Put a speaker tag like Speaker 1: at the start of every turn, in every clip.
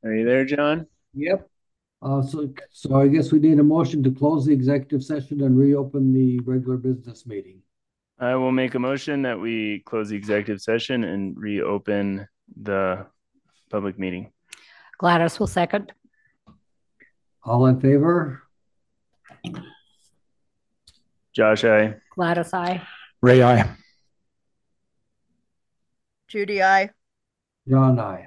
Speaker 1: Are you there, John?
Speaker 2: Yep. So I guess we need a motion to close the executive session and reopen the regular business meeting.
Speaker 1: I will make a motion that we close the executive session and reopen the public meeting.
Speaker 3: Gladys will second.
Speaker 2: All in favor?
Speaker 1: Josh, I.
Speaker 3: Gladys, I.
Speaker 4: Ray, aye.
Speaker 5: Judy, I.
Speaker 2: John, aye.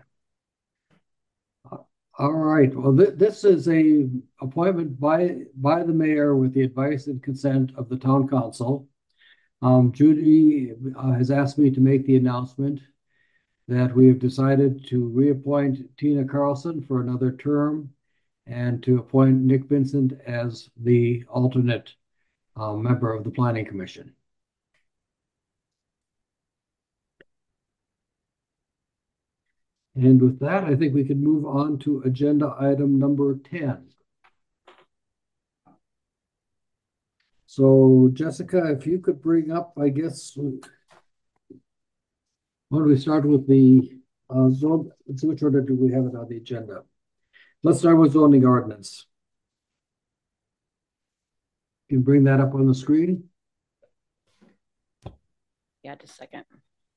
Speaker 2: All right. Well, this is a appointment by the mayor with the advice and consent of the town council. Judy has asked me to make the announcement that we have decided to reappoint Tina Carlson for another term and to appoint Nick Vincent as the alternate member of the Planning Commission. And with that, I think we can move on to agenda item number 10. So Jessica, if you could bring up, I guess, why don't we start with the zone? Let's see, which order do we have it on the agenda? Let's start with zoning ordinance. You can bring that up on the screen.
Speaker 3: Yeah, just a second.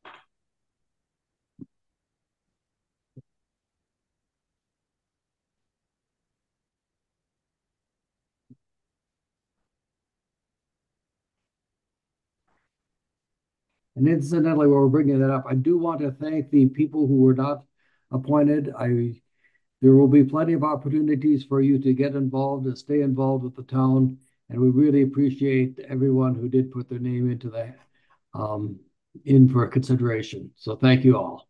Speaker 2: And incidentally, while we're bringing that up, I do want to thank the people who were not appointed. There will be plenty of opportunities for you to get involved and stay involved with the town. And we really appreciate everyone who did put their name into that in for consideration. So thank you all.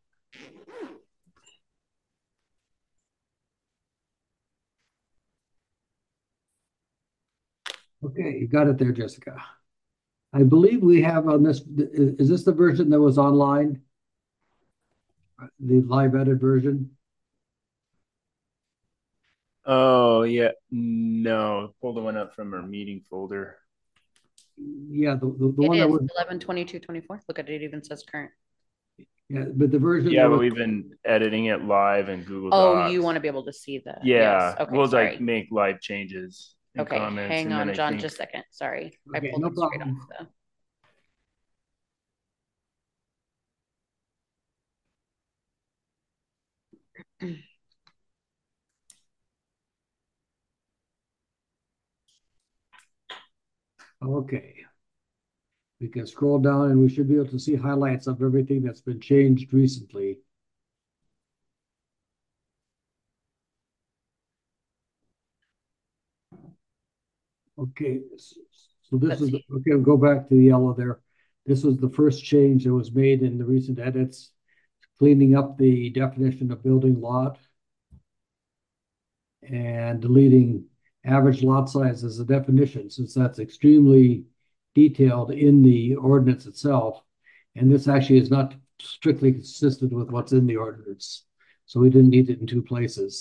Speaker 2: Okay, you got it there, Jessica. I believe we have on this, is this the version that was online? The live edit version?
Speaker 1: Oh, yeah. No, pull the one up from our meeting folder.
Speaker 2: Yeah, the
Speaker 3: It
Speaker 2: one that
Speaker 3: is
Speaker 2: was,
Speaker 3: 11/22/24. Look at it, even says current.
Speaker 2: yeah, but the version
Speaker 1: Yeah,
Speaker 2: that
Speaker 1: but
Speaker 2: was,
Speaker 1: we've been editing it live in Google
Speaker 3: Oh,
Speaker 1: Docs.
Speaker 3: you want to be able to see the
Speaker 1: Yeah,
Speaker 3: yes. Okay,
Speaker 1: we'll
Speaker 3: sorry.
Speaker 1: like make live changes and
Speaker 3: Okay,
Speaker 1: comments.
Speaker 3: hang
Speaker 1: And then
Speaker 3: on,
Speaker 1: I
Speaker 3: John,
Speaker 1: think
Speaker 3: just a second. Sorry. I
Speaker 2: okay,
Speaker 3: pulled
Speaker 2: no
Speaker 3: it straight
Speaker 2: problem.
Speaker 3: off the
Speaker 2: Okay. We can scroll down and we should be able to see highlights of everything that's been changed recently. Okay, so this
Speaker 3: Let's
Speaker 2: is,
Speaker 3: see.
Speaker 2: okay, we'll go back to the yellow there. This was the first change that was made in the recent edits, cleaning up the definition of building lot and deleting average lot size as a definition, since that's extremely detailed in the ordinance itself. And this actually is not strictly consistent with what's in the ordinance. So we didn't need it in two places.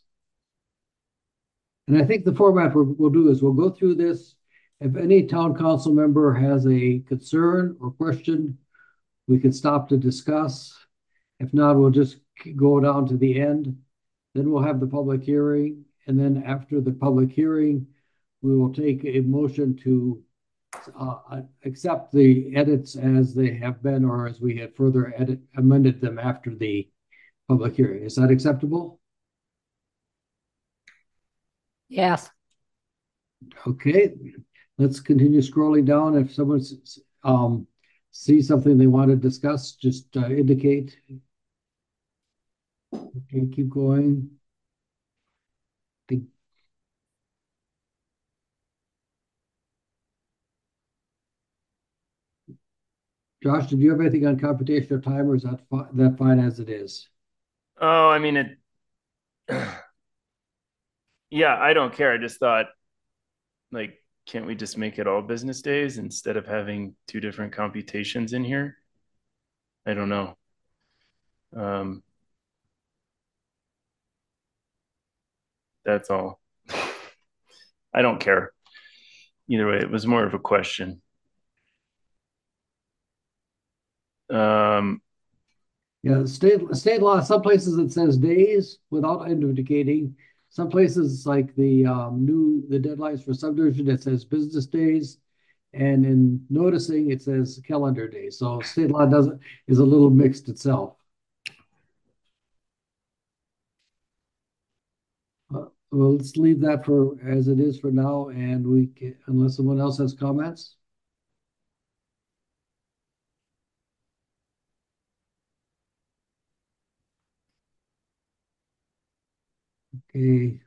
Speaker 2: And I think the format we'll do is we'll go through this. If any town council member has a concern or question, we can stop to discuss. If not, we'll just go down to the end. Then we'll have the public hearing. And then after the public hearing, we will take a motion to accept the edits as they have been, or as we had further amended them after the public hearing. Is that acceptable?
Speaker 3: yes.
Speaker 2: Okay, let's continue scrolling down. If someone sees something they want to discuss, just indicate. Okay, keep going. Josh, did you have anything on computation of time, or is that fine as it is?
Speaker 1: oh, I mean it. Yeah, I don't care. I just thought, like, can't we just make it all business days instead of having two different computations in here? I don't know. Um, that's all. I don't care. Either way, it was more of a question. Um,
Speaker 2: Yeah, state law, some places it says days without indicating. Some places like the deadlines for subdivision, it says business days. And in noticing, it says calendar days. So state law doesn't is a little mixed itself. Well, let's leave that for as it is for now, and unless someone else has comments. Okay,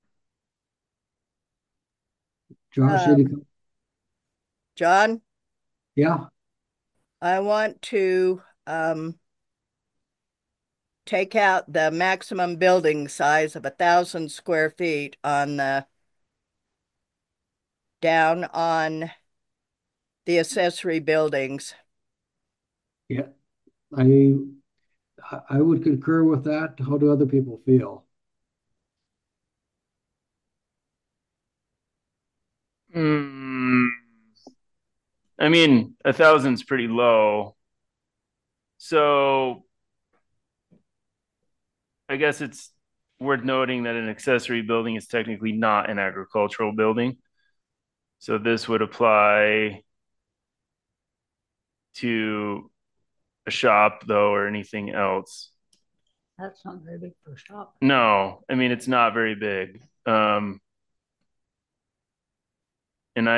Speaker 2: Josh,
Speaker 4: John,
Speaker 2: yeah,
Speaker 4: I want to take out the maximum building size of 1,000 square feet down on the accessory buildings.
Speaker 2: yeah, I I would concur with that. How do other people feel?
Speaker 1: Mm, I mean, 1,000's pretty low. So I guess it's worth noting that an accessory building is technically not an agricultural building. So this would apply to a shop, though, or anything else.
Speaker 3: That's not very big for a shop.
Speaker 1: No, I mean, it's not very big. And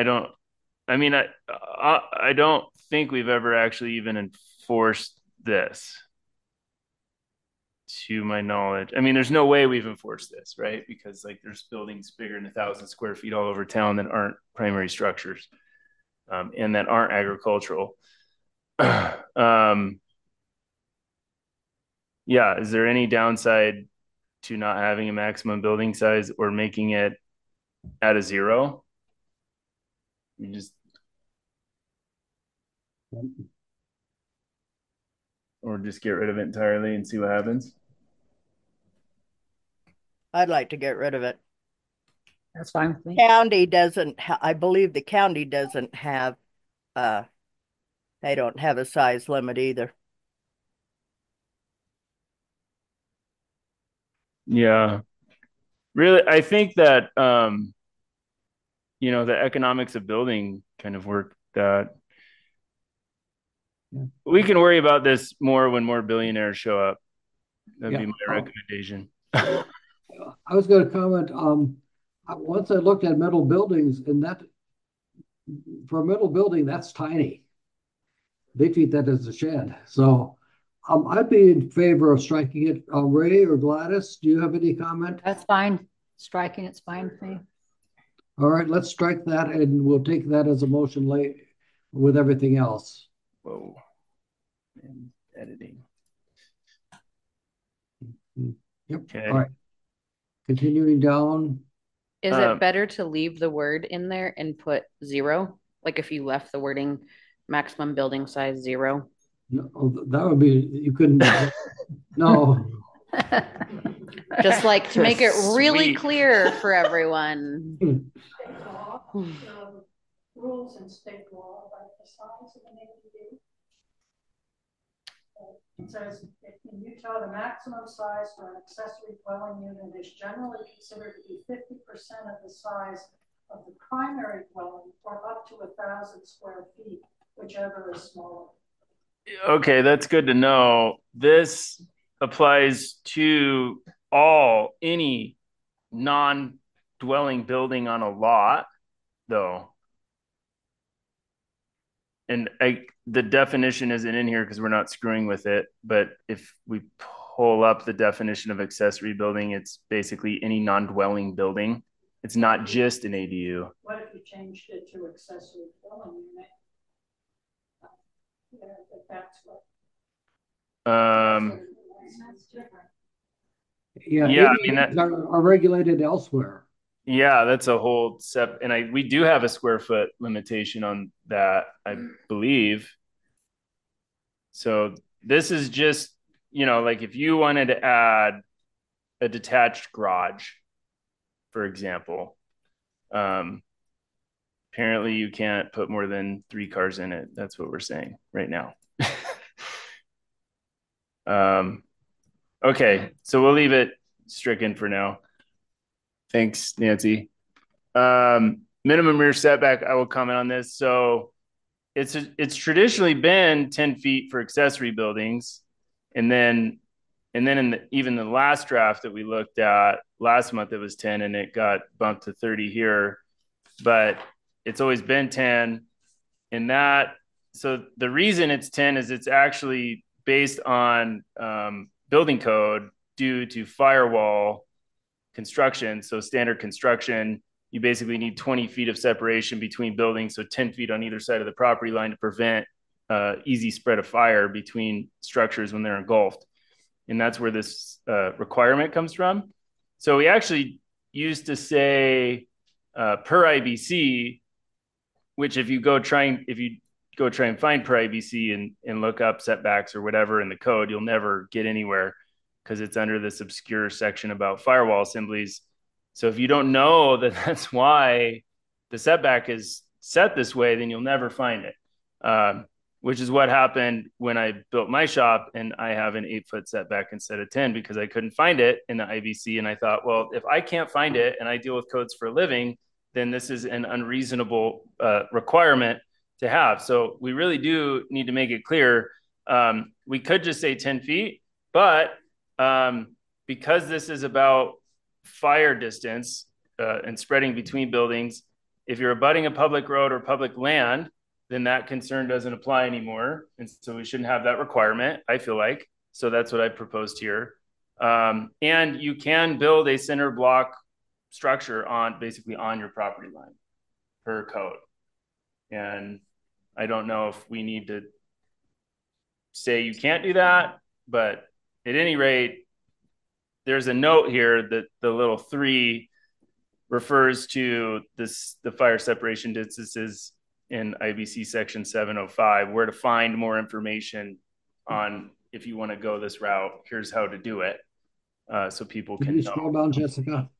Speaker 1: I don't think we've ever actually even enforced this to my knowledge. I mean, there's no way we've enforced this, right? Because like there's buildings bigger than 1,000 square feet all over town that aren't primary structures, and that aren't agricultural. Yeah, is there any downside to not having a maximum building size or making it at a zero? You just or just get rid of it entirely and see what happens.
Speaker 4: I'd like to get rid of it.
Speaker 3: That's fine with me.
Speaker 4: County doesn't, I believe the county doesn't have, they don't have a size limit either.
Speaker 1: Yeah. Really, I think that the economics of building kind of work that
Speaker 2: Yeah.
Speaker 1: we can worry about this more when more billionaires show up. That'd
Speaker 2: Yeah.
Speaker 1: be my recommendation.
Speaker 2: I was going to comment. Once I looked at metal buildings, and that for a metal building, that's tiny. They treat that as a shed. So I'd be in favor of striking it. Ray or Gladys, do you have any comment?
Speaker 3: That's fine. Striking it's fine with me.
Speaker 2: All right, let's strike that, and we'll take that as a motion late with everything else.
Speaker 1: Whoa. And editing.
Speaker 2: Yep.
Speaker 1: Okay.
Speaker 2: All right. Continuing down.
Speaker 3: Is it better to leave the word in there and put zero? Like if you left the wording maximum building size 0?
Speaker 2: No, that would be, you couldn't, no.
Speaker 3: Just like to make it really
Speaker 1: Sweet.
Speaker 3: clear for everyone.
Speaker 5: Rules in state law about the size of an ADU. It says in Utah, the maximum size for an accessory dwelling unit is generally considered to be 50% of the size of the primary dwelling, or up to 1,000 square feet, whichever is smaller.
Speaker 1: Okay, that's good to know. This applies to any non-dwelling building on a lot, though. And the definition isn't in here because we're not screwing with it. But if we pull up the definition of accessory building, it's basically any non-dwelling building. It's not just an ADU.
Speaker 5: What if you changed it to accessory dwelling unit? Yeah, that's what. That's different.
Speaker 2: Yeah,
Speaker 1: I mean
Speaker 2: ADUs are regulated elsewhere.
Speaker 1: Yeah, that's a whole and we do have a square foot limitation on that, I believe. So this is just, like if you wanted to add a detached garage, for example, apparently you can't put more than 3 cars in it. That's what we're saying right now. Okay, so we'll leave it stricken for now. Thanks, Nancy. Minimum rear setback, I will comment on this. So it's traditionally been 10 feet for accessory buildings. And then in even the last draft that we looked at last month, it was 10 and it got bumped to 30 here. But it's always been 10. And so the reason it's 10 is it's actually based on building code due to firewall construction. So standard construction, you basically need 20 feet of separation between buildings, so 10 feet on either side of the property line to prevent easy spread of fire between structures when they're engulfed. And that's where this requirement comes from. So we actually used to say per IBC, which if you go try and find per IBC and look up setbacks or whatever in the code, you'll never get anywhere because it's under this obscure section about firewall assemblies. So if you don't know that that's why the setback is set this way, then you'll never find it, which is what happened when I built my shop and I have an 8-foot setback instead of 10 because I couldn't find it in the IBC. And I thought, well, if I can't find it and I deal with codes for a living, then this is an unreasonable requirement to have. So we really do need to make it clear. We could just say 10 feet, but because this is about fire distance and spreading between buildings, if you're abutting a public road or public land, then that concern doesn't apply anymore. And so we shouldn't have that requirement, I feel like. So that's what I proposed here. And you can build a center block structure basically on your property line per code. And I don't know if we need to say you can't do that, but at any rate, there's a note here that the little 3 refers to the fire separation distances in IBC section 705, where to find more information on if you want to go this route, here's how to do it. So people can know.
Speaker 2: Scroll down, Jessica.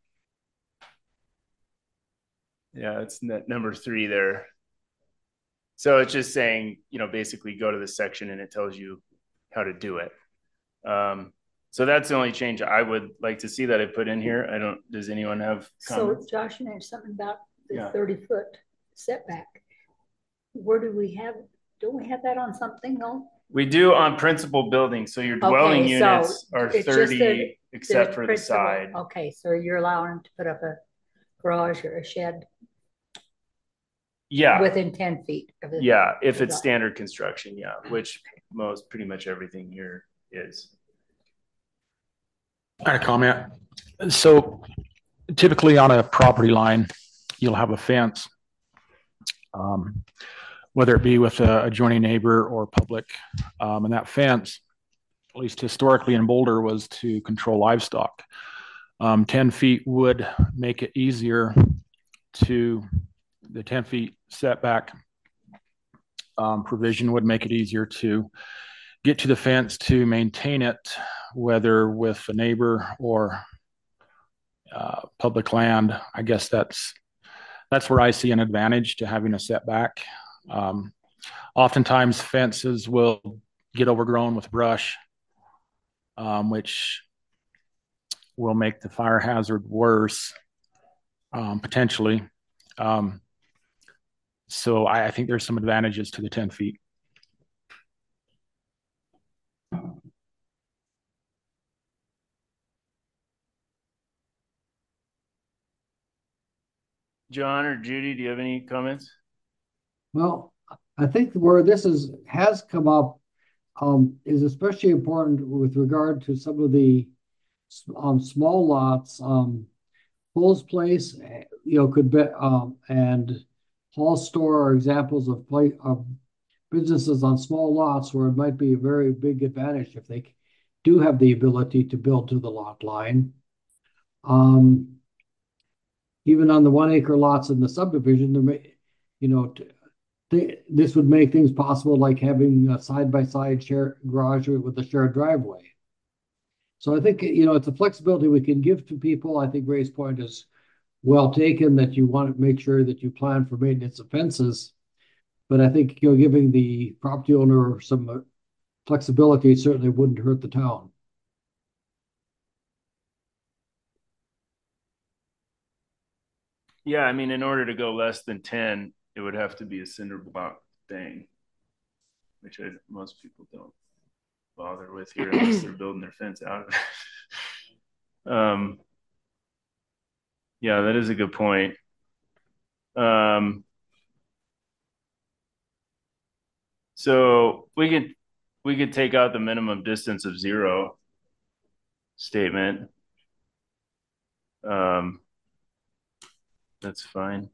Speaker 1: Yeah, it's number 3 there. So it's just saying, basically go to this section and it tells you how to do it. So that's the only change I would like to see that I put in here. Does anyone have comments?
Speaker 5: So Josh mentioned something about the 30-foot setback. Where do we have, don't we have that on something though?
Speaker 1: We do on principal buildings. So your dwelling units are 30 except for the side.
Speaker 5: Okay, so you're allowing them to put up a garage or a shed within 10 feet of it.
Speaker 1: Yeah, if it's standard construction, which pretty much everything here is.
Speaker 6: I had a comment. So typically on a property line, you'll have a fence, whether it be with an adjoining neighbor or public. And that fence, at least historically in Boulder, was to control livestock. 10 feet would make it easier the 10 feet setback provision would make it easier to get to the fence to maintain it, whether with a neighbor or public land. I guess that's where I see an advantage to having a setback. Oftentimes fences will get overgrown with brush, which will make the fire hazard worse, potentially. So I think there's some advantages to the 10 feet.
Speaker 1: John or Judy, do you have any comments?
Speaker 2: Well, I think where this has come up is especially important with regard to some of the small lots. Paul's Place, could be, and Paul's Store are examples of businesses on small lots where it might be a very big advantage if they do have the ability to build to the lot line. Even on the 1 acre lots in the subdivision, this would make things possible, like having a side-by-side shared garage with a shared driveway. So I think, it's a flexibility we can give to people. I think Ray's point is well taken, that you want to make sure that you plan for maintenance of fences. But I think, giving the property owner some flexibility certainly wouldn't hurt the town.
Speaker 1: Yeah, I mean, in order to go less than 10, it would have to be a cinder block thing, which most people don't bother with here unless they're building their fence out of it. Yeah, that is a good point. So we could take out the minimum distance of 0 statement. That's fine.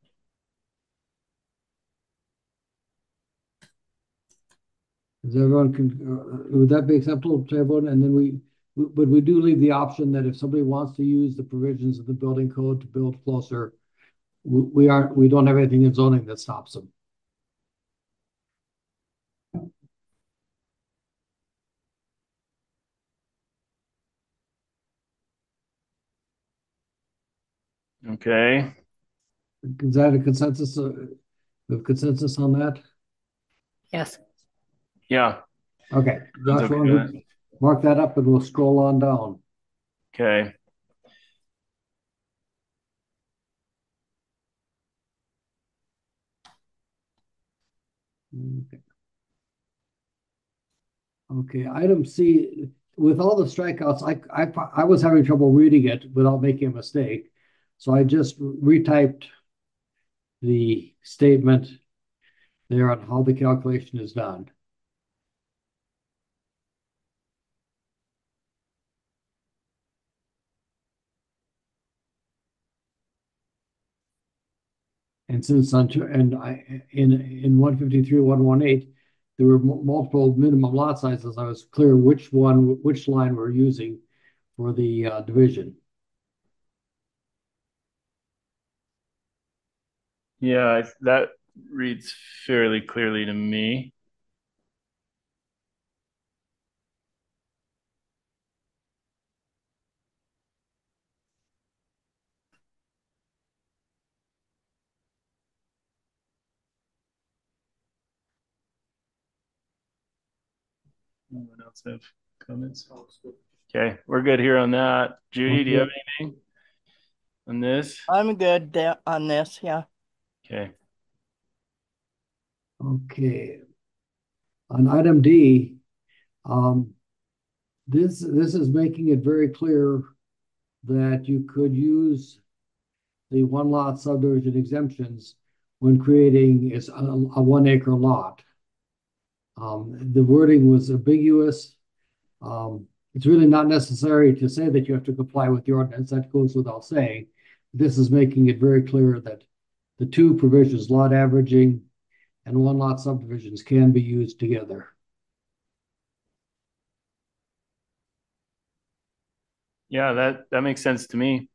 Speaker 2: Is everyone would that be acceptable to everyone? And then but we do leave the option that if somebody wants to use the provisions of the building code to build closer, we don't have anything in zoning that stops them.
Speaker 1: Okay.
Speaker 2: Is that a consensus? Consensus on that?
Speaker 3: Yes.
Speaker 1: Yeah.
Speaker 2: Okay.
Speaker 1: Sounds
Speaker 2: Joshua,
Speaker 1: okay.
Speaker 2: mark that up and we'll scroll on down.
Speaker 1: Okay.
Speaker 2: Okay. Okay, item C, with all the strikeouts, I was having trouble reading it without making a mistake. So I just retyped the statement there on how the calculation is done. And since in 153.118, there were multiple minimum lot sizes, I was clear which line we're using for the division.
Speaker 1: Yeah, that reads fairly clearly to me. Anyone else have comments? Okay, we're good here on that. Judy, do you have anything on this?
Speaker 4: I'm good on this. Yeah.
Speaker 1: Okay.
Speaker 2: Okay. On item D, this is making it very clear that you could use the one lot subdivision exemptions when creating a 1 acre lot. The wording was ambiguous. It's really not necessary to say that you have to comply with the ordinance. That goes without saying. This is making it very clear that the two provisions, lot averaging and one lot subdivisions, can be used together.
Speaker 1: Yeah, that makes sense to me.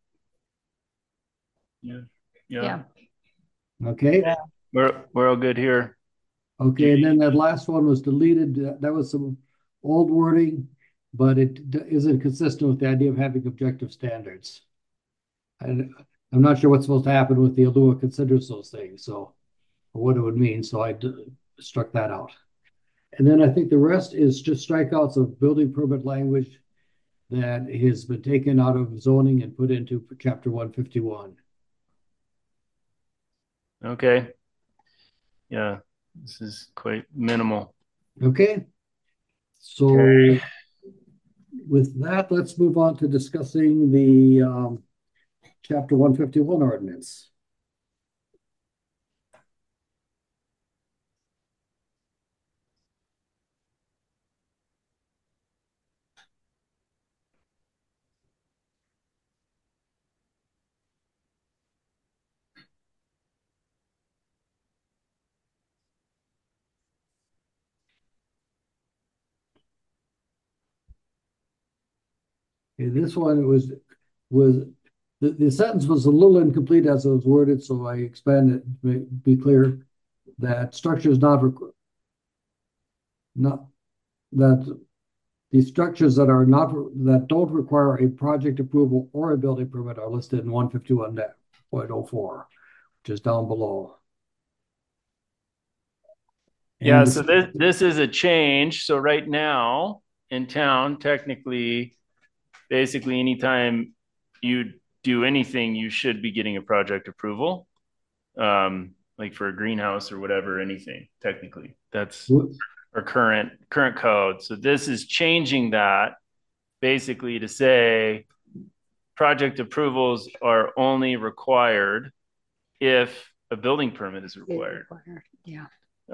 Speaker 1: Yeah.
Speaker 3: Yeah.
Speaker 2: Okay.
Speaker 4: Yeah.
Speaker 1: We're all good here.
Speaker 2: Okay, and then that last one was deleted. That was some old wording, but it isn't consistent with the idea of having objective standards. And I'm not sure what's supposed to happen with the ALUA considers those things, so or what it would mean. So I struck that out. And then I think the rest is just strikeouts of building permit language that has been taken out of zoning and put into chapter 151.
Speaker 1: Okay. Yeah, this is quite minimal.
Speaker 2: Okay. So
Speaker 1: Okay.
Speaker 2: with that, let's move on to discussing the chapter 151 ordinance. Okay, this one was the sentence was a little incomplete as it was worded, so I expanded to be clear that structures not that the structures that don't require a project approval or a building permit are listed in 151.04, which is down below.
Speaker 1: Yeah,
Speaker 2: And
Speaker 1: so this is a change. So right now in town, technically, basically anytime you do anything, you should be getting a project approval. Like for a greenhouse or whatever, anything, technically. That's our current code. So this is changing that basically to say project approvals are only required if a building permit is required.
Speaker 3: Yeah.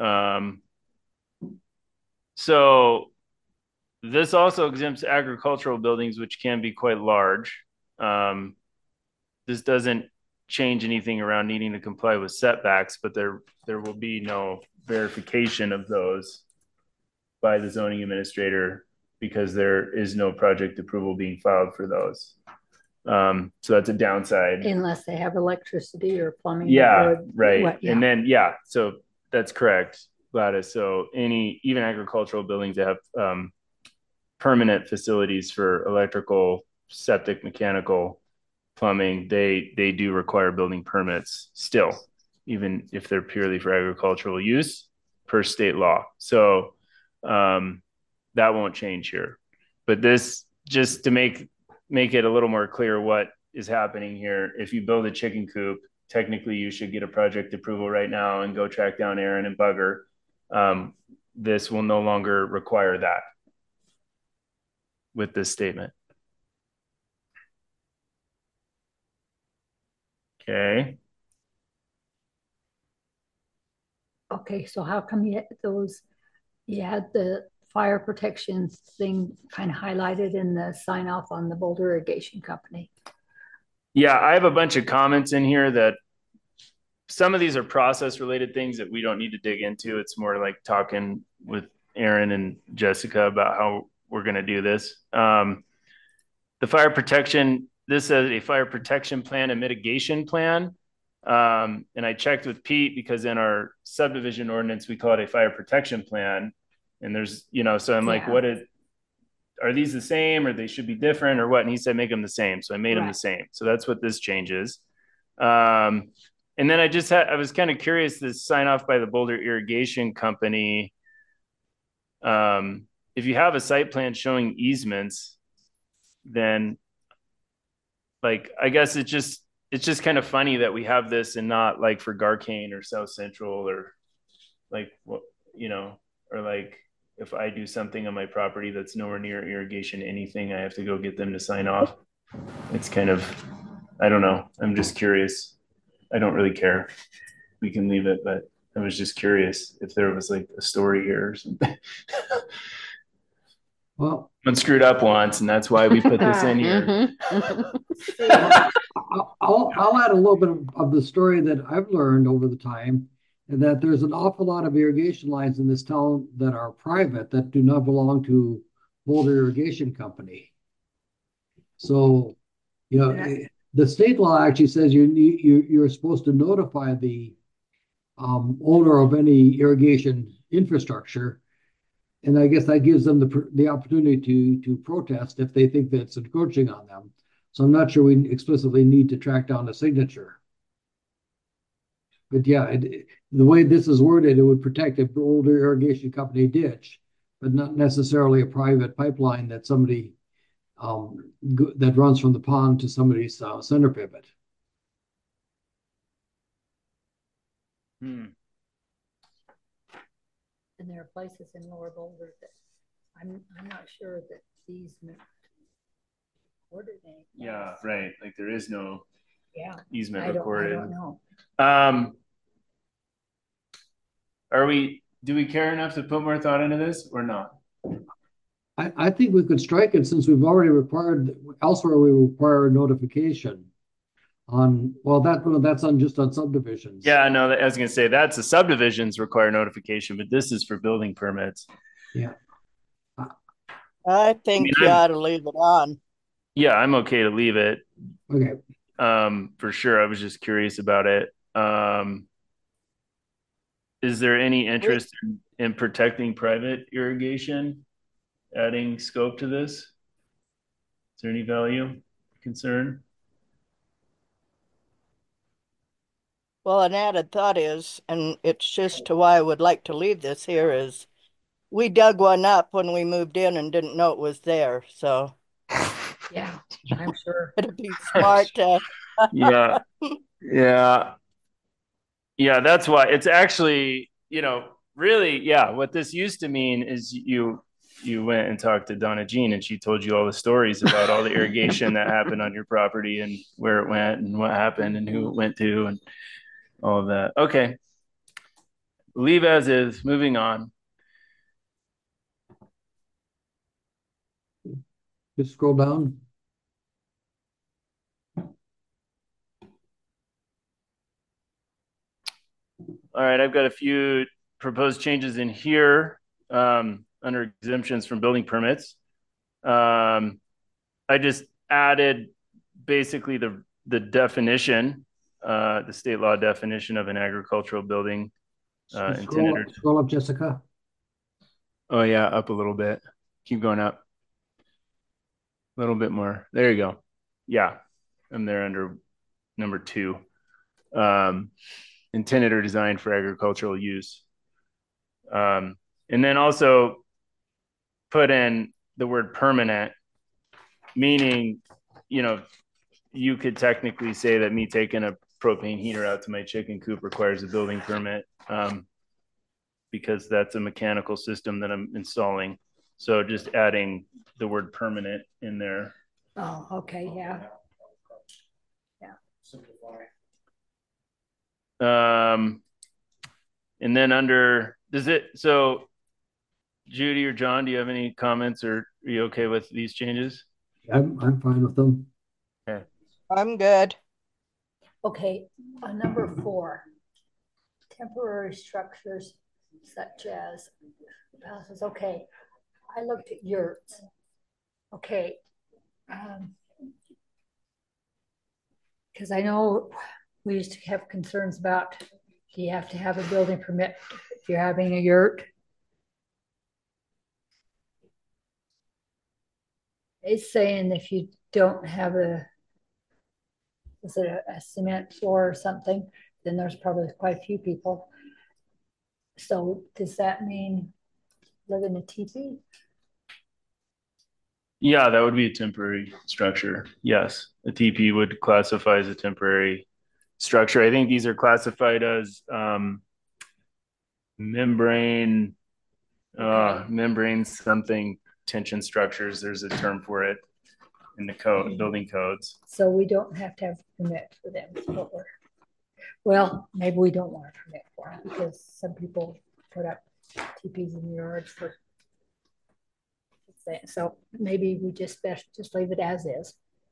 Speaker 1: So this also exempts agricultural buildings, which can be quite large. This doesn't change anything around needing to comply with setbacks, but there will be no verification of those by the zoning administrator because there is no project approval being filed for those. So that's a downside.
Speaker 7: Unless they have electricity or plumbing.
Speaker 1: Yeah,
Speaker 7: or
Speaker 1: right.
Speaker 7: what, yeah.
Speaker 1: And then, yeah, so that's correct, Gladys. So even agricultural buildings that have permanent facilities for electrical, septic, mechanical, plumbing, they do require building permits still, even if they're purely for agricultural use per state law. So that won't change here. But this, just to make it a little more clear what is happening here, if you build a chicken coop, technically you should get a project approval right now and go track down Aaron and Bugger. This will no longer require that with this statement. Okay.
Speaker 7: Okay, so how come you had the fire protection thing kind of highlighted in the sign off on the Boulder Irrigation Company?
Speaker 1: Yeah, I have a bunch of comments in here that some of these are process related things that we don't need to dig into. It's more like talking with Aaron and Jessica about how we're going to do this. The fire protection, this is a fire protection plan and mitigation plan. And I checked with Pete because in our subdivision ordinance, we call it a fire protection plan. And there's, so I'm like, are these the same or they should be different or what? And he said, make them the same. So I made them the same. So that's what this changes. And then I was kind of curious, this sign off by the Boulder Irrigation Company. If you have a site plan showing easements, then like, I guess it's just kind of funny that we have this and not like for Garcane or South Central or like, what, or like if I do something on my property that's nowhere near irrigation, anything, I have to go get them to sign off. It's kind of, I don't know. I'm just curious. I don't really care. We can leave it, but I was just curious if there was like a story here or something.
Speaker 2: well,
Speaker 1: I'm screwed up once, and that's why we put this in here.
Speaker 2: I'll add a little bit of the story that I've learned over the time, and that there's an awful lot of irrigation lines in this town that are private that do not belong to Boulder Irrigation Company. So, the state law actually says you're supposed to notify the owner of any irrigation infrastructure, and I guess that gives them the opportunity to protest if they think that it's encroaching on them. So I'm not sure we explicitly need to track down a signature. But yeah, the way this is worded, it would protect a Boulder Irrigation Company ditch, but not necessarily a private pipeline that somebody that runs from the pond to somebody's center pivot.
Speaker 7: And there are places in Lower Boulder that I'm not sure that these recorded anything.
Speaker 1: Yeah, right. Like there is no easement
Speaker 7: I
Speaker 1: recorded.
Speaker 7: don't know.
Speaker 1: Do we care enough to put more thought into this or not?
Speaker 2: I think we could strike it since we've already required elsewhere. We require notification on, well, that's just on subdivisions.
Speaker 1: Yeah, no, I was going to say that's the subdivisions require notification, but this is for building permits.
Speaker 2: Yeah.
Speaker 4: I think you ought to leave it on.
Speaker 1: Yeah, I'm okay to leave it.
Speaker 2: Okay.
Speaker 1: For sure. I was just curious about it. Is there any interest in protecting private irrigation, adding scope to this? Is there any value, concern?
Speaker 4: Well, an added thought is, and it's just to why I would like to leave this here is we dug one up when we moved in and didn't know it was there. So
Speaker 7: Yeah, I'm sure.
Speaker 4: it'd be smart to.
Speaker 1: Yeah, yeah, yeah. That's why it's actually, really, yeah. What this used to mean is you went and talked to Donna Jean, and she told you all the stories about all the irrigation that happened on your property and where it went and what happened and who it went to and all of that. Okay, leave as is. Moving on.
Speaker 2: Just scroll down.
Speaker 1: All right, I've got a few proposed changes in here under exemptions from building permits. I just added basically the definition, the state law definition of an agricultural building intended.
Speaker 2: Scroll up, Jessica.
Speaker 1: Oh yeah, up a little bit. Keep going up. A little bit more. There you go. Yeah, I'm there under number 2. Intended or designed for agricultural use. And then also put in the word permanent, meaning, you could technically say that me taking a propane heater out to my chicken coop requires a building permit because that's a mechanical system that I'm installing. So just adding the word permanent in there.
Speaker 7: Oh, okay, yeah.
Speaker 1: And then under, so Judy or John, do you have any comments, or are you okay with these changes?
Speaker 2: I'm fine with them.
Speaker 1: Okay.
Speaker 4: I'm good.
Speaker 7: Okay, number 4, temporary structures such as houses. Okay, I looked at yurts. Okay, because I know we used to have concerns about, do you have to have a building permit if you're having a yurt? It's saying if you don't have is it a cement floor or something, then there's probably quite a few people. So does that mean live in a teepee?
Speaker 1: Yeah, that would be a temporary structure. Yes, a TP would classify as a temporary structure. I think these are classified as membrane something tension structures. There's a term for it in the code, building codes.
Speaker 7: So we don't have to have a permit for them. Well, maybe we don't want a permit for it because some people put up teepees in the yards for. So maybe we just leave it as is.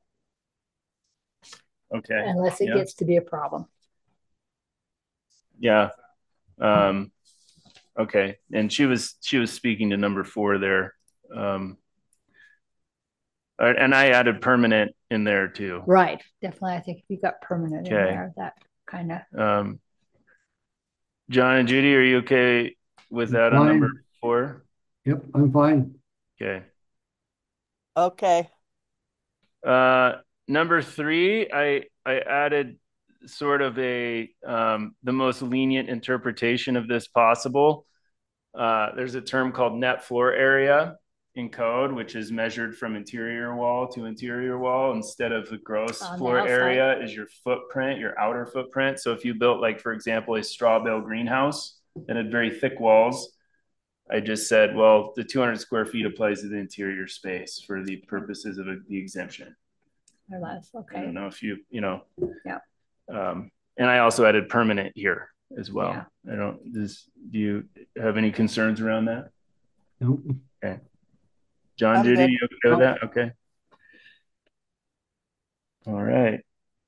Speaker 1: Okay.
Speaker 7: Unless it gets to be a problem.
Speaker 1: Yeah. Okay. And she was speaking to number 4 there. And I added permanent in there too.
Speaker 7: Right. Definitely. I think if you got permanent in there, that kind of.
Speaker 1: John and Judy, are you okay with that on number 4?
Speaker 2: Yep, I'm fine.
Speaker 1: Okay.
Speaker 4: Okay.
Speaker 1: Number 3, I added sort of the most lenient interpretation of this possible. There's a term called net floor area in code, which is measured from interior wall to interior wall instead of the gross floor area is your footprint, your outer footprint. So if you built, like, for example, a straw bale greenhouse that had very thick walls, I just said, well, the 200 square feet applies to the interior space for the purposes of the exemption.
Speaker 7: Okay.
Speaker 1: I don't know if you.
Speaker 7: Yeah.
Speaker 1: And I also added permanent here as well.
Speaker 7: Yeah.
Speaker 1: Do you have any concerns around that?
Speaker 2: Nope.
Speaker 1: Okay. John,
Speaker 4: I'm
Speaker 1: Judy,
Speaker 4: good.
Speaker 1: you okay with that? Okay. All right.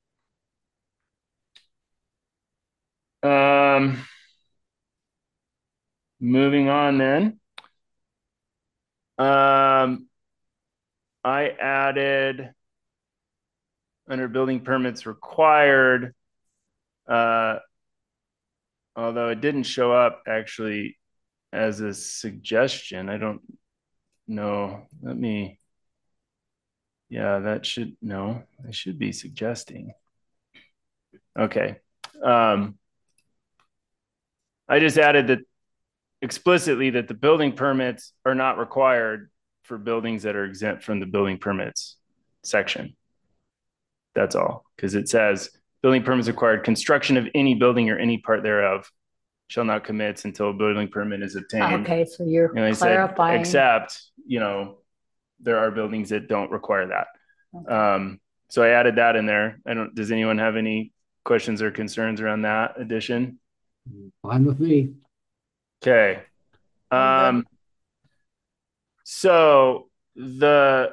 Speaker 1: Moving on then. I added under building permits required, although it didn't show up actually as a suggestion. I don't know. I should be suggesting. Okay. I just added that explicitly that the building permits are not required for buildings that are exempt from the building permits section. That's all, because it says building permits required construction of any building or any part thereof shall not commence until a building permit is obtained.
Speaker 7: Okay, so you're
Speaker 1: And I said,
Speaker 7: clarifying.
Speaker 1: except, there are buildings that don't require that.
Speaker 7: Okay.
Speaker 1: So I added that in there. Does anyone have any questions or concerns around that addition?
Speaker 2: Fine with me.
Speaker 1: Okay. So the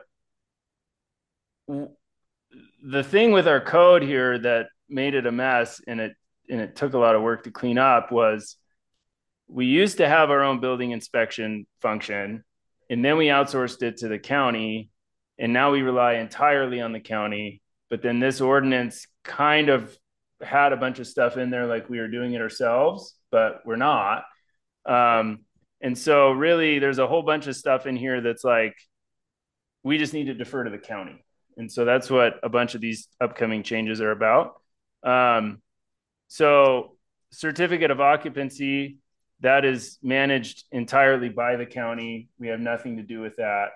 Speaker 1: thing with our code here that made it a mess and it took a lot of work to clean up was we used to have our own building inspection function, and then we outsourced it to the county, and now we rely entirely on the county. But then this ordinance kind of had a bunch of stuff in there like we were doing it ourselves, but we're not. And so really there's a whole bunch of stuff in here that's like, we just need to defer to the county. And so that's what a bunch of these upcoming changes are about. So certificate of occupancy, that is managed entirely by the county. We have nothing to do with that.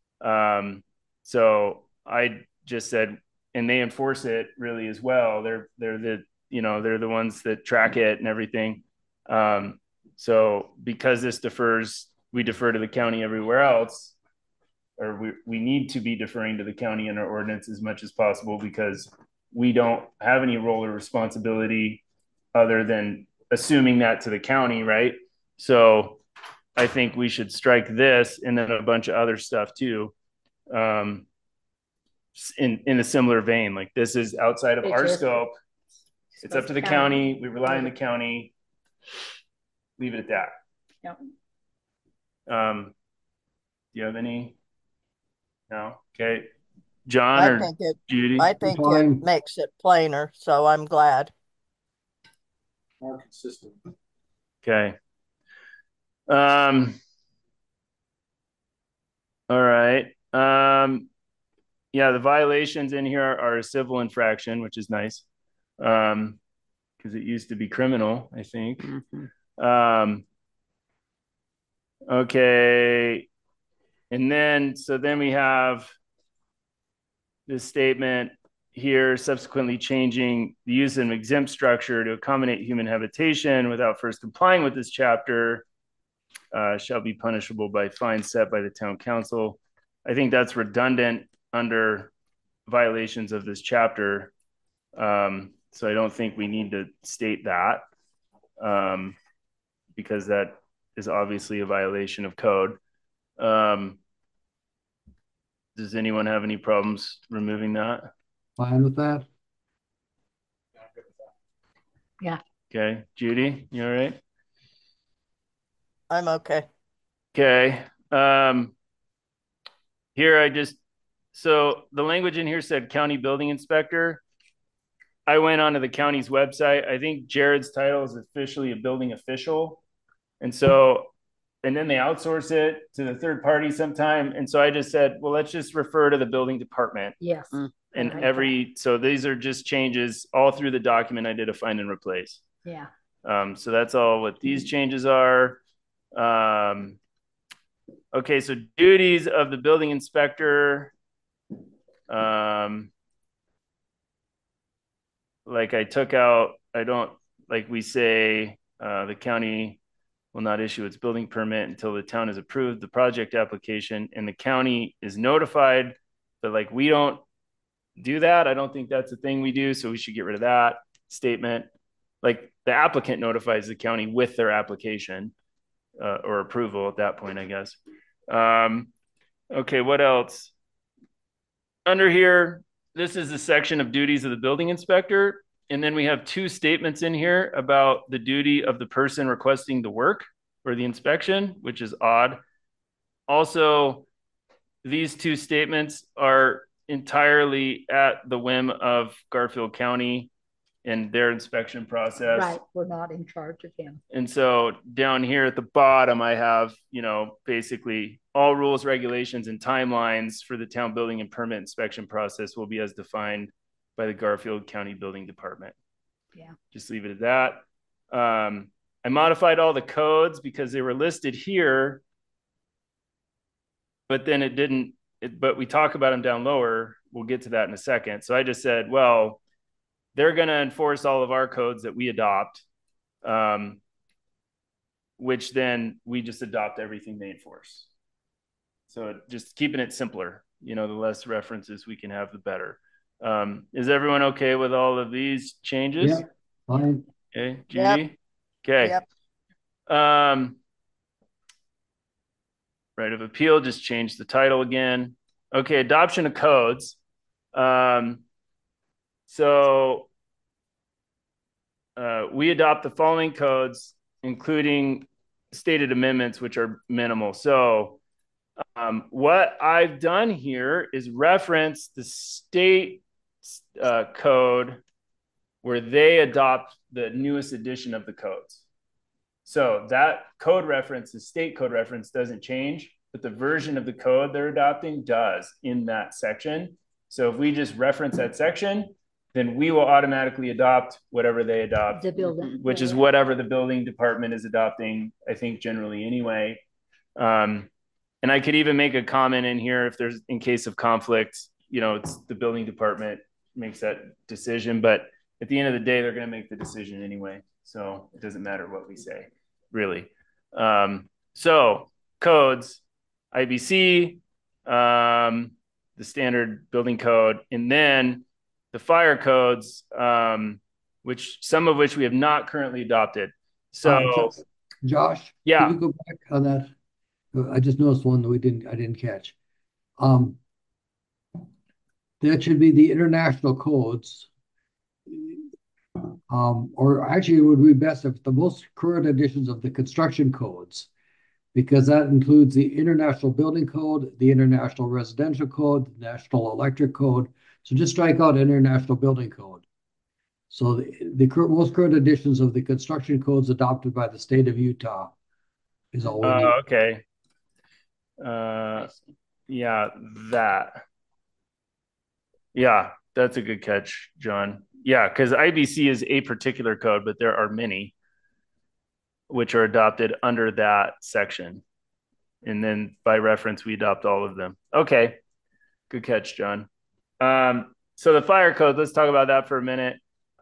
Speaker 1: So I just said, and they enforce it really as well. They're the ones that track it and everything. So because this we defer to the county everywhere else, or we need to be deferring to the county in our ordinance as much as possible, because we don't have any role or responsibility other than assuming that to the county, right? So I think we should strike this and then a bunch of other stuff too, in a similar vein. Like, this is outside of our scope. It's up to the county. We rely on the county. Leave it at that.
Speaker 7: Yep.
Speaker 1: Do you have any? No. Okay. John Judy?
Speaker 4: I think it makes it plainer, so I'm glad.
Speaker 2: More consistent.
Speaker 1: Okay. All right. Yeah, the violations in here are a civil infraction, which is nice. Because it used to be criminal, I think. Mm-hmm. Okay. And then we have this statement here, subsequently changing the use of an exempt structure to accommodate human habitation without first complying with this chapter shall be punishable by fines set by the town council. I think that's redundant under violations of this chapter. So I don't think we need to state that, because that is obviously a violation of code. Does anyone have any problems removing that?
Speaker 2: Fine with that.
Speaker 7: Yeah.
Speaker 1: Okay. Judy, you all right?
Speaker 4: I'm okay.
Speaker 1: Okay. Here so the language in here said county building inspector. I went onto the county's website. I think Jared's title is officially a building official. And then they outsource it to the third party sometime. And so I just said, well, let's just refer to the building department.
Speaker 7: Yes.
Speaker 1: And so these are just changes all through the document. I did a find and replace.
Speaker 7: Yeah.
Speaker 1: So that's all what these changes are. Okay, so duties of the building inspector. Like I took out, we say the county will not issue its building permit until the town has approved the project application and the county is notified. But we don't do that. I don't think that's a thing we do. So we should get rid of that statement. The applicant notifies the county with their application or approval at that point, I guess. Okay, what else? Under here, this is the section of duties of the building inspector. And then we have two statements in here about the duty of the person requesting the work or the inspection, which is odd. Also, these two statements are entirely at the whim of Garfield County and their inspection process.
Speaker 7: Right, we're not in charge of him.
Speaker 1: And so down here at the bottom, I have, basically all rules, regulations, and timelines for the town building and permit inspection process will be as defined by the Garfield County Building Department.
Speaker 7: Yeah.
Speaker 1: Just leave it at that. I modified all the codes because they were listed here, but then it didn't, but we talk about them down lower. We'll get to that in a second. So I just said, well, they're going to enforce all of our codes that we adopt, which then we just adopt everything they enforce. So just keeping it simpler, the less references we can have, the better. Is everyone okay with all of these changes?
Speaker 2: Yeah, fine.
Speaker 1: Okay, Judy? Okay.
Speaker 4: Yep.
Speaker 1: Right of appeal, just change the title again. Okay, adoption of codes. We adopt the following codes, including stated amendments, which are minimal. So what I've done here is reference the state code where they adopt the newest edition of the codes. So that code reference, the state code reference, doesn't change, but the version of the code they're adopting does in that section. So if we just reference that section, then we will automatically adopt whatever they adopt,
Speaker 7: The building,
Speaker 1: which is whatever the building department is adopting, I think generally anyway. And I could even make a comment in here if there's, in case of conflict, it's the building department makes that decision, but at the end of the day, they're going to make the decision anyway. So it doesn't matter what we say, really. So codes, IBC, the standard building code, and then the fire codes, some of which we have not currently adopted. So
Speaker 2: Josh,
Speaker 1: yeah,
Speaker 2: can you go back on that? I just noticed one that I didn't catch. That should be the international codes. Or actually it would be best if the most current editions of the construction codes, because that includes the International Building Code, the International Residential Code, the National Electric Code. So just strike out International Building Code. So the most current editions of the construction codes adopted by the state of Utah is all we need.
Speaker 1: Okay. Yeah, that's a good catch, John. Yeah, because IBC is a particular code, but there are many which are adopted under that section. And then by reference, we adopt all of them. Okay, good catch, John. So the fire code, let's talk about that for a minute.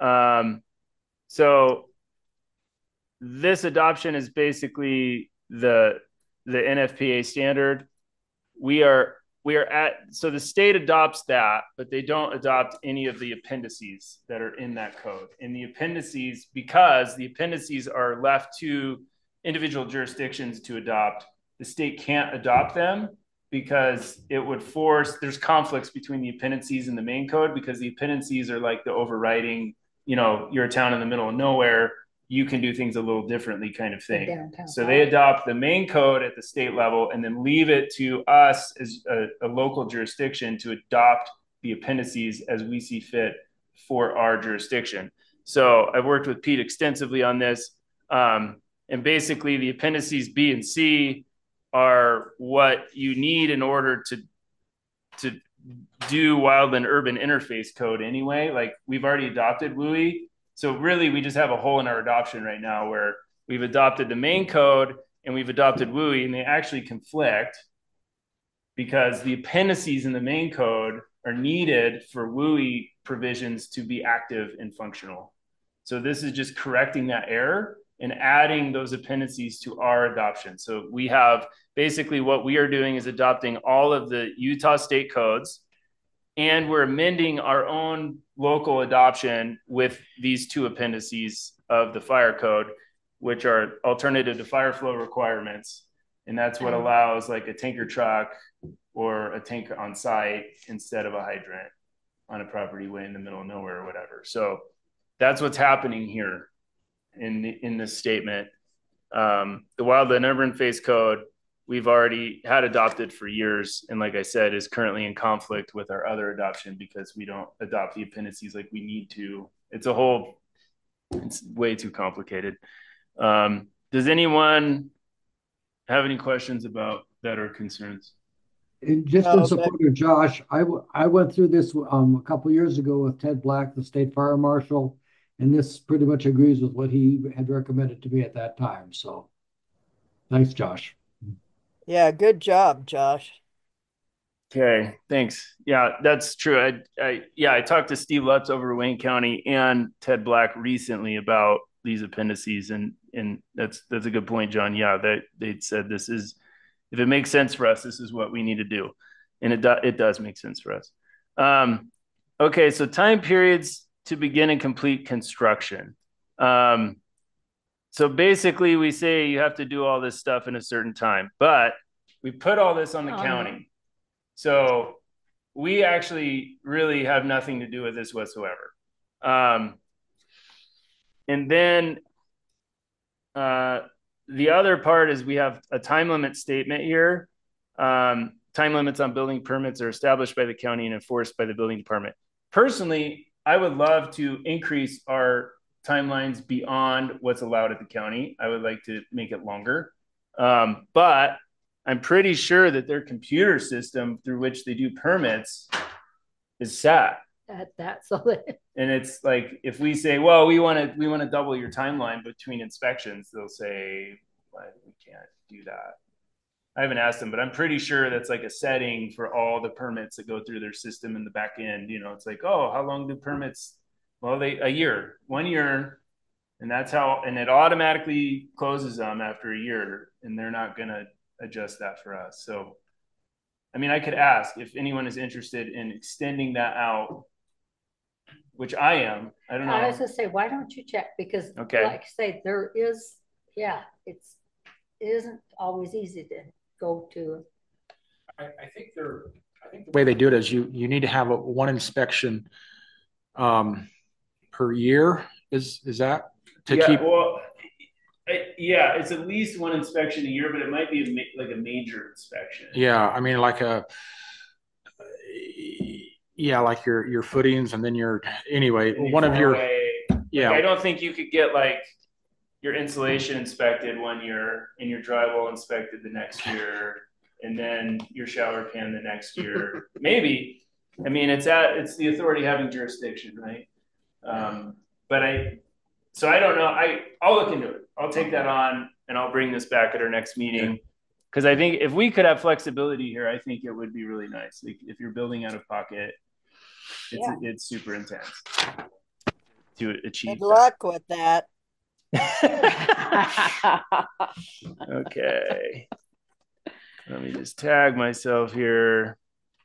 Speaker 1: So this adoption is basically the NFPA standard. So the state adopts that, but they don't adopt any of the appendices that are in that code. And the appendices, because the appendices are left to individual jurisdictions to adopt, the state can't adopt them because it would there's conflicts between the appendices and the main code, because the appendices are like the overriding, you're a town in the middle of nowhere, you can do things a little differently kind of thing. So they adopt the main code at the state level and then leave it to us as a local jurisdiction to adopt the appendices as we see fit for our jurisdiction. So I've worked with Pete extensively on this. And basically the appendices B and C are what you need in order to do wildland urban interface code anyway. Like we've already adopted WUI. So really, we just have a hole in our adoption right now where we've adopted the main code and we've adopted WUI, and they actually conflict because the appendices in the main code are needed for WUI provisions to be active and functional. So this is just correcting that error and adding those appendices to our adoption. So we have basically what we are doing is adopting all of the Utah state codes, and we're amending our own local adoption with these two appendices of the fire code, which are alternative to fire flow requirements. And that's what allows like a tanker truck or a tanker on site instead of a hydrant on a property way in the middle of nowhere or whatever. So that's what's happening here in this statement. The wildland urban interface code, we've already had adopted for years. And like I said, is currently in conflict with our other adoption because we don't adopt the appendices like we need to. It's way too complicated. Does anyone have any questions about that or concerns?
Speaker 2: And just in support of Josh, I went through this a couple years ago with Ted Black, the state fire marshal, And this pretty much agrees with what he had recommended to me at that time. So thanks, Josh.
Speaker 4: Yeah, good job, Josh.
Speaker 1: Okay, thanks. Yeah, that's true. I talked to Steve Lutz over Wayne County and Ted Black recently about these appendices, and that's a good point, John. Yeah, they said this is, if it makes sense for us, this is what we need to do, and it does make sense for us. Okay, so time periods to begin and complete construction. So basically, we say you have to do all this stuff in a certain time, but we put all this on the county. So we actually really have nothing to do with this whatsoever. And then the other part is we have a time limit statement here. Time limits on building permits are established by the county and enforced by the building department. Personally, I would love to increase our timelines beyond what's allowed at the county. I would like to make it longer. But I'm pretty sure that their computer system through which they do permits is set. And it's like, if we say, well, we want to double your timeline between inspections, they'll say, well, we can't do that. I haven't asked them, but I'm pretty sure that's like a setting for all the permits that go through their system in the back end. You know, it's like, oh, how long do permits? Well, a year, 1 year. And that's how, and it automatically closes them after a year, and they're not going to adjust that for us. So, I mean, I could ask if anyone is interested in extending that out, which I am. I don't know.
Speaker 7: I was gonna say, why don't you check? Because
Speaker 1: Okay.
Speaker 7: like I say, there is, it isn't always easy to go to.
Speaker 6: I think the way they do it is you need to have one inspection per year. Is that to keep?
Speaker 1: Well, yeah, it's at least one inspection a year, but it might be like a major inspection.
Speaker 6: Yeah, I mean, like like your footings, and then one of your. Yeah,
Speaker 1: like, I don't think you could get like your insulation inspected 1 year and your drywall inspected the next year, and then your shower pan the next year. Maybe. I mean, it's the authority having jurisdiction, right? So I don't know. I'll look into it. I'll take that on, and I'll bring this back at our next meeting. Because I think if we could have flexibility here, I think it would be really nice. Like, if you're building out of pocket, it's super intense to achieve.
Speaker 4: Good luck with that.
Speaker 1: Okay. Let me just tag myself here.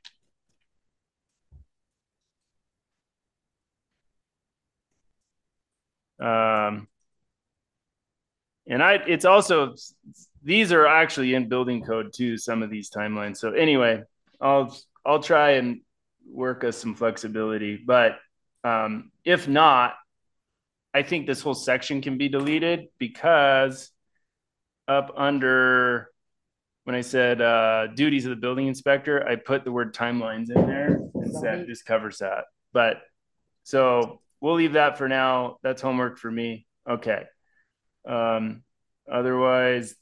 Speaker 1: It's also, these are actually in building code too, some of these timelines. So anyway, I'll try and work us some flexibility, but if not, I think this whole section can be deleted, because up under, when I said duties of the building inspector, I put the word timelines in there, and that just covers that. But so we'll leave that for now. That's homework for me. Okay. Otherwise,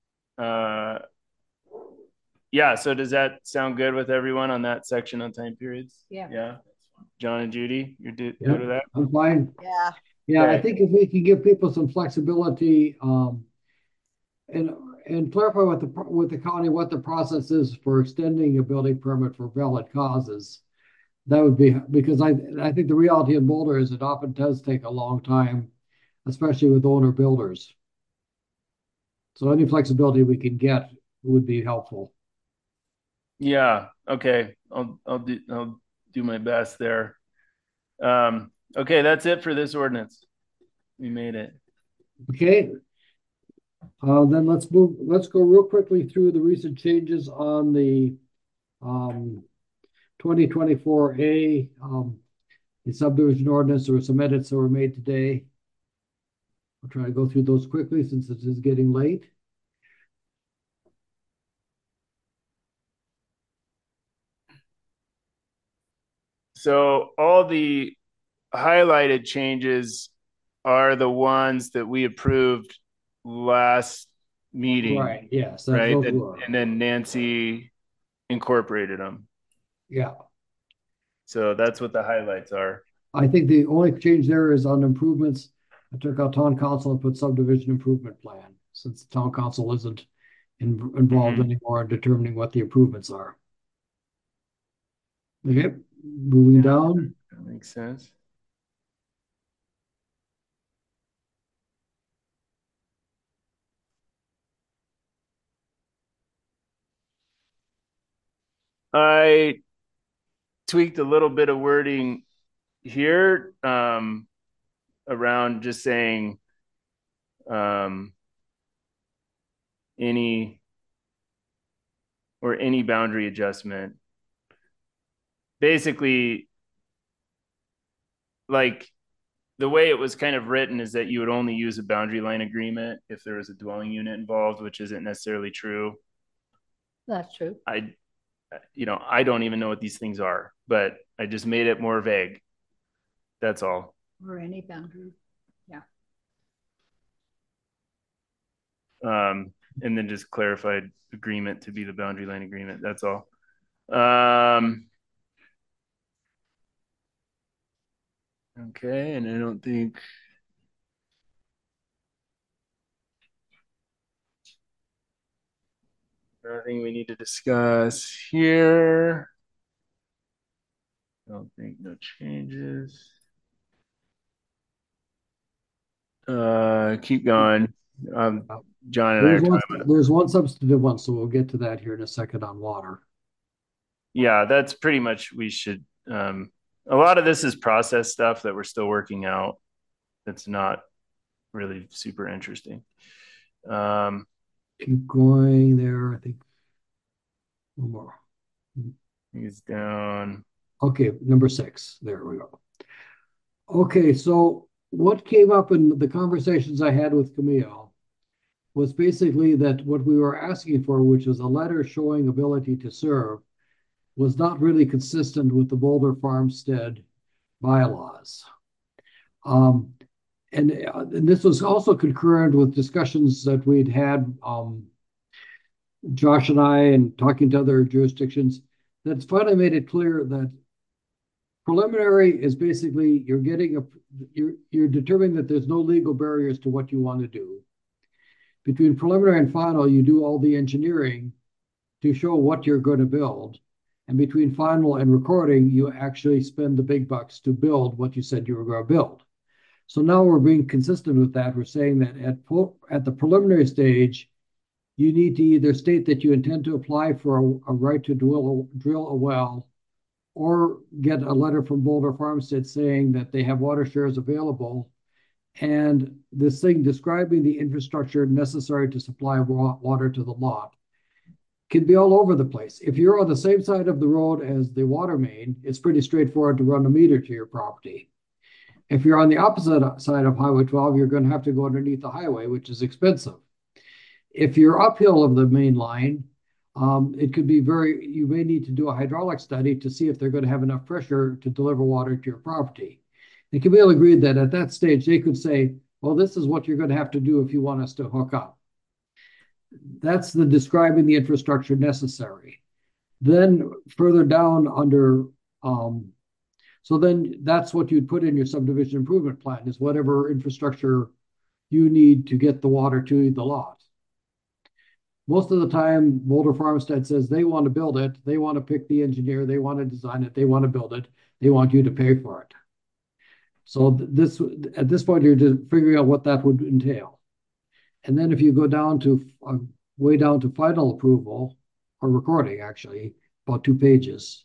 Speaker 1: yeah. So does that sound good with everyone on that section on time periods?
Speaker 7: Yeah.
Speaker 1: Yeah. John and Judy, you're good with that?
Speaker 2: I'm fine.
Speaker 4: Yeah.
Speaker 2: Yeah,
Speaker 1: Okay.
Speaker 2: I think if we can give people some flexibility, and clarify with the county what the process is for extending a building permit for valid causes, that would be, because I think the reality in Boulder is it often does take a long time, especially with owner builders. So any flexibility we can get would be helpful.
Speaker 1: Yeah. Okay. I'll do my best there. Okay, that's it for this ordinance. We made it.
Speaker 2: Okay. Then let's go real quickly through the recent changes on the 2024A, the subdivision ordinance. There were some edits that were made today. I'll try to go through those quickly since it is getting late.
Speaker 1: So all the highlighted changes are the ones that we approved last meeting.
Speaker 2: Right. Yes.
Speaker 1: Right. And then Nancy incorporated them.
Speaker 2: Yeah.
Speaker 1: So that's what the highlights are.
Speaker 2: I think the only change there is on improvements. I took out town council and put subdivision improvement plan, since the town council isn't involved anymore in determining what the improvements are. Okay, moving down.
Speaker 1: That makes sense. I tweaked a little bit of wording here around just saying any boundary adjustment. Basically, like the way it was kind of written is that you would only use a boundary line agreement if there was a dwelling unit involved, which isn't necessarily true.
Speaker 7: That's true.
Speaker 1: I don't even know what these things are, but I just made it more vague. That's all.
Speaker 7: Or any boundary. Yeah.
Speaker 1: And then just clarified agreement to be the boundary line agreement. That's all. Okay, and I don't think nothing we need to discuss here. I don't think no changes. Keep going. John and I are talking about.
Speaker 2: There's one substantive one, so we'll get to that here in a second on water.
Speaker 1: Yeah, that's pretty much we should. A lot of this is process stuff that we're still working out. That's not really super interesting.
Speaker 2: Keep going there. I think one more.
Speaker 1: It's down.
Speaker 2: Okay, number 6. There we go. Okay, so what came up in the conversations I had with Camille was basically that what we were asking for, which was a letter showing ability to serve, was not really consistent with the Boulder Farmstead bylaws. And this was also concurrent with discussions that we'd had, Josh and I, and talking to other jurisdictions, that finally made it clear that preliminary is basically you're determining that there's no legal barriers to what you want to do. Between preliminary and final, you do all the engineering to show what you're going to build. And between final and recording, you actually spend the big bucks to build what you said you were going to build. So now we're being consistent with that. We're saying that at the preliminary stage, you need to either state that you intend to apply for a right to drill a well, or get a letter from Boulder Farmstead saying that they have water shares available, and this thing describing the infrastructure necessary to supply water to the lot can be all over the place. If you're on the same side of the road as the water main, it's pretty straightforward to run a meter to your property. If you're on the opposite side of Highway 12, you're going to have to go underneath the highway, which is expensive. If you're uphill of the main line, it could be you may need to do a hydraulic study to see if they're going to have enough pressure to deliver water to your property. And Camille agreed that at that stage, they could say, well, this is what you're going to have to do if you want us to hook up. That's the describing the infrastructure necessary. Then further down under, so then that's what you'd put in your subdivision improvement plan, is whatever infrastructure you need to get the water to the lot. Most of the time, Boulder Farmstead says they want to build it. They want to pick the engineer. They want to design it. They want to build it. They want you to pay for it. So at this point, you're just figuring out what that would entail. And then if you go down to way down to final approval, or recording, actually, about 2 pages.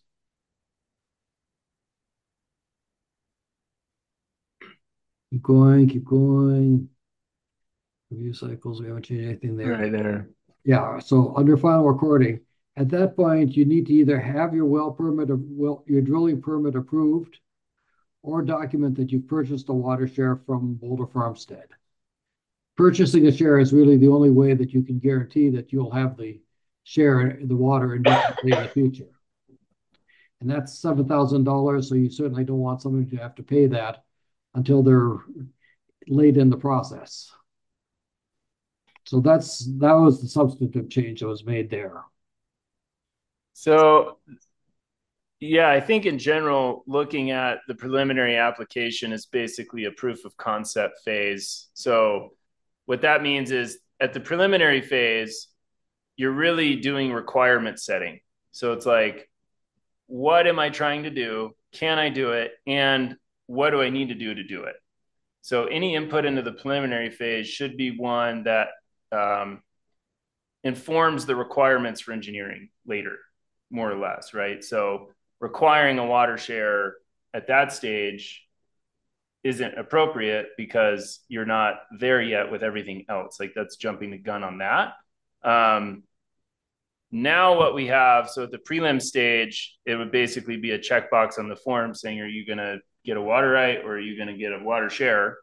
Speaker 2: Keep going. Review cycles, we haven't changed anything there.
Speaker 1: Right there.
Speaker 2: Yeah, so under final recording, at that point, you need to either have your your drilling permit approved, or document that you've purchased a water share from Boulder Farmstead. Purchasing a share is really the only way that you can guarantee that you'll have the share, the water indefinitely in the future. And that's $7,000, so you certainly don't want somebody to have to pay that until they're late in the process. So that was the substantive change that was made there.
Speaker 1: So Yeah, I think in general, looking at the preliminary application is basically a proof of concept phase. So what that means is at the preliminary phase, you're really doing requirement setting. So it's like, what am I trying to do? Can I do it? And what do I need to do it? So any input into the preliminary phase should be one that um, informs the requirements for engineering later, more or less, right? So requiring a water share at that stage isn't appropriate because you're not there yet with everything else. Like that's jumping the gun on that. Now what we have, so at the prelim stage, it would basically be a checkbox on the form saying, are you going to get a water right or are you going to get a water share?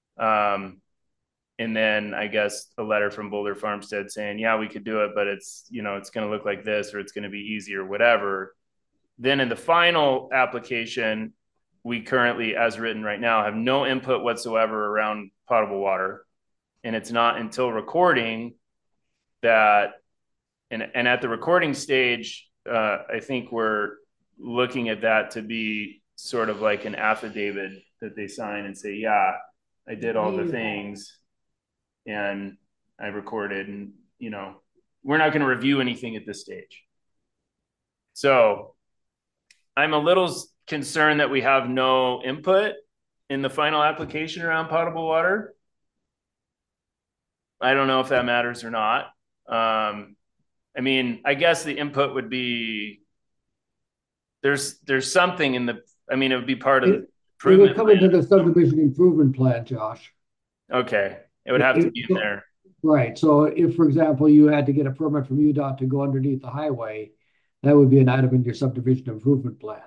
Speaker 1: And then I guess a letter from Boulder Farmstead saying, yeah, we could do it, but it's, you know, it's going to look like this or it's going to be easy or whatever. Then in the final application, we currently, as written right now, have no input whatsoever around potable water. And it's not until recording that, and at the recording stage, I think we're looking at that to be sort of like an affidavit that they sign and say, yeah, I did all the things and I recorded, and you know, we're not going to review anything at this stage. So I'm a little concerned that we have no input in the final application around potable water. I don't know if that matters or not. I mean, I guess the input would be there's something in the. I mean, it would be part of the
Speaker 2: It would
Speaker 1: improvement
Speaker 2: come
Speaker 1: plan.
Speaker 2: into the subdivision improvement plan, Josh.
Speaker 1: Okay, it would have to be in there.
Speaker 2: Right. So if, for example, you had to get a permit from UDOT to go underneath the highway, that would be an item in your subdivision improvement plan.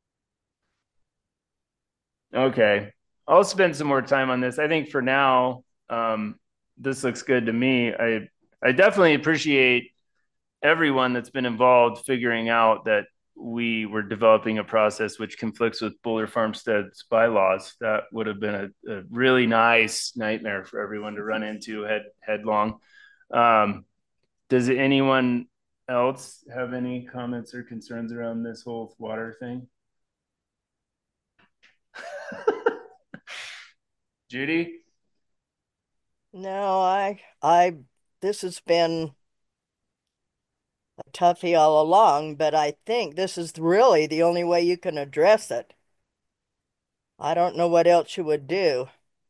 Speaker 1: Okay, I'll spend some more time on this. I think for now, this looks good to me. I definitely appreciate everyone that's been involved figuring out that we were developing a process which conflicts with Boulder Farmstead's bylaws. That would have been a really nice nightmare for everyone to run into headlong. Does anyone else have any comments or concerns around this whole water thing? Judy?
Speaker 4: No, this has been a toughie all along, but I think this is really the only way you can address it. I don't know what else you would do.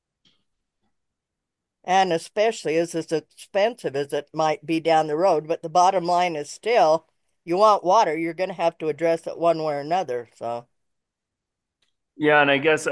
Speaker 4: And especially as expensive as it might be down the road, but the bottom line is still, you want water, you're going to have to address it one way or another. So,
Speaker 1: Yeah, and I guess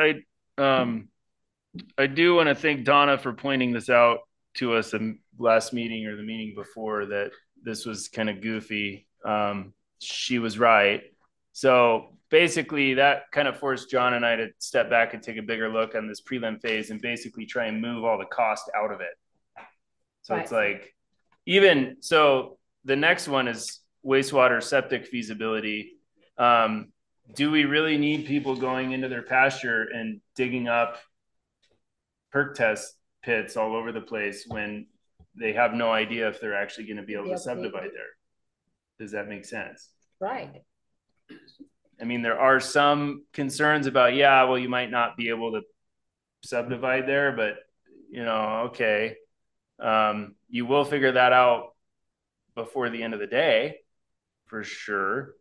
Speaker 1: I do want to thank Donna for pointing this out to us the last meeting or the meeting before that this was kind of goofy. She was right. So basically, that kind of forced John and I to step back and take a bigger look on this prelim phase and basically try and move all the cost out of it. So it's like, even so, the next one is wastewater septic feasibility. Do we really need people going into their pasture and digging up perk test pits all over the place when they have no idea if they're actually going to be able to subdivide there? Does that make sense?
Speaker 7: Right.
Speaker 1: I mean, there are some concerns about, yeah, well, you might not be able to subdivide there, but you know, okay. You will figure that out before the end of the day for sure.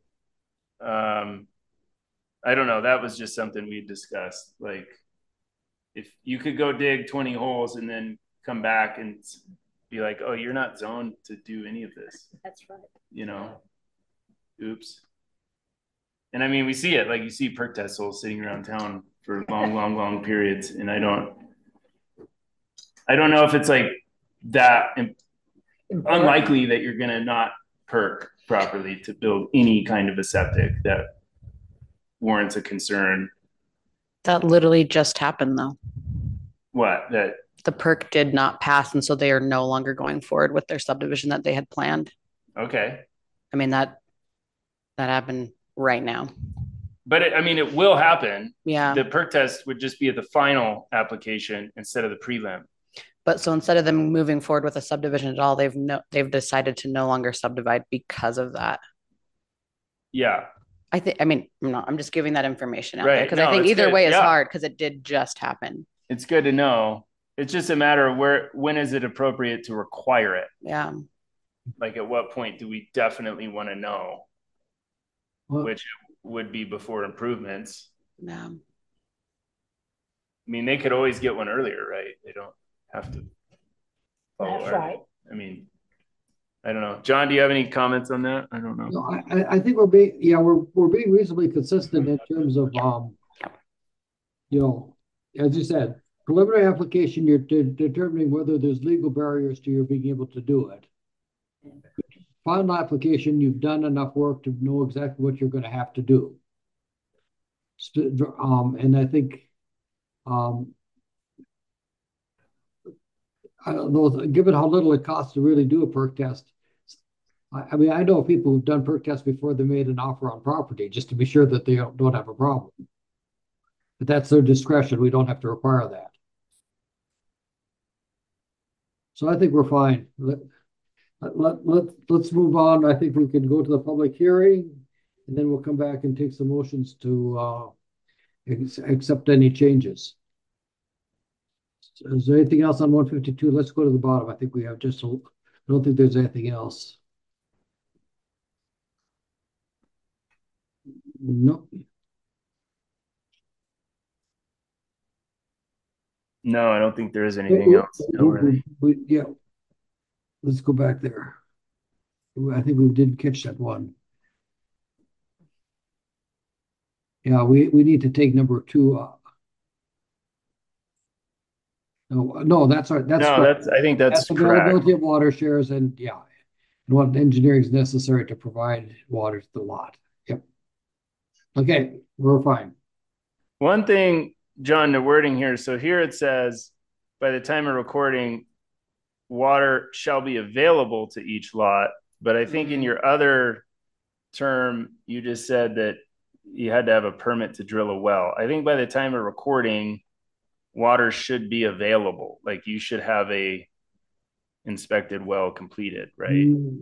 Speaker 1: I don't know. That was just something we discussed. Like, if you could go dig 20 holes and then come back and be like, oh, you're not zoned to do any of this.
Speaker 7: That's right.
Speaker 1: You know, oops. And I mean, we see it. Like, you see perk test holes sitting around town for long periods. And I don't know if it's like that unlikely that you're going to not perk properly to build any kind of a septic that warrants a concern.
Speaker 3: That literally just happened though.
Speaker 1: What? That
Speaker 3: The perk did not pass, and so they are no longer going forward with their subdivision that they had planned.
Speaker 1: okay.
Speaker 3: I mean, that happened right now.
Speaker 1: But I mean, it will happen.
Speaker 3: Yeah.
Speaker 1: The perk test would just be at the final application instead of the prelim.
Speaker 3: But so instead of them moving forward with a subdivision at all, they've decided to no longer subdivide because of that.
Speaker 1: Yeah.
Speaker 3: I mean, I'm just giving that information out there
Speaker 1: Right.
Speaker 3: because I
Speaker 1: No,
Speaker 3: think
Speaker 1: it's
Speaker 3: either
Speaker 1: good.
Speaker 3: way is
Speaker 1: Yeah.
Speaker 3: hard because it did just happen.
Speaker 1: It's good to know. It's just a matter of when is it appropriate to require it?
Speaker 3: Yeah.
Speaker 1: Like at what point do we definitely want to know?
Speaker 2: Well,
Speaker 1: Which would be before improvements.
Speaker 3: Yeah.
Speaker 1: I mean, they could always get one earlier, right? They don't have to follow
Speaker 7: That's
Speaker 1: our.
Speaker 7: right.
Speaker 1: I mean, I don't know. John, do you have any comments on that? I don't know.
Speaker 2: no, I think we're being reasonably consistent in terms of as you said, preliminary application, you're determining whether there's legal barriers to your being able to do it. Final application, you've done enough work to know exactly what you're going to have to do. And I think, I don't know, given how little it costs to really do a perk test, I mean, I know people who've done perk tests before they made an offer on property just to be sure that they don't have a problem. But that's their discretion. We don't have to require that. So I think we're fine. Let's move on. I think we can go to the public hearing, and then we'll come back and take some motions to accept any changes. Is there anything else on 152? Let's go to the bottom. I think we have I don't think there's anything else. Nope.
Speaker 1: No, I don't think there is anything else.
Speaker 2: Yeah. Let's go back there. I think we did catch that one. Yeah, we need to take number 2 up. No, that's right.
Speaker 1: I think that's correct.
Speaker 2: Availability of water shares and what engineering is necessary to provide water to the lot. Yep. Okay, we're fine.
Speaker 1: One thing, John, the wording here. So here it says, by the time of recording, water shall be available to each lot. But I think in your other term, you just said that you had to have a permit to drill a well. I think by the time of recording, water should be available. Like you should have a inspected well completed, right?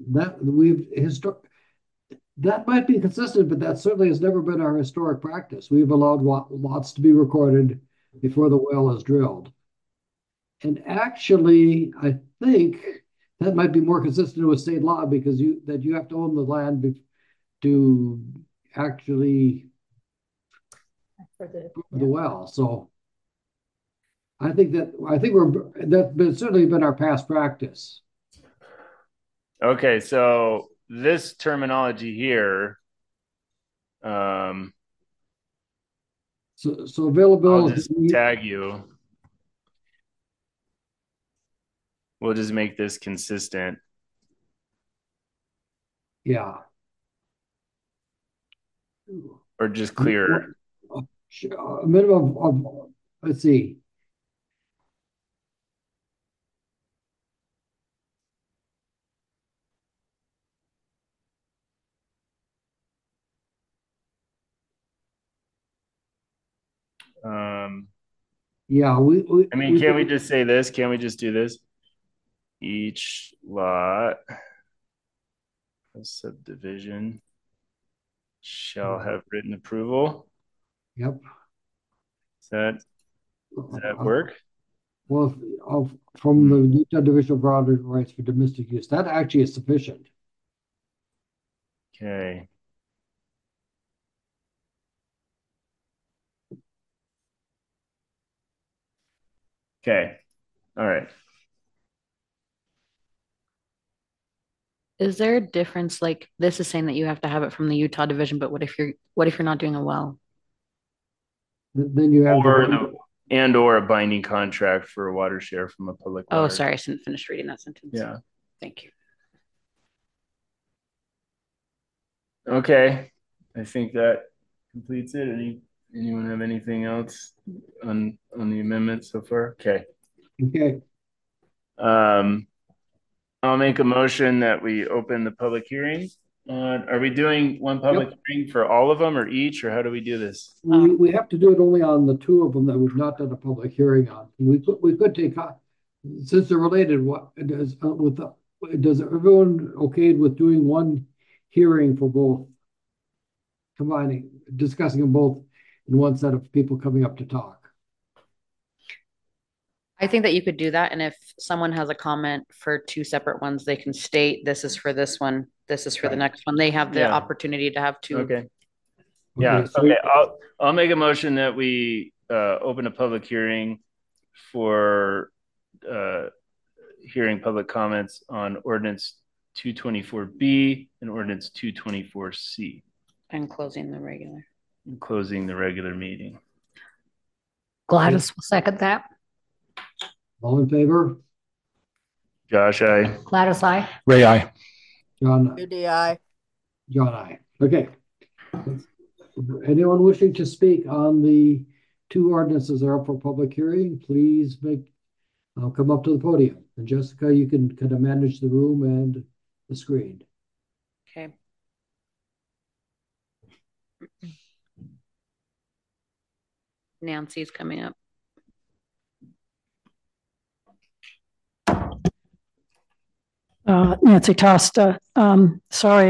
Speaker 2: That might be consistent, but that certainly has never been our historic practice. We've allowed lots to be recorded before the well is drilled. And actually, I think that might be more consistent with state law because you have to own the land to actually
Speaker 7: For
Speaker 2: the well. So I think that's certainly been our past practice.
Speaker 1: Okay, so this terminology here,
Speaker 2: so availability.
Speaker 1: I'll just tag you. We'll just make this consistent.
Speaker 2: Yeah.
Speaker 1: Or just clear.
Speaker 2: A minimum of, let's see. Yeah,
Speaker 1: I mean, can't we just say this? Can't we just do this? Each lot of subdivision shall have written approval.
Speaker 2: Yep.
Speaker 1: Does that work?
Speaker 2: Well, from the Utah Division of Water Rights for Domestic Use, that actually is sufficient.
Speaker 1: Okay. Okay. All right.
Speaker 3: Is there a difference? Like this is saying that you have to have it from the Utah division, but what if you're not doing a well?
Speaker 2: Then you have
Speaker 1: or a binding contract for a water share from a public water.
Speaker 3: Oh, sorry, I didn't finish reading that sentence.
Speaker 1: Yeah.
Speaker 3: Thank you.
Speaker 1: Okay. I think that completes it. Anyone have anything else on the amendment so far? Okay.
Speaker 2: Okay.
Speaker 1: I'll make a motion that we open the public hearing. Are we doing one public hearing for all of them or each, or how do we do this?
Speaker 2: We have to do it only on the 2 of them that we've not done a public hearing on. We could take, since they're related, does everyone okay with doing one hearing for both? discussing them both in one set of people coming up to talk.
Speaker 3: I think that you could do that. And if someone has a comment for two separate ones, they can state this is for this one, this is for the next one. They have the opportunity to have two.
Speaker 1: Okay. Yeah.
Speaker 2: Okay, so
Speaker 1: Okay. I'll make a motion that we open a public hearing for hearing public comments on ordinance 224B and ordinance 224C.
Speaker 3: And closing the regular.
Speaker 1: And closing the regular meeting.
Speaker 7: Gladys will second that.
Speaker 2: all in favor?
Speaker 1: Josh, I.
Speaker 7: Gladys, aye.
Speaker 6: Ray, aye.
Speaker 2: John,
Speaker 4: UDI.
Speaker 2: John, I. Okay. Anyone wishing to speak on the two ordinances that are up for public hearing, please come up to the podium. And Jessica, you can kind of manage the room and the screen.
Speaker 3: Okay. Nancy's coming up.
Speaker 5: Nancy Tosta. Sorry,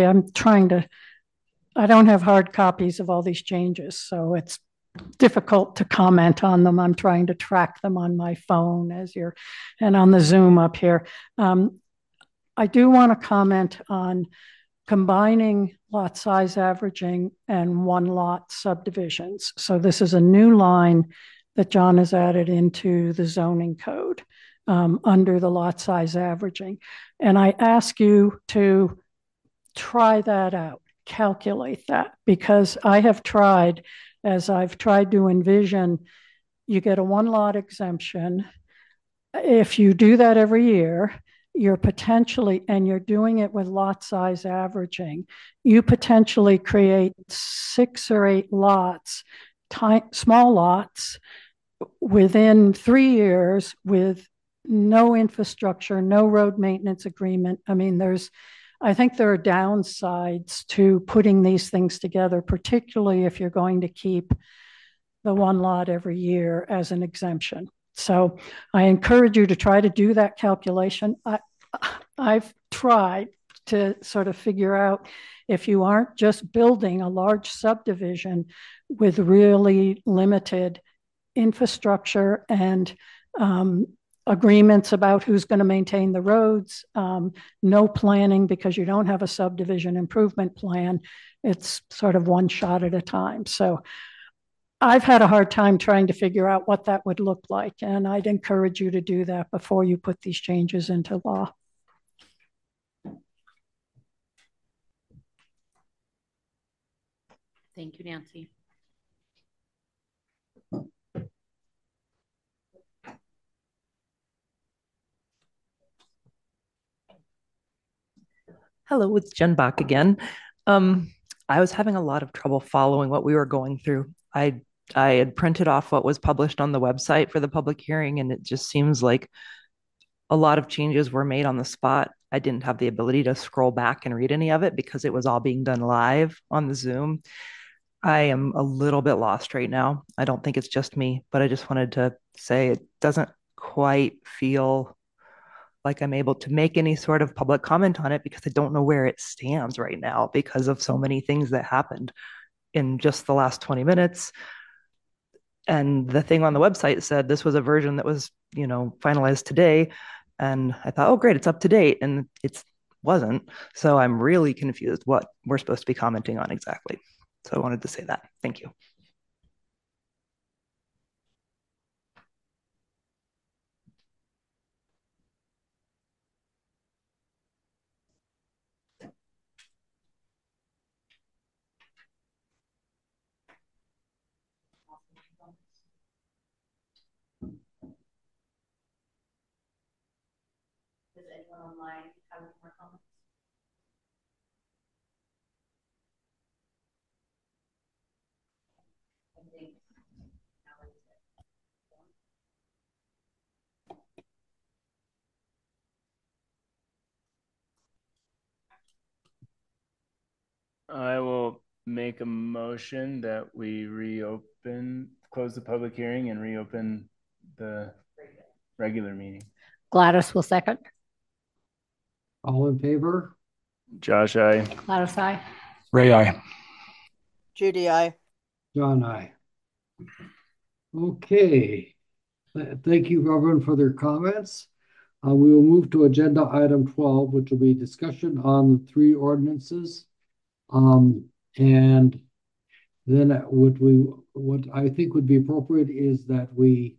Speaker 5: I don't have hard copies of all these changes, so it's difficult to comment on them. I'm trying to track them on my phone and on the Zoom up here. I do want to comment on combining lot size averaging and one lot subdivisions. So this is a new line that John has added into the zoning code under the lot size averaging. And I ask you to try that out, calculate that, because I have tried, as I've tried to envision, you get a one lot exemption. If you do that every year, you're potentially, and you're doing it with lot size averaging, you potentially create 6 or 8 lots, small lots, within 3 years with no infrastructure, no road maintenance agreement. I mean, I think there are downsides to putting these things together, particularly if you're going to keep the one lot every year as an exemption. So I encourage you to try to do that calculation. I've tried to sort of figure out if you aren't just building a large subdivision with really limited infrastructure and agreements about who's going to maintain the roads, no planning because you don't have a subdivision improvement plan. It's sort of one shot at a time. So I've had a hard time trying to figure out what that would look like, and I'd encourage you to do that before you put these changes into law.
Speaker 3: Thank you, Nancy.
Speaker 8: Hello, it's Jen Bach again. I was having a lot of trouble following what we were going through. I had printed off what was published on the website for the public hearing, and it just seems like a lot of changes were made on the spot. I didn't have the ability to scroll back and read any of it because it was all being done live on the Zoom. I am a little bit lost right now. I don't think it's just me, but I just wanted to say it doesn't quite feel like I'm able to make any sort of public comment on it because I don't know where it stands right now because of so many things that happened in just the last 20 minutes. And the thing on the website said this was a version that was, finalized today. And I thought, oh, great, it's up to date. And it wasn't. So I'm really confused what we're supposed to be commenting on exactly. So I wanted to say that. Thank you.
Speaker 3: Does anyone online have any more comments?
Speaker 1: I will make a motion that we close the public hearing and reopen the regular meeting.
Speaker 7: Gladys will second.
Speaker 2: All in favor?
Speaker 1: Josh, I.
Speaker 7: Gladys, aye.
Speaker 6: Ray, aye.
Speaker 4: Judy, I.
Speaker 2: John, I. Okay. Thank you, everyone, for their comments. We will move to agenda item 12, which will be discussion on the 3 ordinances. And then what I think would be appropriate is that we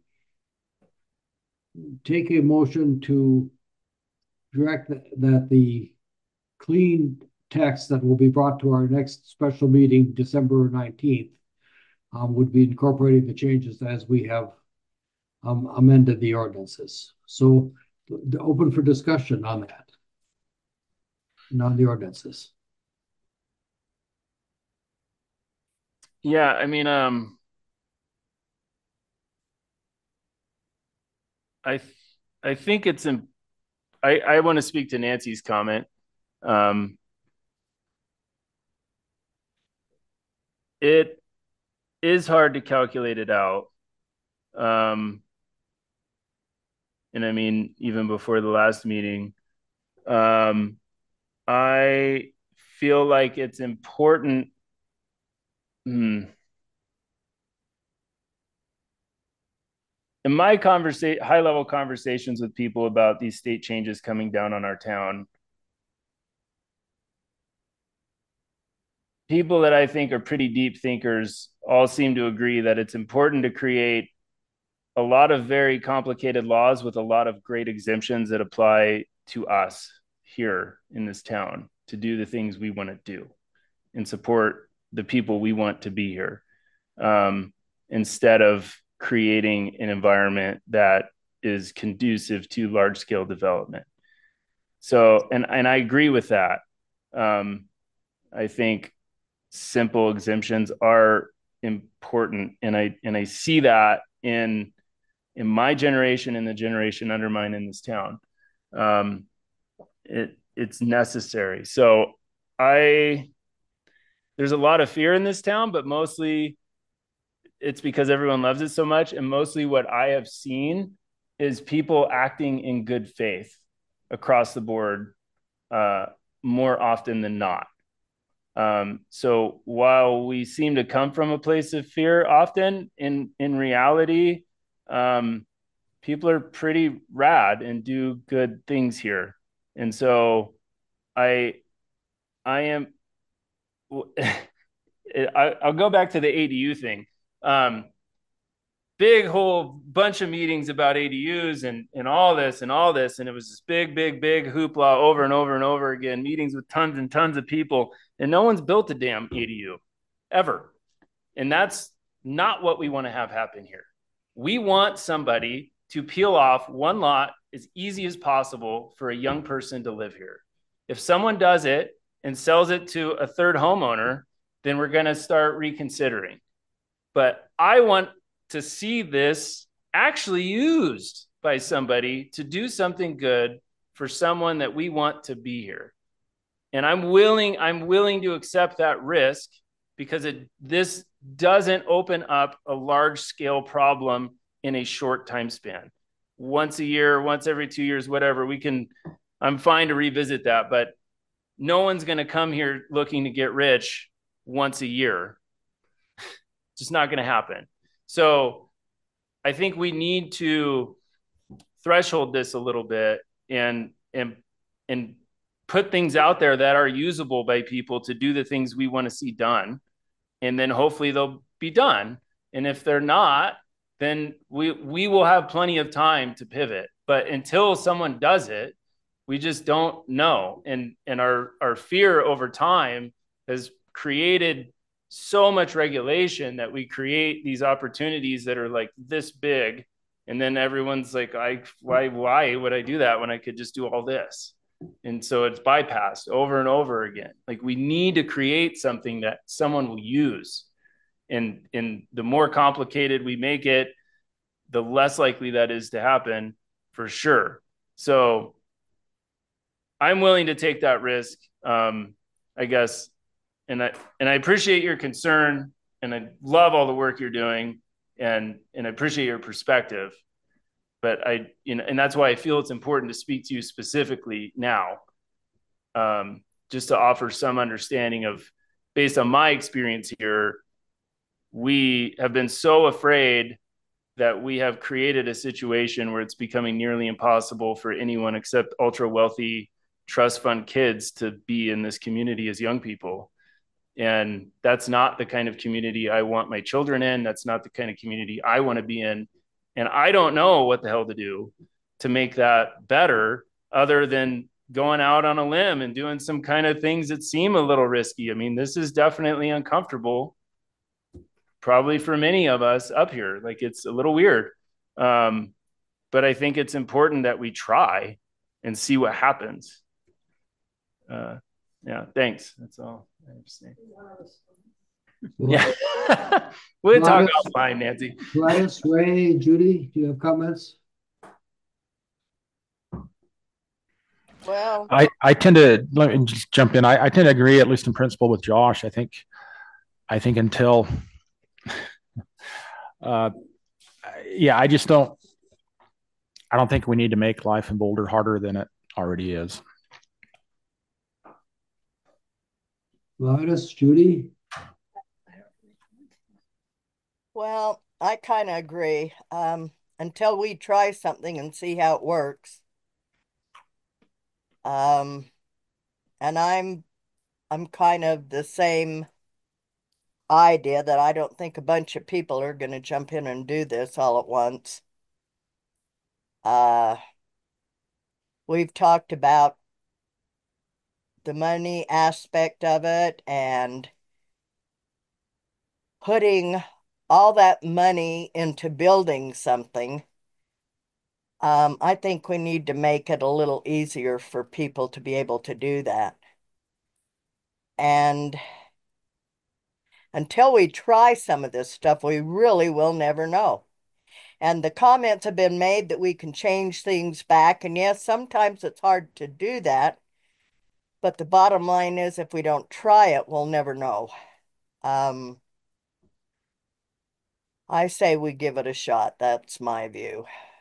Speaker 2: take a motion to direct that the clean text that will be brought to our next special meeting, December 19th, would be incorporating the changes as we have amended the ordinances. So open for discussion on that and on the ordinances.
Speaker 1: Yeah, I mean, I think it's I want to speak to Nancy's comment. It is hard to calculate it out. And I mean, even before the last meeting, I feel like it's important. In my high level conversations with people about these state changes coming down on our town, people that I think are pretty deep thinkers all seem to agree that it's important to create a lot of very complicated laws with a lot of great exemptions that apply to us here in this town to do the things we want to do and support the people we want to be here, instead of creating an environment that is conducive to large scale development. So, and I agree with that. I think simple exemptions are important, and I see that in my generation and the generation under mine in this town. It's necessary. So there's a lot of fear in this town, but mostly it's because everyone loves it so much. And mostly what I have seen is people acting in good faith across the board, more often than not. So while we seem to come from a place of fear, often in reality, people are pretty rad and do good things here. And so I'll go back to the ADU thing. Big whole bunch of meetings about ADUs and all this. And it was this big hoopla over and over and over again, meetings with tons and tons of people, and no one's built a damn ADU ever. And that's not what we want to have happen here. We want somebody to peel off one lot as easy as possible for a young person to live here. If someone does it and sells it to a third homeowner, then we're going to start reconsidering. But I want to see this actually used by somebody to do something good for someone that we want to be here. And I'm willing to accept that risk, because this doesn't open up a large scale problem in a short time span. Once a year, once every 2 years, whatever, I'm fine to revisit that, but no one's going to come here looking to get rich once a year. It's just not going to happen. So I think we need to threshold this a little bit and put things out there that are usable by people to do the things we want to see done. And then hopefully they'll be done. And if they're not, then we will have plenty of time to pivot. But until someone does it, we just don't know. And our fear over time has created so much regulation that we create these opportunities that are like this big. And then everyone's like, why would I do that when I could just do all this? And so it's bypassed over and over again. Like, we need to create something that someone will use. And the more complicated we make it, the less likely that is to happen, for sure. So I'm willing to take that risk, I guess. And I appreciate your concern, and I love all the work you're doing, and I appreciate your perspective. But and that's why I feel it's important to speak to you specifically now, just to offer some understanding of based on my experience here, we have been so afraid that we have created a situation where it's becoming nearly impossible for anyone except ultra wealthy trust fund kids to be in this community as young people. And that's not the kind of community I want my children in. That's not the kind of community I want to be in. And I don't know what the hell to do to make that better other than going out on a limb and doing some kind of things that seem a little risky. I mean, this is definitely uncomfortable, probably for many of us up here. Like, it's a little weird. But I think it's important that we try and see what happens. Yeah, thanks. That's all I have to say. Yeah. We'll talk offline, Nancy.
Speaker 2: Gladys, Ray, Judy, do you have comments?
Speaker 4: Well,
Speaker 6: I tend to, let me just jump in. I tend to agree, at least in principle, with Josh. I think until, yeah, I don't think we need to make life in Boulder harder than it already is.
Speaker 2: Gladys, Judy?
Speaker 4: well, I kind of agree. Until we try something and see how it works. And I'm kind of the same idea that I don't think a bunch of people are going to jump in and do this all at once. We've talked about the money aspect of it and putting all that money into building something. I think we need to make it a little easier for people to be able to do that. And until we try some of this stuff, we really will never know. And the comments have been made that we can change things back. And yes, sometimes it's hard to do that. But the bottom line is, if we don't try it, we'll never know. I say we give it a shot. That's my view.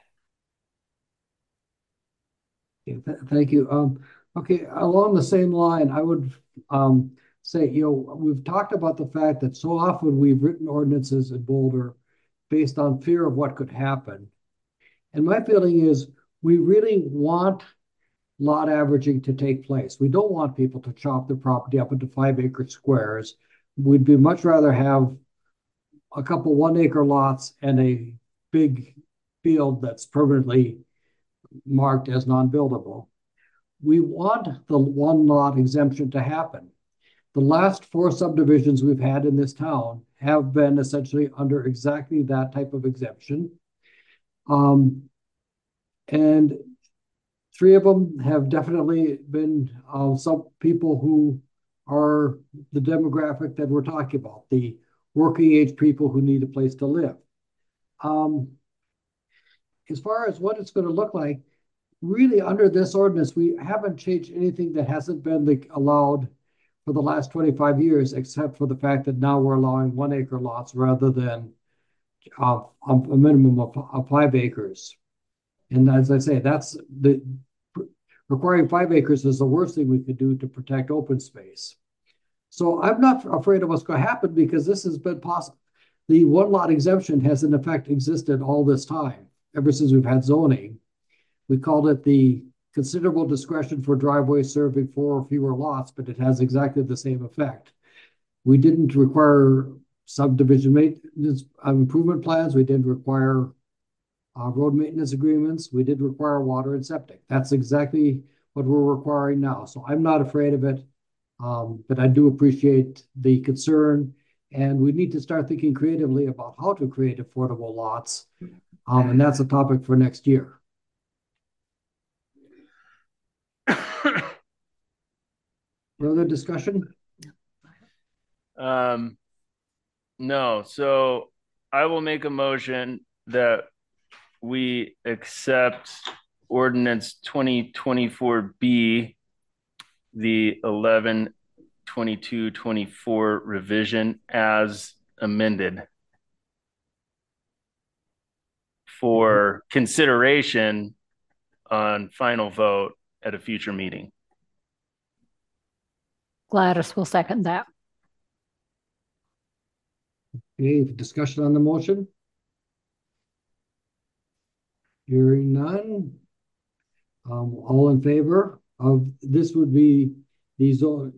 Speaker 2: Yeah, thank you. Okay, along the same line, I would say, we've talked about the fact that so often we've written ordinances in Boulder based on fear of what could happen. And my feeling is we really want lot averaging to take place. We don't want people to chop their property up into 5-acre squares. We'd be much rather have a couple 1-acre lots and a big field that's permanently marked as non-buildable. We want the one lot exemption to happen. The last 4 subdivisions we've had in this town have been essentially under exactly that type of exemption. And 3 of them have definitely been some people who are the demographic that we're talking about, the working age people who need a place to live. As far as what it's going to look like, really under this ordinance, we haven't changed anything that hasn't been allowed for the last 25 years, except for the fact that now we're allowing 1-acre lots rather than a minimum of 5 acres. And as I say, that's requiring 5 acres is the worst thing we could do to protect open space. So I'm not afraid of what's going to happen because this has been possible. The 1-lot exemption has in effect existed all this time, ever since we've had zoning. We called it the considerable discretion for driveways serving 4 or fewer lots, but it has exactly the same effect. We didn't require subdivision maintenance improvement plans. We didn't require road maintenance agreements. We did require water and septic. That's exactly what we're requiring now. So I'm not afraid of it, but I do appreciate the concern. And we need to start thinking creatively about how to create affordable lots. And that's a topic for next year. Further discussion?
Speaker 1: No. So I will make a motion that we accept ordinance 2024B, the 11/22/24 revision as amended for consideration on final vote at a future meeting.
Speaker 7: Gladys will second that.
Speaker 2: Okay, discussion on the motion? Hearing none. All in favor of, this would be the zone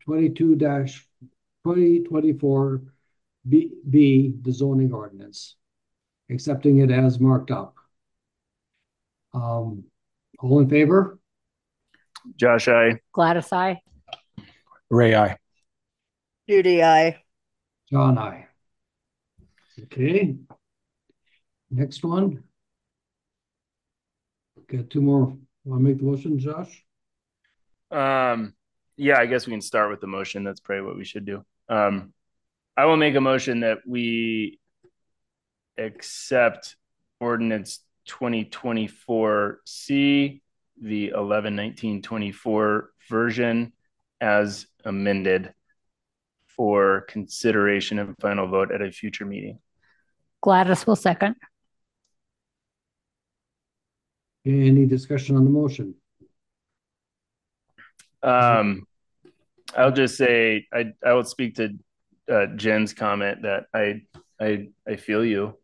Speaker 2: 22-2024 B, the zoning ordinance, accepting it as marked up. All in favor?
Speaker 1: Josh, I.
Speaker 7: Gladys, I.
Speaker 6: Ray, I.
Speaker 4: Judy, I.
Speaker 2: John, I. Okay. Next one. Got two more. Want to make the motion, Josh?
Speaker 1: Yeah, I guess we can start with the motion. That's probably what we should do. I will make a motion that we accept ordinance 2024C, the 11/19/24 version as amended for consideration and final vote at a future meeting.
Speaker 7: Gladys will second.
Speaker 2: Any discussion on the motion?
Speaker 1: I'll just say I will speak to Jen's comment that I feel you.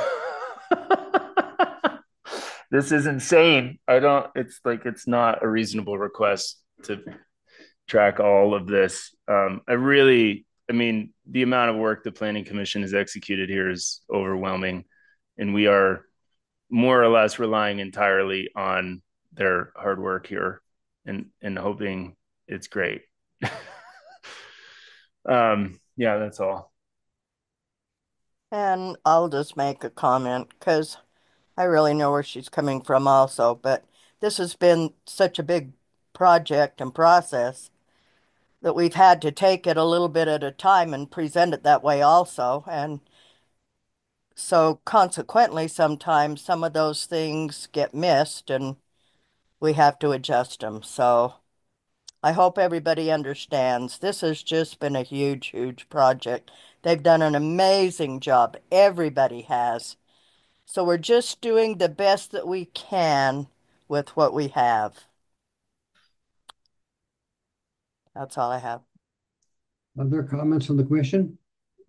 Speaker 1: This is insane. It's not a reasonable request to track all of this. The amount of work the Planning Commission has executed here is overwhelming, and we are more or less relying entirely on their hard work here and hoping it's great. Yeah, that's all.
Speaker 4: And I'll just make a comment because I really know where she's coming from also, but this has been such a big project and process that we've had to take it a little bit at a time and present it that way also. And so consequently, sometimes some of those things get missed and we have to adjust them. So I hope everybody understands. This has just been a huge, huge project. They've done an amazing job. Everybody has. So we're just doing the best that we can with what we have. That's all I have.
Speaker 2: Other comments from the commission?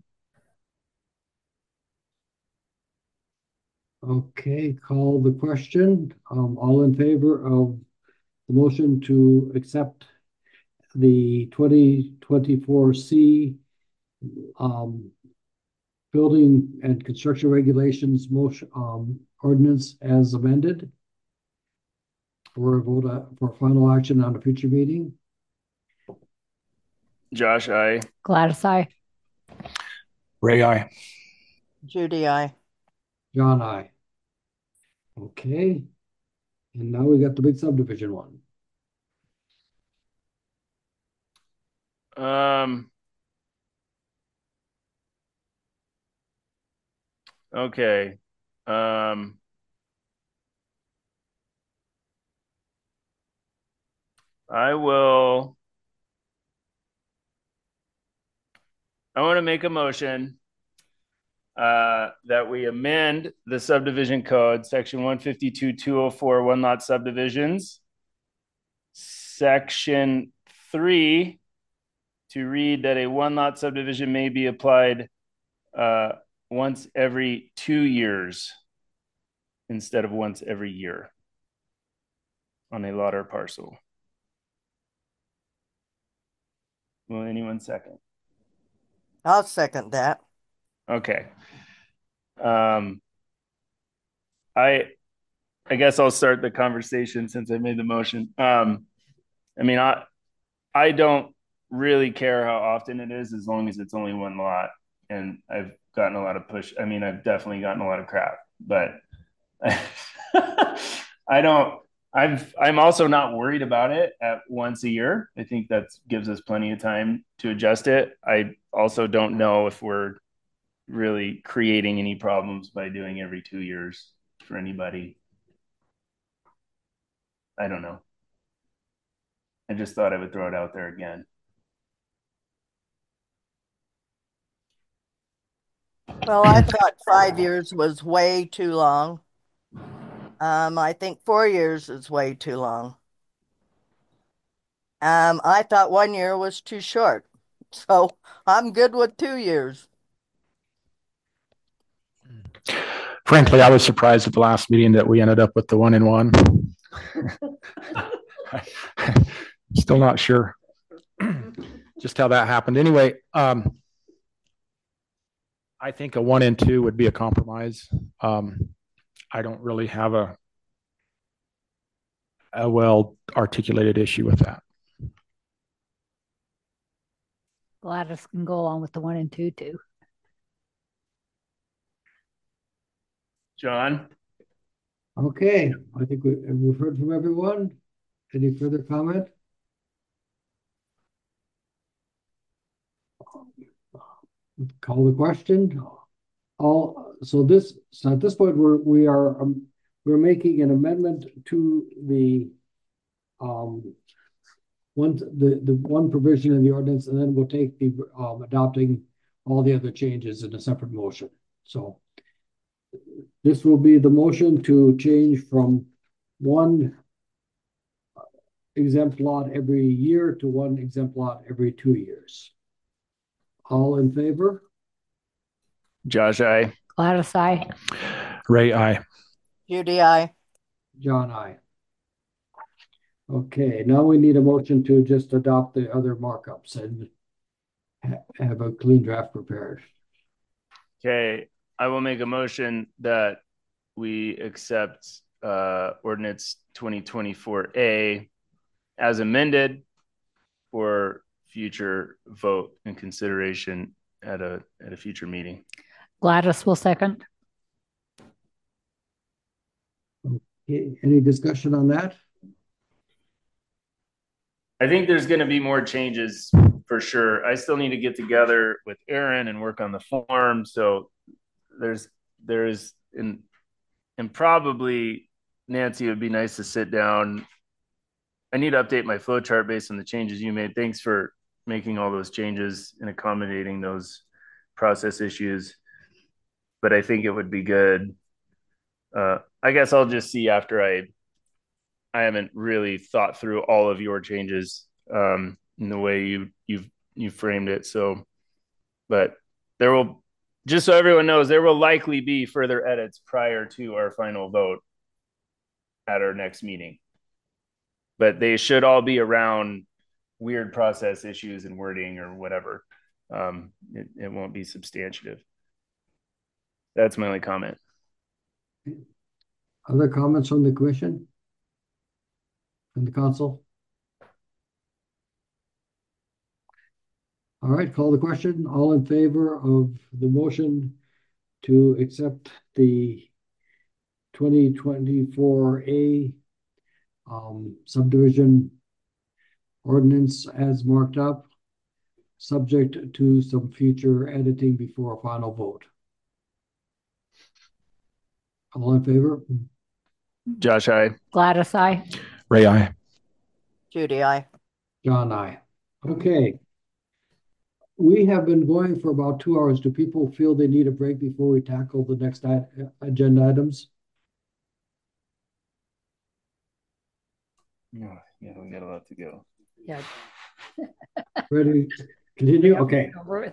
Speaker 2: Okay, call the question. All in favor of the motion to accept the 2024C building and construction regulations motion ordinance as amended for a vote for final action on a future meeting?
Speaker 1: Josh, I.
Speaker 7: Gladys, I.
Speaker 6: Ray, I.
Speaker 4: Judy, I.
Speaker 2: John, I. Okay. And now we got the big subdivision one.
Speaker 1: Okay. I want to make a motion that we amend the subdivision code, section 152-204, one lot subdivisions, section 3, to read that a one lot subdivision may be applied once every 2 years instead of once every year on a lot or parcel. Will anyone second?
Speaker 4: I'll second that.
Speaker 1: Okay. I guess I'll start the conversation since I made the motion. I don't really care how often it is, as long as it's only one lot. And I've gotten a lot of push. I've definitely gotten a lot of crap, but I'm also not worried about it at once a year. I think that gives us plenty of time to adjust it. I also don't know if we're really creating any problems by doing every 2 years for anybody. I don't know. I just thought I would throw it out there again.
Speaker 4: Well, I thought 5 years was way too long. I think 4 years is way too long. I thought 1 year was too short. So I'm good with 2 years.
Speaker 6: Frankly, I was surprised at the last meeting that we ended up with the 1-in-1. Still not sure just how that happened. Anyway, I think a 1-in-2 would be a compromise. I don't really have a well articulated issue with that.
Speaker 7: Gladys can go along with the 1-in-2 too.
Speaker 1: John?
Speaker 2: Okay, I think we've heard from everyone. Any further comment? Call the question. So at this point we're making an amendment to the one provision in the ordinance, and then we'll take the adopting all the other changes in a separate motion. So this will be the motion to change from one exempt lot every year to one exempt lot every 2 years. All in favor?
Speaker 1: Josh, aye.
Speaker 7: Gladys, aye.
Speaker 6: Ray, aye.
Speaker 4: Judy, aye.
Speaker 2: John, aye. Okay, now we need a motion to just adopt the other markups and have a clean draft prepared.
Speaker 1: Okay, I will make a motion that we accept ordinance 2024A as amended for future vote and consideration at a future meeting.
Speaker 7: Gladys will second.
Speaker 2: Okay, any discussion on that?
Speaker 1: I think there's going to be more changes for sure. I still need to get together with Aaron and work on the form. So there's and probably Nancy, it would be nice to sit down. I need to update my flow chart based on the changes you made. Thanks for making all those changes and accommodating those process issues. But I think it would be good. I guess I'll just see after I haven't really thought through all of your changes in the way you framed it. So, but there will, just so everyone knows, there will likely be further edits prior to our final vote at our next meeting. But they should all be around weird process issues and wording or whatever. It won't be substantive. That's my only comment.
Speaker 2: Other comments from the commission? From the council? All right, call the question. All in favor of the motion to accept the 2024A subdivision ordinance as marked up, subject to some future editing before a final vote. All in favor?
Speaker 1: Josh, aye.
Speaker 7: Gladys, aye.
Speaker 6: Ray, aye.
Speaker 4: Judy, aye.
Speaker 2: John, aye. Okay. We have been going for about 2 hours. Do people feel they need a break before we tackle the next agenda items?
Speaker 1: Yeah, we got a lot to go.
Speaker 7: Yeah.
Speaker 2: Ready to continue? Okay.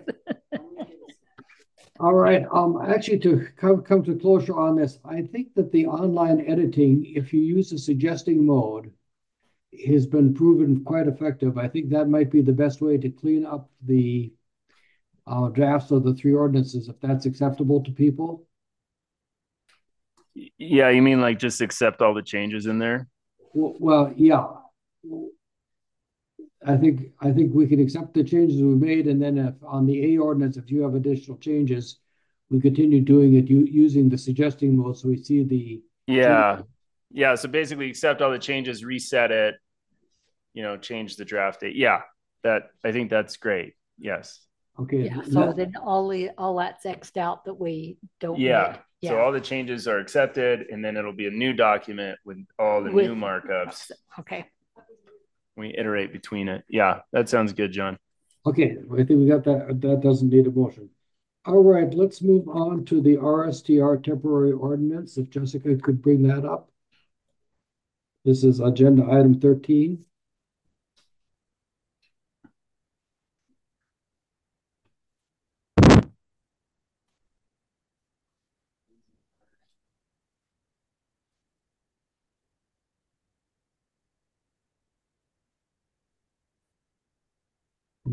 Speaker 2: All right. Actually, to come to closure on this, I think that the online editing, if you use the suggesting mode, has been proven quite effective. I think that might be the best way to clean up the drafts of the 3 ordinances, if that's acceptable to people.
Speaker 1: Yeah, you mean like just accept all the changes in there?
Speaker 2: Well, yeah. I think we can accept the changes we made, and then if on the A ordinance, if you have additional changes, we continue doing it using the suggesting mode, so we see the
Speaker 1: yeah. So basically, accept all the changes, reset it, change the draft date. Yeah, I think that's great. Yes.
Speaker 2: Okay.
Speaker 7: Yeah. So then all that's X'd out that we don't.
Speaker 1: Yeah. So all the changes are accepted, and then it'll be a new document with all the new markups.
Speaker 7: Okay.
Speaker 1: We iterate between it. Yeah, that sounds good, John.
Speaker 2: Okay, I think we got that. That doesn't need a motion. All right, let's move on to the RSTR temporary ordinance. If Jessica could bring that up. This is agenda item 13.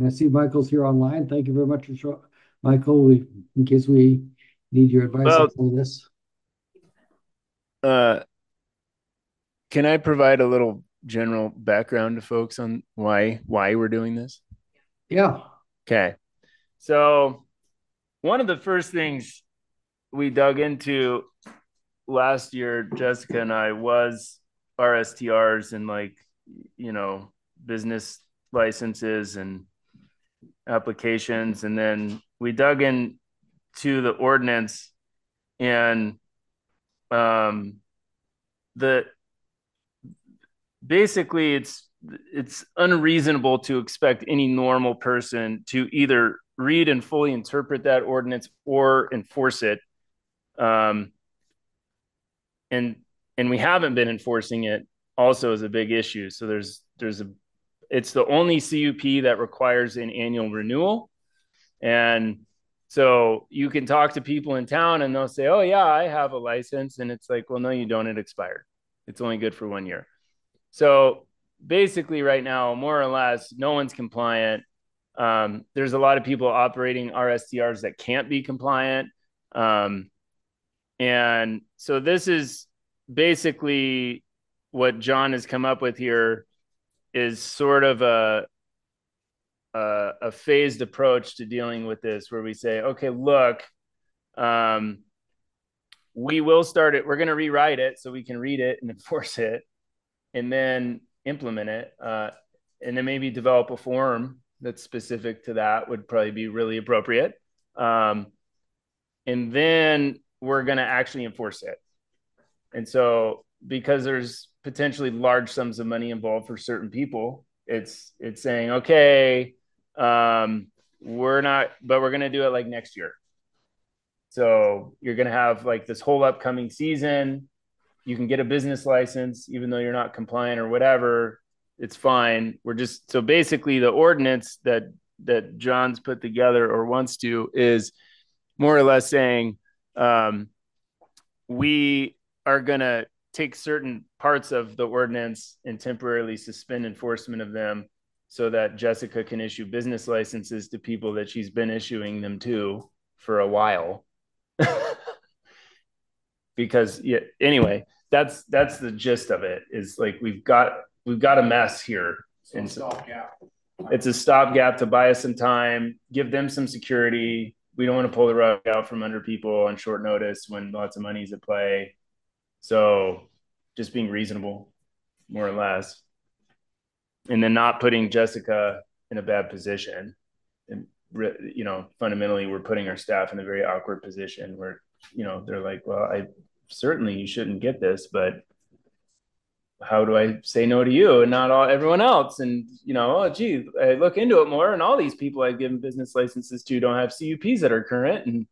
Speaker 2: And I see Michael's here online. Thank you very much for Michael, in case we need your advice on this.
Speaker 1: Can I provide a little general background to folks on why we're doing this?
Speaker 2: Yeah.
Speaker 1: Okay. So one of the first things we dug into last year, Jessica and I, was RSTRs and business licenses and applications. And then we dug into the ordinance, and basically it's unreasonable to expect any normal person to either read and fully interpret that ordinance or enforce it. And we haven't been enforcing it also is a big issue. So it's the only CUP that requires an annual renewal. And so you can talk to people in town and they'll say, oh yeah, I have a license. And it's like, well, no, you don't. It expired. It's only good for 1 year. So basically right now, more or less, no one's compliant. There's a lot of people operating RSTRs that can't be compliant. And so this is basically what John has come up with here, is sort of a phased approach to dealing with this, where we say, okay, look, we will start it. We're going to rewrite it so we can read it and enforce it, and then implement it. And then maybe develop a form that's specific to that would probably be really appropriate. And then we're going to actually enforce it. And so, because there's potentially large sums of money involved for certain people, it's saying, okay, we're going to do it like next year. So you're going to have like this whole upcoming season. You can get a business license, even though you're not compliant or whatever. It's fine. So basically the ordinance that John's put together or wants to is more or less saying, we are going to take certain parts of the ordinance and temporarily suspend enforcement of them so that Jessica can issue business licenses to people that she's been issuing them to for a while. Because anyway, that's the gist of it, is like, we've got a mess here. And it's a stopgap to buy us some time, give them some security. We don't want to pull the rug out from under people on short notice when lots of money's at play. So just being reasonable, more or less. And then not putting Jessica in a bad position. And, fundamentally, we're putting our staff in a very awkward position where, they're like, well, certainly you shouldn't get this, but how do I say no to you and not everyone else? And, oh, gee, I look into it more, and all these people I've given business licenses to don't have CUPs that are current. And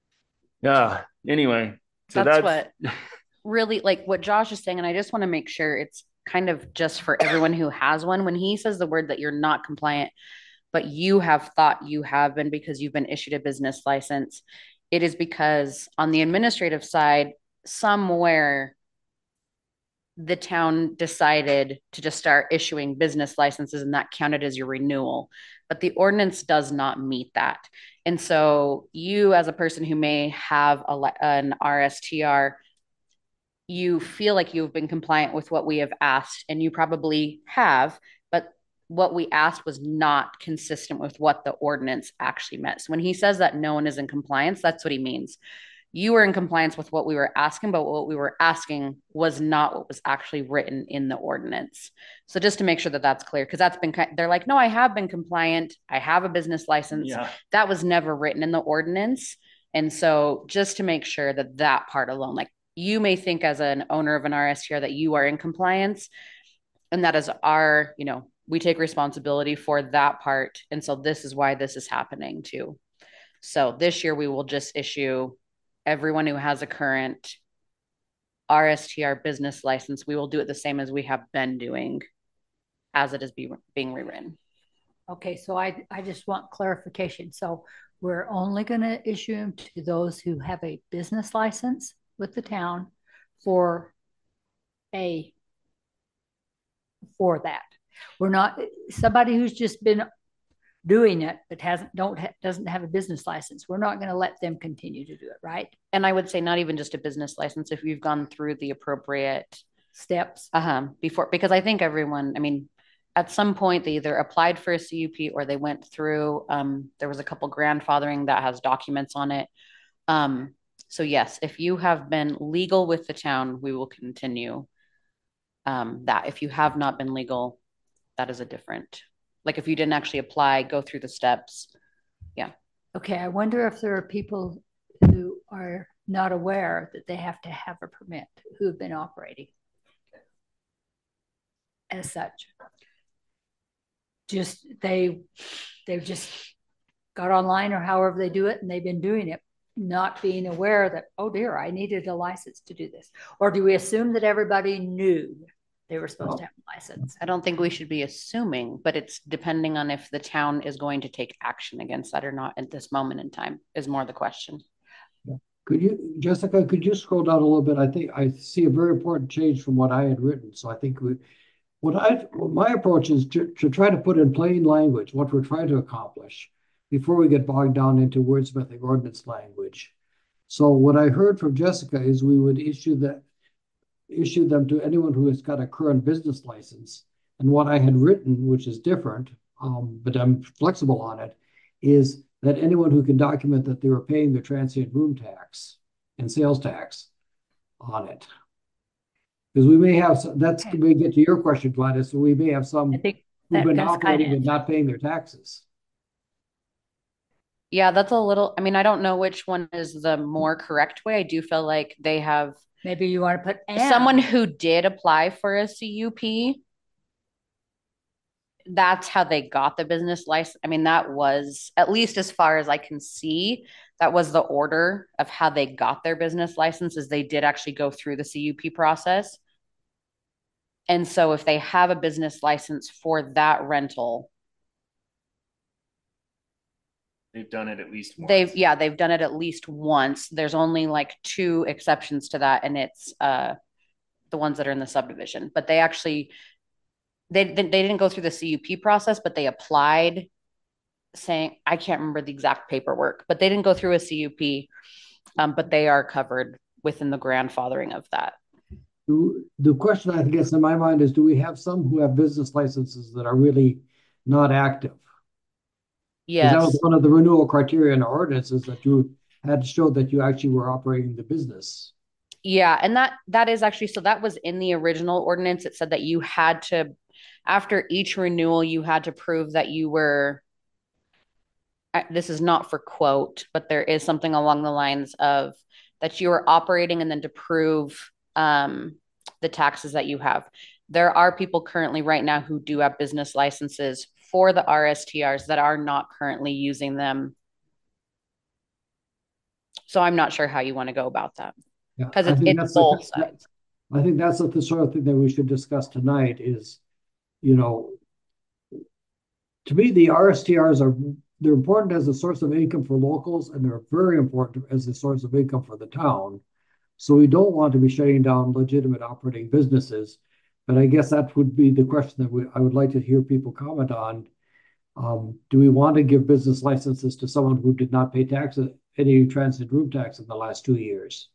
Speaker 1: anyway, so that's
Speaker 3: what really, like what Josh is saying. And I just want to make sure it's kind of just for everyone who has one. When he says the word that you're not compliant, but you have thought you have been because you've been issued a business license, it is because on the administrative side, somewhere the town decided to just start issuing business licenses, and that counted as your renewal. But the ordinance does not meet that. And so you, as a person who may have an RSTR, you feel like you've been compliant with what we have asked, and you probably have, but what we asked was not consistent with what the ordinance actually meant. So when he says that no one is in compliance, that's what he means. You were in compliance with what we were asking, but what we were asking was not what was actually written in the ordinance. So just to make sure that that's clear, because they're like, no, I have been compliant. I have a business license. Yeah. That was never written in the ordinance. And so just to make sure that part alone, like, you may think as an owner of an RSTR that you are in compliance, and that is we take responsibility for that part. And so this is why this is happening too. So this year we will just issue everyone who has a current RSTR business license. We will do it the same as we have been doing as it is being rewritten.
Speaker 7: Okay, so I just want clarification. So we're only going to issue them to those who have a business license with the town for that. We're not somebody who's just been doing it, but doesn't have a business license. We're not going to let them continue to do it, right?
Speaker 3: And I would say not even just a business license if you've gone through the appropriate
Speaker 7: Steps.
Speaker 3: before, because I think everyone, I mean, at some point they either applied for a CUP or they went through. There was a couple grandfathering that has documents on it. So yes, if you have been legal with the town, we will continue that. If you have not been legal, that is a different, like if you didn't actually apply, go through the steps. Yeah.
Speaker 7: Okay, I wonder if there are people who are not aware that they have to have a permit who have been operating as such. Just they've just got online or however they do it, and they've been doing it, not being aware that, oh dear, I needed a license to do this. Or do we assume that everybody knew they were supposed to have a license?
Speaker 3: I don't think we should be assuming, but it's depending on if the town is going to take action against that or not at this moment in time is more the question.
Speaker 2: Jessica, could you scroll down a little bit? I think I see a very important change from what I had written. So I think my approach is to try to put in plain language what we're trying to accomplish before we get bogged down into wordsmithing ordinance language. So what I heard from Jessica is we would issue them to anyone who has got a current business license. And what I had written, which is different, but I'm flexible on it, is that anyone who can document that they were paying their transient room tax and sales tax on it. Because we may have, that's when we get to your question, Gladys, so we may have some who've been operating and not paying their taxes.
Speaker 3: Yeah, that's a little, I mean, I don't know which one is the more correct way. I do feel like they have.
Speaker 7: Maybe you want to put
Speaker 3: someone who did apply for a CUP. That's how they got the business license. I mean, that was, at least as far as I can see, that was the order of how they got their business license, is they did actually go through the CUP process. And so if they have a business license for that rental,
Speaker 1: they've done it at least once.
Speaker 3: They've done it at least once. There's only like 2 exceptions to that, and it's the ones that are in the subdivision. But they actually they didn't go through the CUP process, but they applied saying, I can't remember the exact paperwork, but they didn't go through a CUP, but they are covered within the grandfathering of that.
Speaker 2: The question I guess in my mind is, do we have some who have business licenses that are really not active?
Speaker 3: Yes.
Speaker 2: That was one of the renewal criteria in our ordinances, that you had to show that you actually were operating the business.
Speaker 3: Yeah, and that is actually, so that was in the original ordinance. It said that you had to, after each renewal, you had to prove that you were, this is not for quote, but there is something along the lines of that you were operating, and then to prove the taxes that you have. There are people currently right now who do have business licenses for the RSTRs that are not currently using them. So I'm not sure how you want to go about that, because it's both sides.
Speaker 2: I think that's the sort of thing that we should discuss tonight is, to me, the RSTRs they're important as a source of income for locals, and they're very important as a source of income for the town. So we don't want to be shutting down legitimate operating businesses. But I guess that would be the question that I would like to hear people comment on. Do we want to give business licenses to someone who did not pay taxes, any transit room tax in the last 2 years?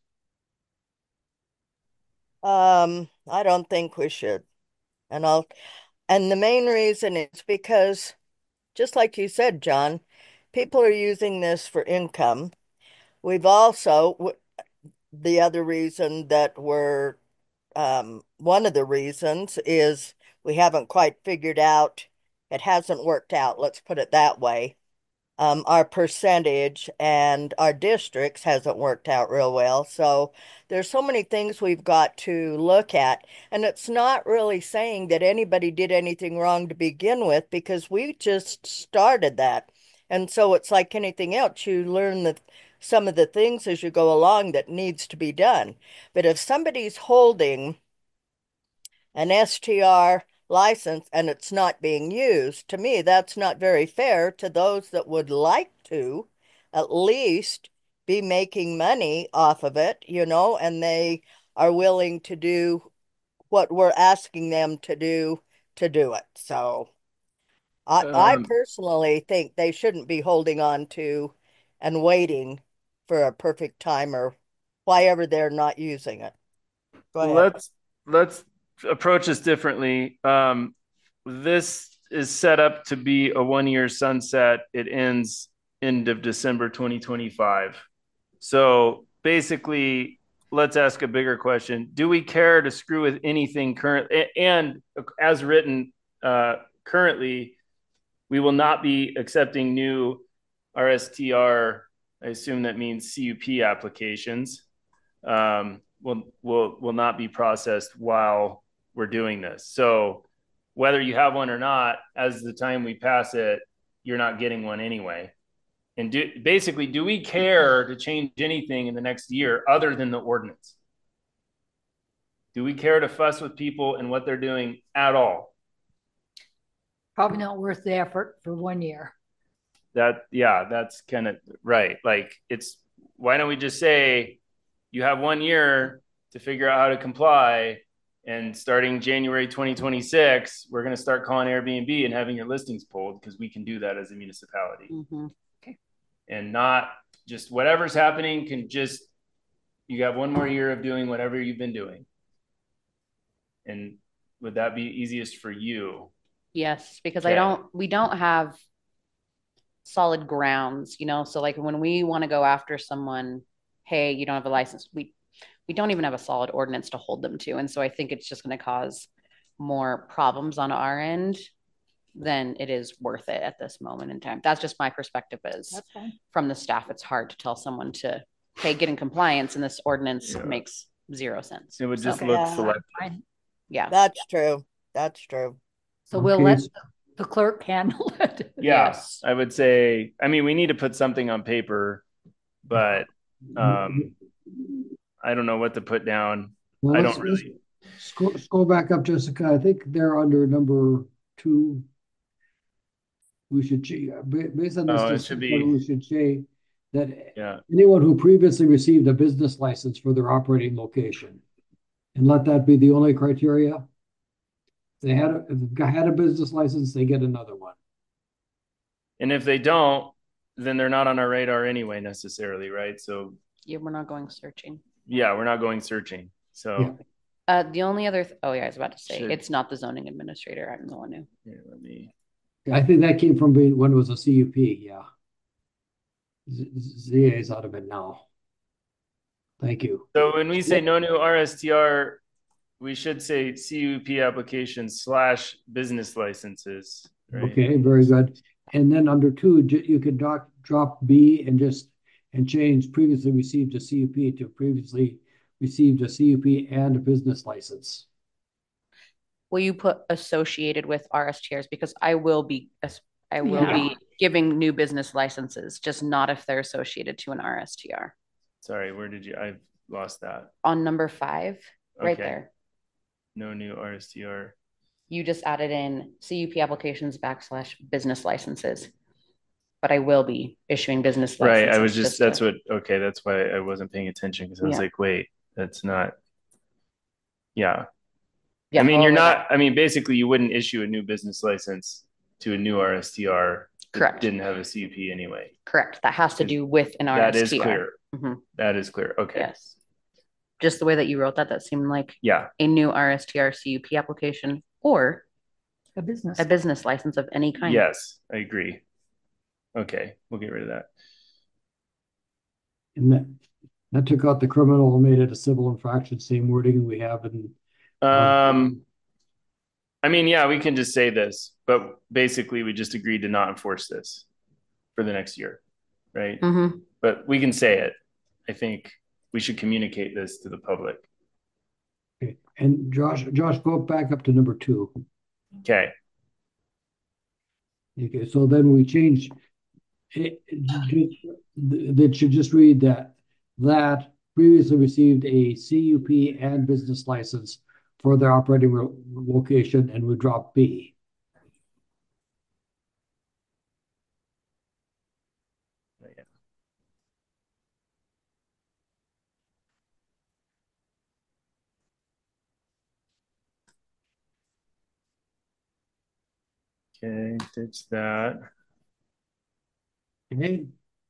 Speaker 4: I don't think we should. And the main reason is because, just like you said, John, people are using this for income. We've also, the other reason that one of the reasons is we haven't quite figured out, it hasn't worked out, let's put it that way. Our percentage and our districts hasn't worked out real well. So there's so many things we've got to look at. And it's not really saying that anybody did anything wrong to begin with, because we just started that. And so it's like anything else, you learn some of the things as you go along that needs to be done. But if somebody's holding an STR license and it's not being used, to me, that's not very fair to those that would like to at least be making money off of it, and they are willing to do what we're asking them to do it. So I personally think they shouldn't be holding on to and waiting for a perfect time or why ever they're not using it. Go ahead.
Speaker 1: Let's approach this differently. This is set up to be a 1 year sunset. It ends end of December 2025. So basically, let's ask a bigger question. Do we care to screw with anything current? And as written currently, we will not be accepting new RSTR. I assume that means CUP applications. Will not be processed while we're doing this. So whether you have one or not, as the time we pass it, you're not getting one anyway. And do we care to change anything in the next year other than the ordinance? Do we care to fuss with people and what they're doing at all?
Speaker 7: Probably not worth the effort for 1 year.
Speaker 1: That's kind of right. Like why don't we just say you have 1 year to figure out how to comply, and starting January 2026, we're going to start calling Airbnb and having your listings pulled because we can do that as a municipality.
Speaker 3: Mm-hmm.
Speaker 7: Okay.
Speaker 1: And not just whatever's happening you have 1 more year of doing whatever you've been doing. And would that be easiest for you?
Speaker 3: Yes, because
Speaker 1: Okay.
Speaker 3: we don't have solid grounds, so like when we want to go after someone, hey, you don't have a license, we don't even have a solid ordinance to hold them to. And so I think it's just going to cause more problems on our end than it is worth it at this moment in time. That's just my perspective is from the staff. It's hard to tell someone to, hey, get in compliance, and this ordinance makes zero sense.
Speaker 1: It would just look selective.
Speaker 3: Yeah.
Speaker 4: That's true. That's true.
Speaker 7: So we'll let the clerk handle it.
Speaker 1: Yes. I would say, we need to put something on paper, but I don't know what to put down.
Speaker 2: Well,
Speaker 1: I don't really.
Speaker 2: Scroll back up, Jessica. I think they're under number 2. We should based on this discussion, we should say that anyone who previously received a business license for their operating location, and let that be the only criteria. If they had a business license, they get another one.
Speaker 1: And if they don't, then they're not on our radar anyway, necessarily, right? So
Speaker 3: yeah, we're not going searching.
Speaker 1: Yeah, we're not going searching. So
Speaker 3: the only other I was about to say, it's not the zoning administrator. I'm the one who.
Speaker 2: I think that came from when it was a CUP. Yeah. ZA is out of it now. Thank you.
Speaker 1: So when we say no new RSTR, we should say CUP applications / business licenses. Right?
Speaker 2: Okay, very good. And then under 2, you could drop B and change previously received a CUP to previously received a CUP and a business license.
Speaker 3: Will you put associated with RSTRs? Because I will be be giving new business licenses, just not if they're associated to an RSTR.
Speaker 1: Sorry, I've lost that.
Speaker 3: On number 5, right there.
Speaker 1: No new RSTR.
Speaker 3: You just added in CUP applications / business licenses. But I will be issuing business licenses.
Speaker 1: Right. I was that's why I wasn't paying attention, because I was like, wait, that's not. Yeah. You're not, basically you wouldn't issue a new business license to a new RSTR.
Speaker 3: Correct.
Speaker 1: Didn't have a CUP anyway.
Speaker 3: Correct. That has to do with an RSTR.
Speaker 1: That is clear. Mm-hmm. That is clear. Okay.
Speaker 3: Yes. Just the way that you wrote that seemed like a new RSTR CUP application or a business license of any kind.
Speaker 1: Yes, I agree. Okay, we'll get rid of that.
Speaker 2: And that took out the criminal and made it a civil infraction, same wording we have in.
Speaker 1: We can just say this, but basically we just agreed to not enforce this for the next year, right?
Speaker 3: Mm-hmm.
Speaker 1: But we can say it. I think we should communicate this to the public.
Speaker 2: Okay. And Josh, go back up to number 2.
Speaker 1: Okay.
Speaker 2: Okay, so then we change it. That should just read that previously received a CUP and business license for their operating location, and we drop B.
Speaker 1: Okay, ditch that.
Speaker 2: Okay.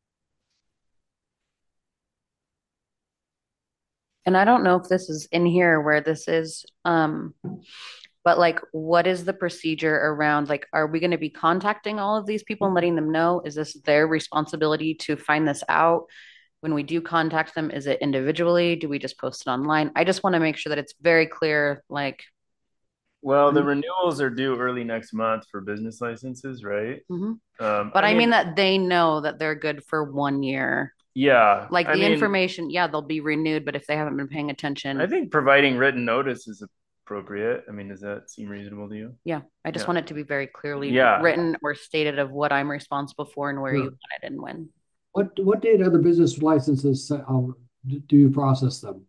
Speaker 3: And I don't know if this is in here where this is, but like, what is the procedure around, like, are we going to be contacting all of these people and letting them know? Is this their responsibility to find this out? When we do contact them, is it individually? Do we just post it online? I just want to make sure that it's very clear, like,
Speaker 1: Well, the renewals are due early next month for business licenses, right?
Speaker 3: but I mean that they know that they're good for 1 year.
Speaker 1: Yeah.
Speaker 3: Like the information, yeah, they'll be renewed, but if they haven't been paying attention.
Speaker 1: I think providing written notice is appropriate. I mean, does that seem reasonable to you?
Speaker 3: Yeah, I just want it to be very clearly
Speaker 1: Yeah.
Speaker 3: written or stated of what I'm responsible for and where you want it and when.
Speaker 2: What date are the business licenses, do you process them?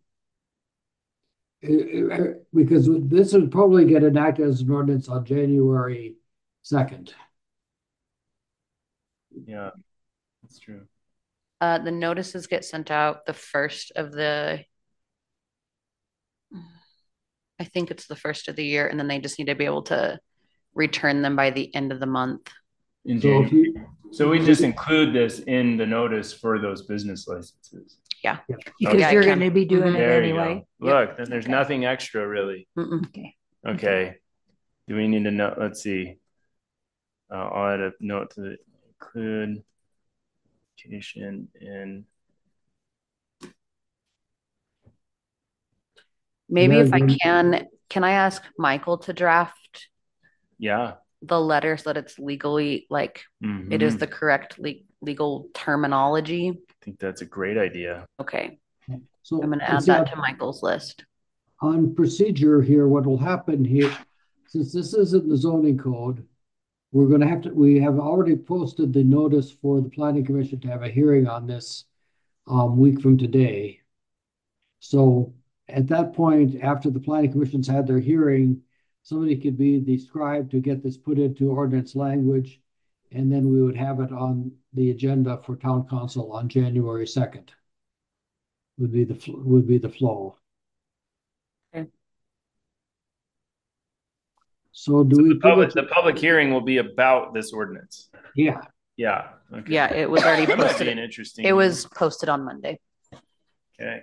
Speaker 2: Because this would probably get enacted as an ordinance on January 2nd.
Speaker 1: Yeah, that's true.
Speaker 3: The notices get sent out the first of the, I think it's the first of the year, and then they just need to be able to return them by the end of the month.
Speaker 1: In January. So we just include this in the notice for those business licenses.
Speaker 3: Yeah.
Speaker 7: Because
Speaker 3: Okay.
Speaker 7: you're going to be doing it
Speaker 1: There you
Speaker 7: anyway.
Speaker 1: go. Look, then there's nothing extra really.
Speaker 7: Okay.
Speaker 1: Okay. Do we need to know? Let's see. I'll add a note to include location in.
Speaker 3: Maybe if I can I ask Michael to draft
Speaker 1: Yeah.
Speaker 3: the letter so that it's legally, like, it is the correct legal terminology?
Speaker 1: I think that's a great idea.
Speaker 3: Okay.
Speaker 2: So
Speaker 3: I'm going to add that to Michael's list.
Speaker 2: On procedure here, what will happen here, since this isn't the zoning code, we're going to have to, we have already posted the notice for the planning commission to have a hearing on this week from today. So at that point, after the planning commission's had their hearing, somebody could be the scribe to get this put into ordinance language, and then we would have it on the agenda for town council on January 2nd. Would be the flow.
Speaker 3: Okay.
Speaker 2: So do we
Speaker 1: the public hearing will be about this ordinance?
Speaker 2: Yeah.
Speaker 1: Yeah. Okay.
Speaker 3: Yeah, it was already
Speaker 1: That might
Speaker 3: posted.
Speaker 1: be an interesting.
Speaker 3: It was posted on Monday.
Speaker 1: Okay.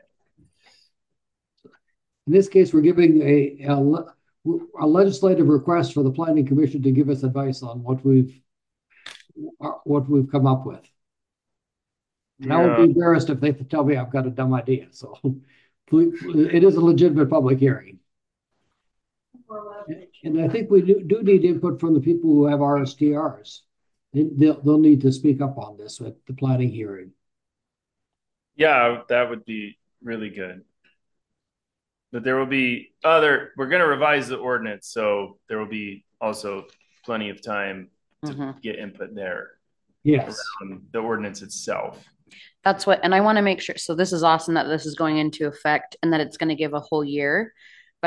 Speaker 2: In this case, we're giving a legislative request for the planning commission to give us advice on what we've come up with. And I would be embarrassed if they tell me I've got a dumb idea. So it is a legitimate public hearing. And I think we do need input from the people who have RSTRs. They'll need to speak up on this at the planning hearing.
Speaker 1: Yeah, that would be really good. But there will be we're going to revise the ordinance, so there will be also plenty of time to get input there.
Speaker 2: Yes.
Speaker 1: The ordinance itself.
Speaker 3: That's what, and I want to make sure. So this is awesome that this is going into effect and that it's going to give a whole year. But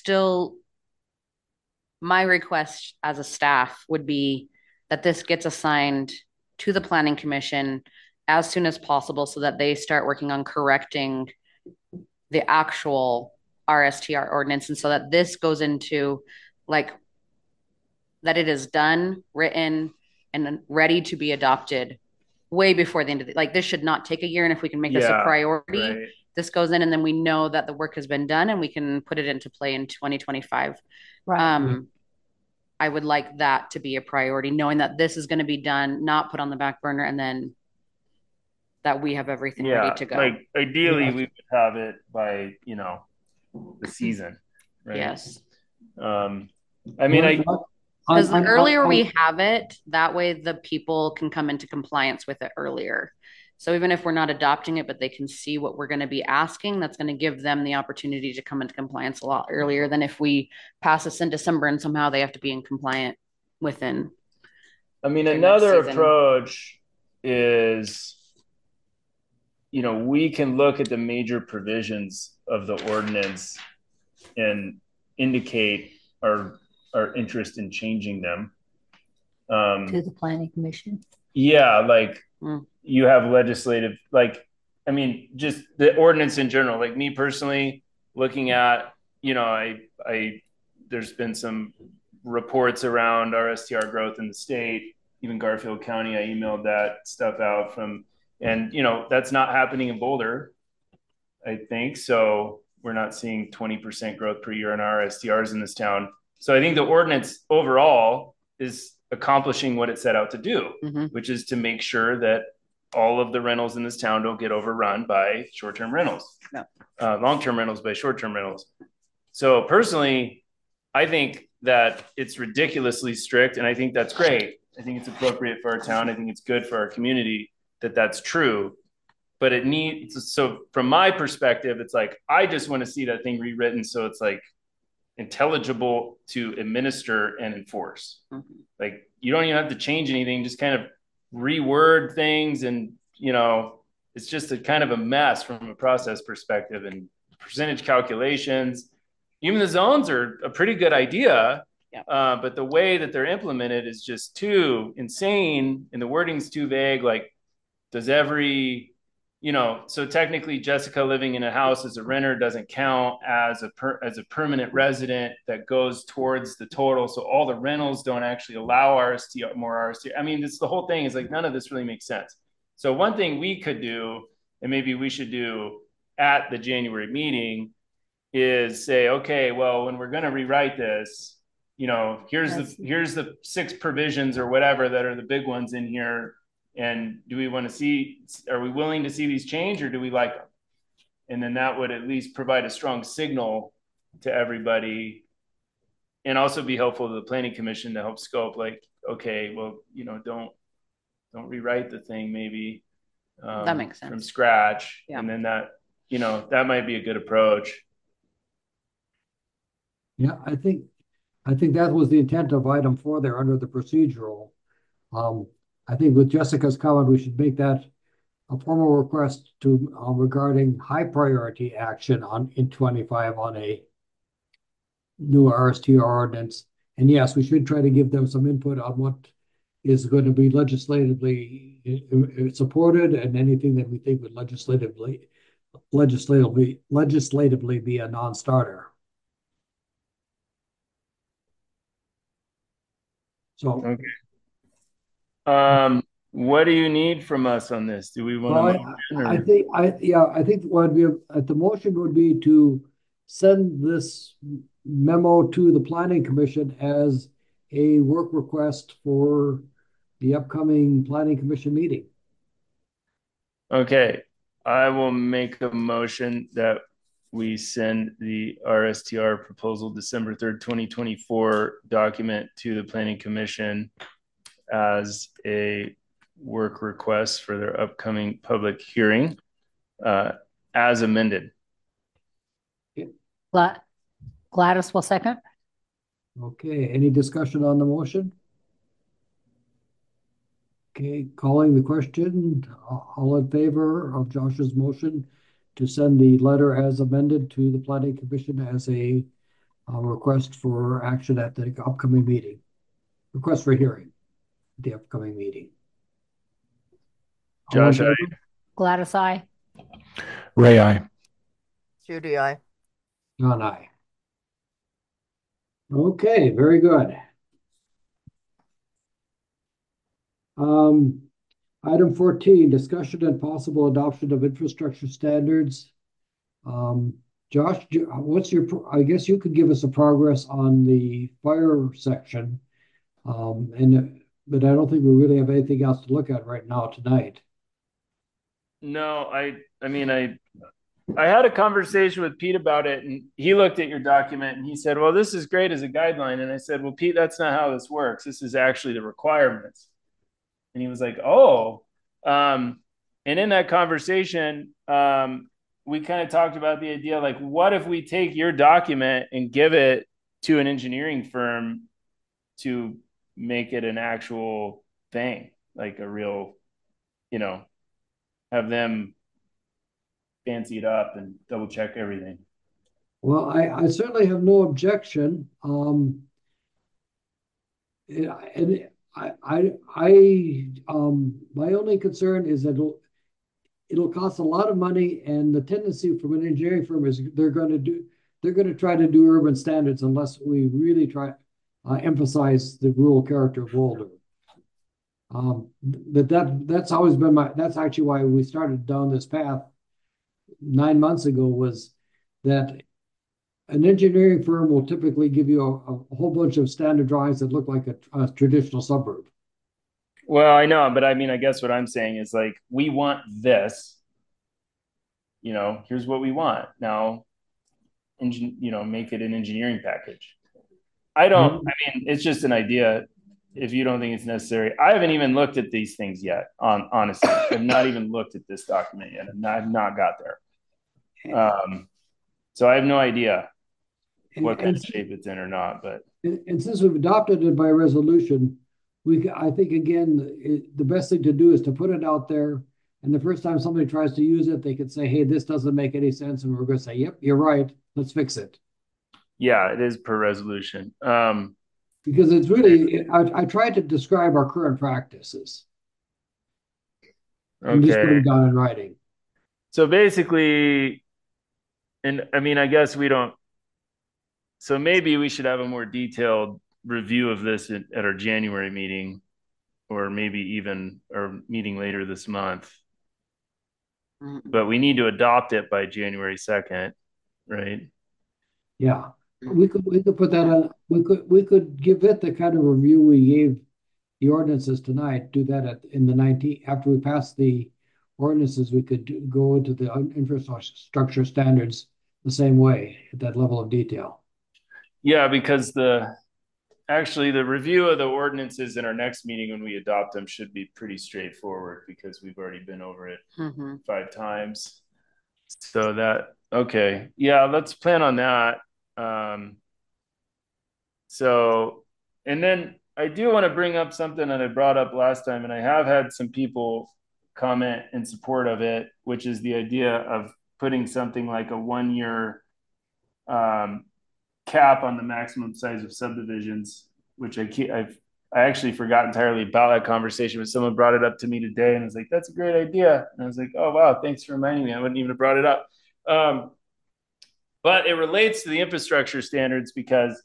Speaker 3: my request as a staff would be that this gets assigned to the planning commission as soon as possible so that they start working on correcting the actual RSTR ordinance. And so that this goes into, like, that it is done, written, and ready to be adopted way before the end of the, like, this should not take a year. And if we can make this a priority, this goes in, and then we know that the work has been done and we can put it into play in 2025. Right. I would like that to be a priority, knowing that this is going to be done, not put on the back burner, and then that we have everything ready to go.
Speaker 1: Like ideally we would have it by, the season, right?
Speaker 3: Yes.
Speaker 1: I mean,
Speaker 3: because the earlier we have it, that way the people can come into compliance with it earlier. So even if we're not adopting it, but they can see what we're going to be asking, that's going to give them the opportunity to come into compliance a lot earlier than if we pass this in December and somehow they have to be in compliant within.
Speaker 1: I mean, another approach is, we can look at the major provisions of the ordinance and indicate our interest in changing them.
Speaker 7: To the planning commission.
Speaker 1: Yeah, like you have legislative, just the ordinance in general. Like me personally, looking at, there's been some reports around RSTR growth in the state. Even Garfield County, I emailed that stuff out from, and that's not happening in Boulder, I think. So we're not seeing 20% growth per year in RSTRs in this town. So I think the ordinance overall is accomplishing what it set out to do, which is to make sure that all of the rentals in this town don't get overrun by short-term rentals, long-term rentals by short-term rentals. So personally, I think that it's ridiculously strict, and I think that's great. I think it's appropriate for our town. I think it's good for our community that that's true. But it needs, so from my perspective, it's like, I just want to see that thing rewritten so it's like intelligible to administer and enforce. Like, you don't even have to change anything, just kind of reword things. And, it's just a kind of a mess from a process perspective, and percentage calculations. Even the zones are a pretty good idea, but the way that they're implemented is just too insane, and the wording's too vague. Like, does every, so technically Jessica living in a house as a renter doesn't count as a permanent resident that goes towards the total. So all the rentals don't actually allow more RST. I mean, it's the whole thing is like, none of this really makes sense. So one thing we could do, and maybe we should do at the January meeting, is say, okay, well, when we're going to rewrite this, here's the 6 provisions or whatever that are the big ones in here. And do we want to see, are we willing to see these change, or do we like them? And then that would at least provide a strong signal to everybody, and also be helpful to the planning commission to help scope, like, okay, well, don't rewrite the thing maybe
Speaker 3: that makes sense
Speaker 1: from scratch. And then that, that might be a good approach.
Speaker 2: Yeah, I think that was the intent of item 4 there under the procedural. I think with Jessica's comment, we should make that a formal request to regarding high priority action in 25 on a new RSTR ordinance. And yes, we should try to give them some input on what is going to be legislatively supported, and anything that we think would legislatively be a non-starter. So,
Speaker 1: okay. What do you need from us on this? Do we want to?
Speaker 2: I think what would be at the motion would be to send this memo to the Planning Commission as a work request for the upcoming Planning Commission meeting.
Speaker 1: Okay, I will make a motion that we send the RSTR proposal December 3rd, 2024 document to the Planning Commission as a work request for their upcoming public hearing, as amended.
Speaker 7: Gladys will second.
Speaker 2: Okay, any discussion on the motion? Okay, calling the question, all in favor of Josh's motion to send the letter as amended to the Planning Commission as a request for action at the upcoming meeting. Request for hearing at the upcoming meeting.
Speaker 1: Josh, aye.
Speaker 7: Gladys, aye.
Speaker 6: Ray, aye.
Speaker 4: Judy, aye.
Speaker 2: John, aye. Okay, very good. Item 14, discussion and possible adoption of infrastructure standards. Josh, I guess you could give us a progress on the fire section. But I don't think we really have anything else to look at right now tonight.
Speaker 1: No, I mean, I had a conversation with Pete about it, and he looked at your document and he said, well, this is great as a guideline. And I said, well, Pete, that's not how this works. This is actually the requirements. And he was like, oh, and in that conversation, we kind of talked about the idea, like, what if we take your document and give it to an engineering firm to make it an actual thing, like a real, have them fancy it up and double check everything.
Speaker 2: Well, I certainly have no objection. My only concern is that it'll cost a lot of money, and the tendency from an engineering firm is they're going to try to do urban standards unless we really try emphasize the rural character of Boulder. That's always been that's actually why we started down this path 9 months ago, was that an engineering firm will typically give you a whole bunch of standard drawings that look like a traditional suburb.
Speaker 1: Well, I know, but I mean, I guess what I'm saying is like, we want this, here's what we want. Now, make it an engineering package. I mean, it's just an idea. If you don't think it's necessary, I haven't even looked at these things yet. Honestly, I've not even looked at this document yet. I've not got there. So I have no idea what kind of shape it's in or not. But
Speaker 2: since we've adopted it by resolution, I think again the best thing to do is to put it out there. And the first time somebody tries to use it, they could say, "Hey, this doesn't make any sense," and we're going to say, "Yep, you're right. Let's fix it."
Speaker 1: Yeah, it is per resolution.
Speaker 2: Because it's really, I tried to describe our current practices. I'm just putting it down in writing.
Speaker 1: So basically, and I mean, I guess we don't. So maybe we should have a more detailed review of this at our January meeting, or maybe even our meeting later this month. But we need to adopt it by January 2nd, right?
Speaker 2: Yeah. We could put that on. We could give it the kind of review we gave the ordinances tonight. Do that in the 19th after we pass the ordinances. We could go into the infrastructure standards the same way at that level of detail.
Speaker 1: Yeah, because actually the review of the ordinances in our next meeting when we adopt them should be pretty straightforward, because we've already been over it 5 times. So okay, yeah, let's plan on that. And then I do want to bring up something that I brought up last time, and I have had some people comment in support of it, which is the idea of putting something like a 1-year cap on the maximum size of subdivisions, which I actually forgot entirely about that conversation, but someone brought it up to me today and was like, "That's a great idea." And I was like, "Oh, wow, thanks for reminding me. I wouldn't even have brought it up." But it relates to the infrastructure standards because,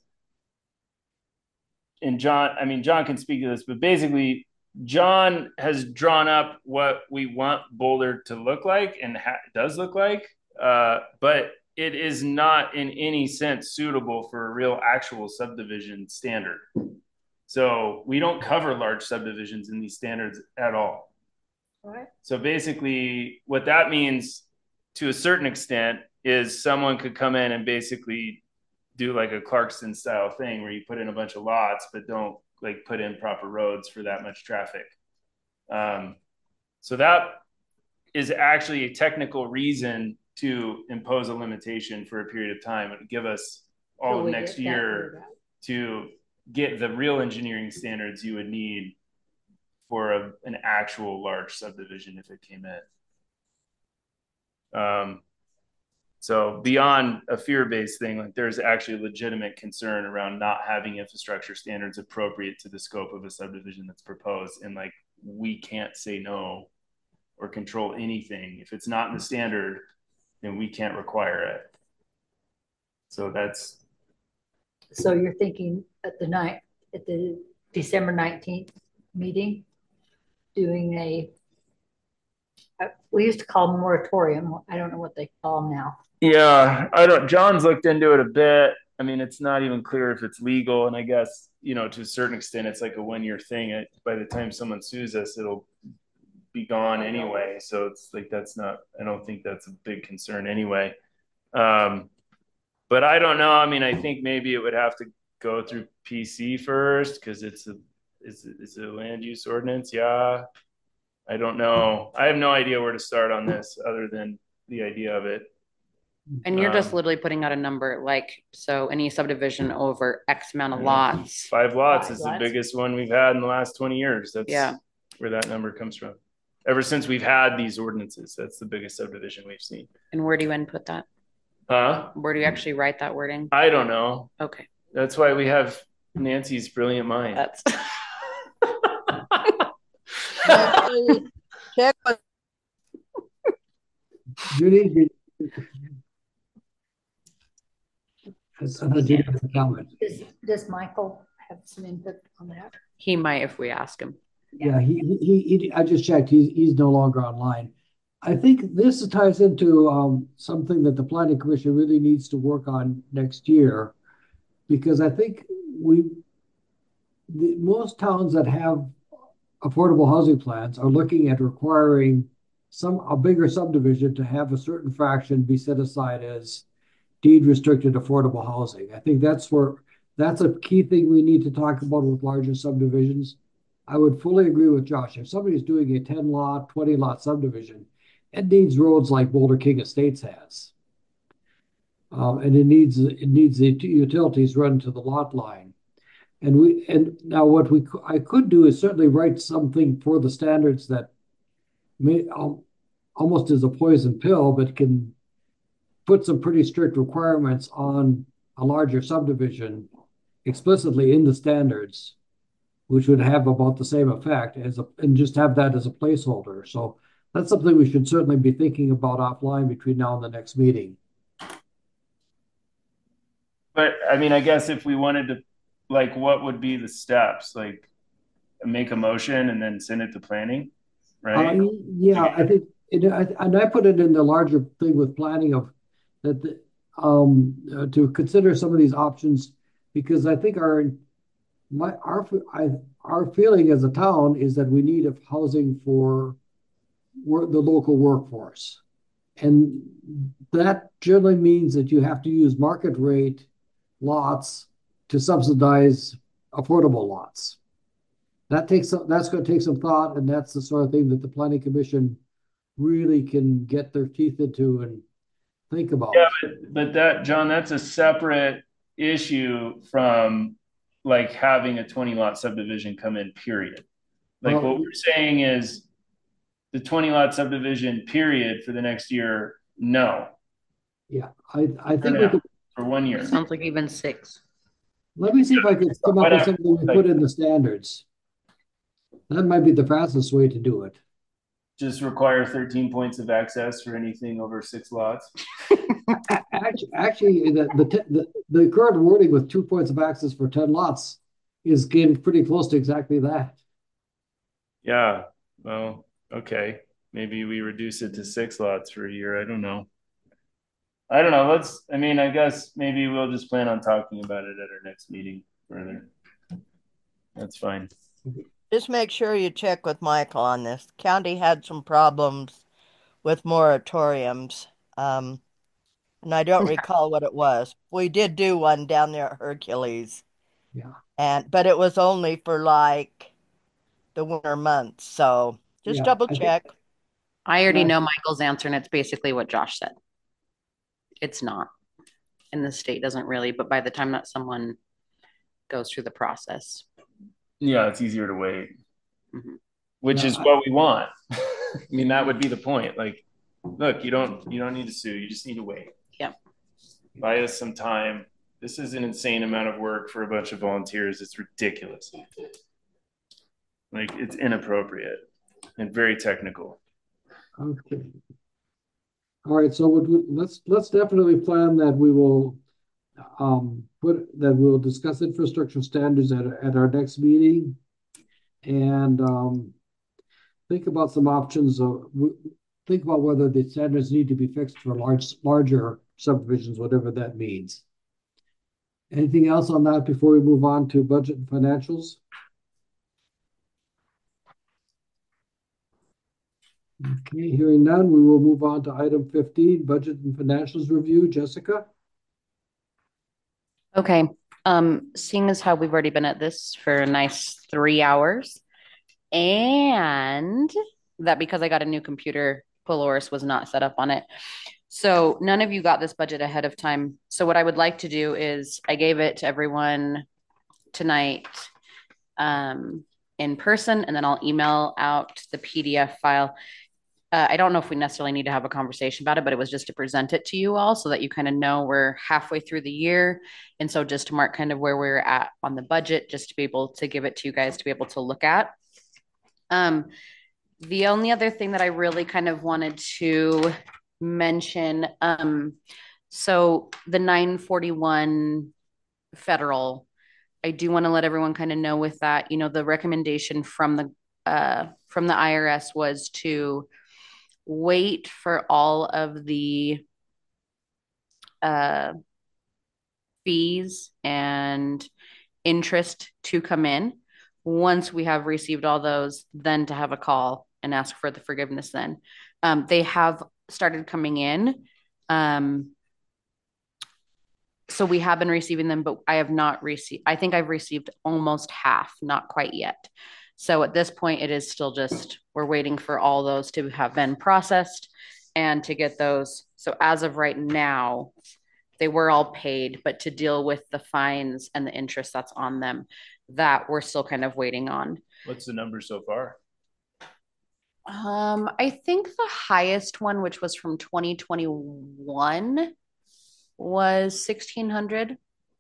Speaker 1: and John can speak to this, but basically John has drawn up what we want Boulder to look like and does look like, but it is not in any sense suitable for a real actual subdivision standard. So we don't cover large subdivisions in these standards at all.
Speaker 7: Right.
Speaker 1: So basically what that means to a certain extent is someone could come in and basically do like a Clarkson style thing where you put in a bunch of lots, but don't like put in proper roads for that much traffic. So that is actually a technical reason to impose a limitation for a period of time and give us all of next year to get the real engineering standards you would need for an actual large subdivision if it came in. So beyond a fear-based thing, like there's actually legitimate concern around not having infrastructure standards appropriate to the scope of a subdivision that's proposed. And like, we can't say no or control anything. If it's not in the standard, then we can't require it. So
Speaker 7: you're thinking at the December 19th meeting, doing we used to call them moratorium. I don't know what they call them now.
Speaker 1: Yeah, John's looked into it a bit. I mean, it's not even clear if it's legal. And I guess, to a certain extent, it's like a 1-year thing. By the time someone sues us, it'll be gone anyway. So it's like, I don't think that's a big concern anyway. But I don't know. I mean, I think maybe it would have to go through PC first because it's a land use ordinance. Yeah. I don't know. I have no idea where to start on this other than the idea of it.
Speaker 3: And you're just literally putting out a number, so any subdivision over X amount of lots.
Speaker 1: 5 lots is the biggest one we've had in the last 20 years. That's where that number comes from. Ever since we've had these ordinances, that's the biggest subdivision we've seen.
Speaker 3: And where do you input that? Where do you actually write that wording?
Speaker 1: I don't know.
Speaker 3: Okay.
Speaker 1: That's why we have Nancy's brilliant mind.
Speaker 4: Check with
Speaker 2: Judy,
Speaker 7: Does Michael have some input on that.
Speaker 3: He might if we ask him.
Speaker 2: Yeah, I just checked. He's no longer online. I think this ties into something that the planning commission really needs to work on next year, because I think most towns that have affordable housing plans are looking at requiring a bigger subdivision to have a certain fraction be set aside as deed restricted affordable housing. I think that's a key thing we need to talk about with larger subdivisions. I would fully agree with Josh. If somebody's doing a 10 lot, 20 lot subdivision, it needs roads like Boulder King Estates has. And it needs the utilities run to the lot line. And now what I could do is certainly write something for the standards that may almost as a poison pill, but can put some pretty strict requirements on a larger subdivision explicitly in the standards, which would have about the same effect and just have that as a placeholder. So that's something we should certainly be thinking about offline between now and the next meeting.
Speaker 1: But I mean, I guess if we wanted to, like, what would be the steps? Like, make a motion and then send it to planning, right?
Speaker 2: Yeah, I think, and I put it in the larger thing with planning of that to consider some of these options, because I think our feeling as a town is that we need housing for the local workforce, and that generally means that you have to use market rate lots to subsidize affordable lots. That's going to take some thought, and that's the sort of thing that the planning commission really can get their teeth into and think about.
Speaker 1: Yeah, but that, John, that's a separate issue from like having a 20 lot subdivision come in, period. Like what we're saying is the 20 lot subdivision period for the next year, no.
Speaker 2: Yeah, I think we could,
Speaker 1: for 1 year.
Speaker 3: Sounds like even 6.
Speaker 2: let me see if I can come up with something we put in the standards. That might be the fastest way to do it.
Speaker 1: Just require 13 points of access for anything over 6 lots.
Speaker 2: Actually, the current wording with 2 points of access for 10 lots is getting pretty close to exactly that.
Speaker 1: Yeah, well, okay. Maybe we reduce it to 6 lots for a year. I don't know. I guess maybe we'll just plan on talking about it at our next meeting further. That's fine.
Speaker 4: Just make sure you check with Michael on this. The county had some problems with moratoriums. And I don't recall what it was. We did do one down there at Hercules.
Speaker 2: Yeah.
Speaker 4: But it was only for like the winter months. So just double check.
Speaker 3: I already know Michael's answer, and it's basically what Josh said. It's not. And the state doesn't really, but by the time that someone goes through the process.
Speaker 1: Yeah, it's easier to wait, which is what we want. I mean, that would be the point. Like, look, you don't need to sue. You just need to wait.
Speaker 3: Yeah.
Speaker 1: Buy us some time. This is an insane amount of work for a bunch of volunteers. It's ridiculous. Like, it's inappropriate and very technical.
Speaker 2: Okay. All right. So let's definitely plan that we will we'll discuss infrastructure standards at our next meeting, and think about some options. Think about whether the standards need to be fixed for larger subdivisions, whatever that means. Anything else on that before we move on to budget and financials? Okay, hearing none, we will move on to item 15, budget and financials review. Jessica?
Speaker 3: Okay. Seeing as how we've already been at this for a nice 3 hours, and that because I got a new computer, Polaris was not set up on it. So none of you got this budget ahead of time. So what I would like to do is I gave it to everyone tonight in person, and then I'll email out the PDF file. I don't know if we necessarily need to have a conversation about it, but it was just to present it to you all so that you kind of know we're halfway through the year. And so just to mark kind of where we're at on the budget, just to be able to give it to you guys to be able to look at. The only other thing that I really kind of wanted to mention, so the 941 federal, I do want to let everyone kind of know with that, the recommendation from the IRS was to wait for all of the fees and interest to come in. Once we have received all those, then to have a call and ask for the forgiveness then. They have started coming in. So we have been receiving them, but I have not received, I think I've received almost half, not quite yet. So at this point, it is still just, we're waiting for all those to have been processed and to get those. So as of right now, they were all paid, but to deal with the fines and the interest that's on them, that we're still kind of waiting on.
Speaker 1: What's the number so far?
Speaker 3: I think the highest one, which was from 2021, was 1,600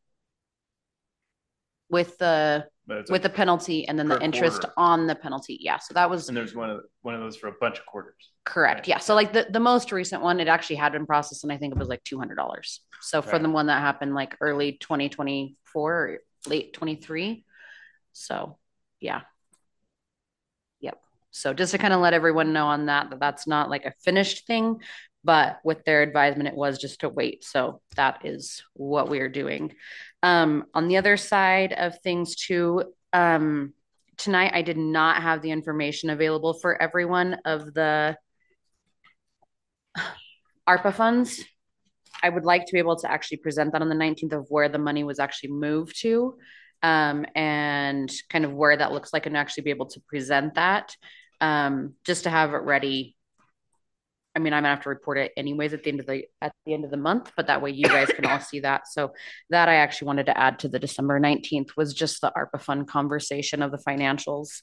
Speaker 3: with the penalty and then the interest on the penalty. Yeah, so that was.
Speaker 1: And there's one of those for a bunch of quarters.
Speaker 3: Correct. Right. Yeah. So like the most recent one, it actually had been processed, and I think it was like $200. So for the one that happened like early 2024 or late 23. So yeah. Yep. So just to kind of let everyone know on that that's not like a finished thing, but with their advisement, it was just to wait. So that is what we are doing. On the other side of things too, tonight I did not have the information available for everyone of the ARPA funds. I would like to be able to actually present that on the 19th of where the money was actually moved to, and kind of where that looks like, and actually be able to present that, just to have it ready. I mean, I'm gonna have to report it anyways at the end of the month, but that way you guys can all see that. So that I actually wanted to add to the December 19th was just the ARPA fund conversation of the financials.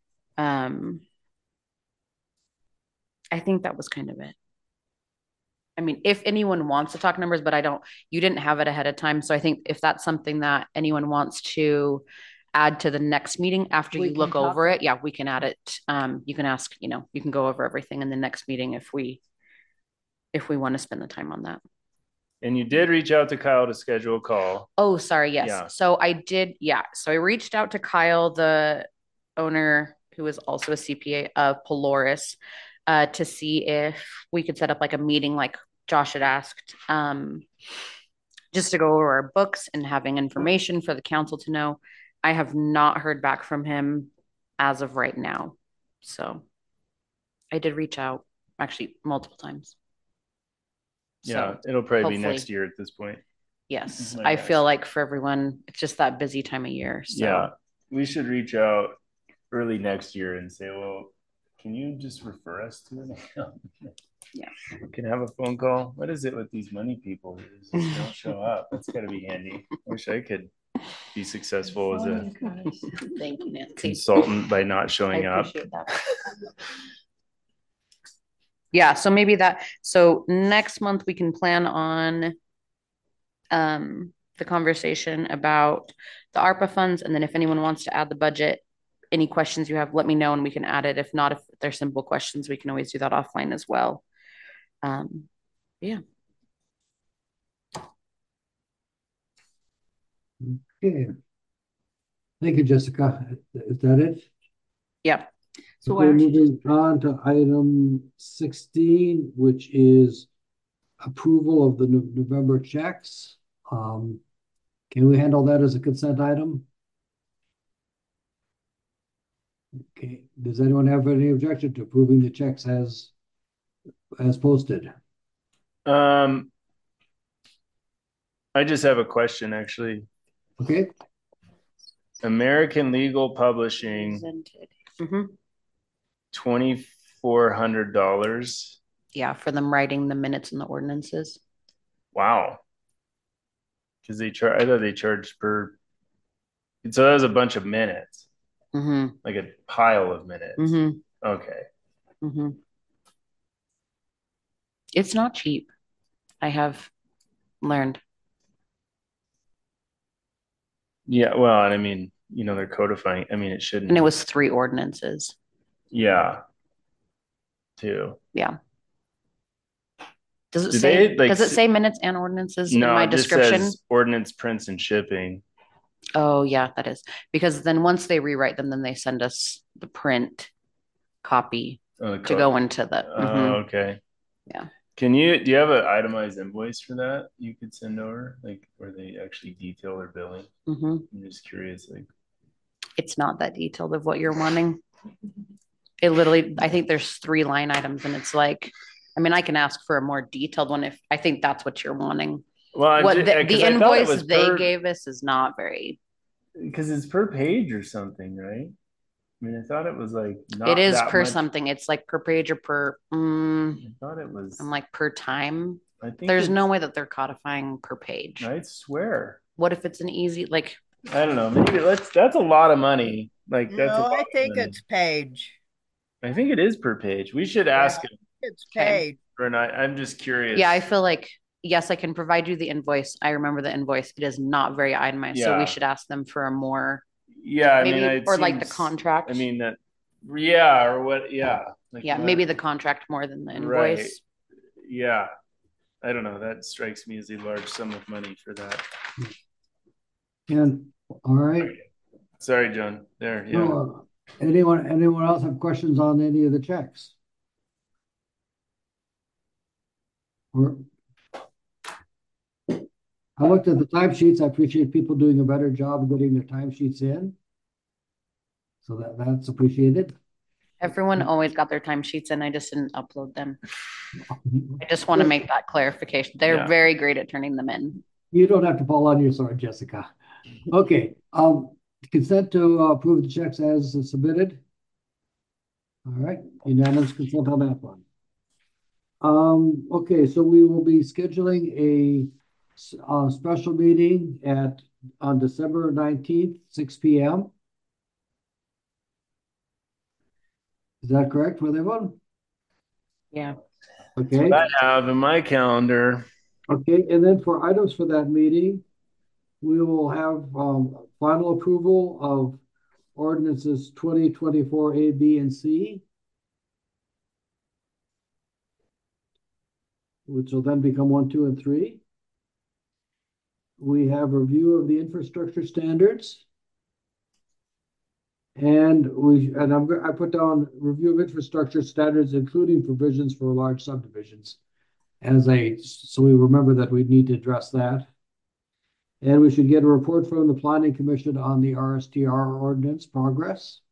Speaker 3: I think that was kind of it. I mean, if anyone wants to talk numbers, but you didn't have it ahead of time. So I think if that's something that anyone wants to add to the next meeting after you look over it, yeah, we can add it. You can ask, you can go over everything in the next meeting if we want to spend the time on that.
Speaker 1: And you did reach out to Kyle to schedule a call.
Speaker 3: Oh, sorry. Yes. Yeah. So I did. Yeah. So I reached out to Kyle, the owner, who is also a CPA of Polaris, to see if we could set up like a meeting like Josh had asked, just to go over our books and having information for the council to know. I have not heard back from him as of right now. So I did reach out actually multiple times.
Speaker 1: Yeah, so it'll probably be next year at this point.
Speaker 3: Yes. I feel like for everyone, it's just that busy time of year. So.
Speaker 1: Yeah, we should reach out early next year and say, well, can you just refer us to an account?
Speaker 3: Yeah.
Speaker 1: We can have a phone call. What is it with these money people who just don't show up? That's got to be handy. I wish I could be successful as a
Speaker 3: Thank you, Nancy.
Speaker 1: consultant by not showing up.
Speaker 3: Yeah, so maybe so next month we can plan on the conversation about the ARPA funds, and then if anyone wants to add the budget, any questions you have, let me know and we can add it. If not, if they're simple questions, we can always do that offline as well. Yeah.
Speaker 2: Okay. Thank you, Jessica. Is that it?
Speaker 3: Yeah.
Speaker 2: So we're moving on to item 16, which is approval of the November checks. Can we handle that as a consent item? Okay. Does anyone have any objection to approving the checks as posted?
Speaker 1: I just have a question, actually.
Speaker 2: Okay.
Speaker 1: American Legal Publishing, $2,400.
Speaker 3: Yeah, for them writing the minutes and the ordinances.
Speaker 1: Wow. Because I thought they charged per. So that was a bunch of minutes. Like a pile of minutes. Okay.
Speaker 3: It's not cheap. I have learned.
Speaker 1: Yeah, well, and I mean, they're codifying. I mean, it shouldn't.
Speaker 3: And it was 3 ordinances.
Speaker 1: Yeah. 2.
Speaker 3: Yeah. Does it say minutes and ordinances in my description?
Speaker 1: It says ordinance, prints, and shipping.
Speaker 3: Oh, yeah, that is. Because then once they rewrite them, then they send us the print copy to go into the.
Speaker 1: Okay.
Speaker 3: Yeah.
Speaker 1: Do you have an itemized invoice for that you could send over, like where they actually detail their billing? I'm just curious, like.
Speaker 3: It's not that detailed of what you're wanting. It literally, I think there's 3 line items, and it's like, I mean, I can ask for a more detailed one if I think that's what you're wanting.
Speaker 1: Well,
Speaker 3: What the
Speaker 1: 'cause I thought it
Speaker 3: invoice
Speaker 1: was
Speaker 3: they gave us is not very.
Speaker 1: because it's per page or something, right? I mean, I thought it was like
Speaker 3: It
Speaker 1: not
Speaker 3: is
Speaker 1: that
Speaker 3: per
Speaker 1: much.
Speaker 3: something. It's like per page or per.
Speaker 1: I thought it was.
Speaker 3: I'm like per time.
Speaker 1: I think
Speaker 3: There's no way that they're codifying per page.
Speaker 1: I swear.
Speaker 3: What if it's an easy like?
Speaker 1: I don't know. Maybe that's a lot of money. Like that's a
Speaker 4: No,
Speaker 1: lot
Speaker 4: I
Speaker 1: of
Speaker 4: think
Speaker 1: money.
Speaker 4: it's page.
Speaker 1: I think it is per page. We should
Speaker 4: Yeah,
Speaker 1: ask him
Speaker 4: it's
Speaker 3: Okay.
Speaker 4: page.
Speaker 1: for an. I'm just curious.
Speaker 3: Yeah, I feel like yes, I can provide you the invoice. I remember the invoice. It is not very itemized, so we
Speaker 1: Yeah.
Speaker 3: should ask them for a more
Speaker 1: Yeah, I
Speaker 3: maybe
Speaker 1: mean, it
Speaker 3: or like the
Speaker 1: seems-
Speaker 3: contract.
Speaker 1: I mean that. Yeah, or what? Yeah. Like
Speaker 3: yeah,
Speaker 1: what-
Speaker 3: maybe the contract more than the
Speaker 1: Right.
Speaker 3: invoice.
Speaker 1: Yeah. I don't know. That strikes me as a large sum of money for that.
Speaker 2: And, all right.
Speaker 1: Sorry, John. There. Yeah.
Speaker 2: So, anyone else have questions on any of the checks? Or I looked at the timesheets. I appreciate people doing a better job of getting their timesheets in. So that's appreciated.
Speaker 3: Everyone always got their timesheets and I just didn't upload them. I just want to make that clarification. They're
Speaker 1: Yeah.
Speaker 3: very great at turning them in.
Speaker 2: You don't have to fall on your sword, Jessica. Okay, consent to approve the checks as submitted. All right, unanimous consent on that one. Okay, so we will be scheduling a special meeting on December 19th, 6 p.m. Is that correct with everyone?
Speaker 3: Yeah.
Speaker 2: Okay.
Speaker 1: I have in my calendar.
Speaker 2: Okay, and then for items for that meeting, we will have final approval of ordinances 2024 A, B, and C, which will then become 1, 2, and 3. We have review of the infrastructure standards. And I put down review of infrastructure standards, including provisions for large subdivisions, so we remember that we need to address that. And we should get a report from the Planning Commission on the RSTR ordinance progress.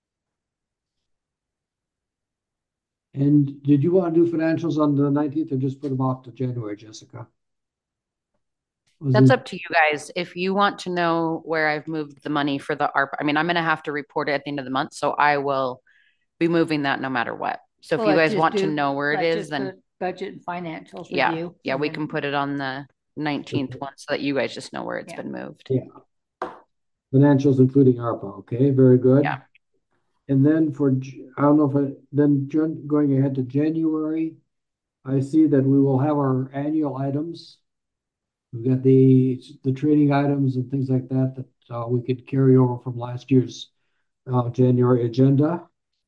Speaker 2: And did you want to do financials on the 19th or just put them off to January, Jessica?
Speaker 3: That's up to you guys. If you want to know where I've moved the money for the ARPA, I mean, I'm going to have to report it at the end of the month, so I will be moving that no matter what. So if you guys want to know where it is, then
Speaker 7: budget and financials
Speaker 3: yeah,
Speaker 7: review.
Speaker 3: yeah, we can put it on the 19th one so that you guys just know where it's been moved.
Speaker 2: Yeah. Financials including ARPA. Okay, very good.
Speaker 3: Yeah.
Speaker 2: And then I don't know if going ahead to January, I see that we will have our annual items. We've got the training items and things like that we could carry over from last year's January agenda.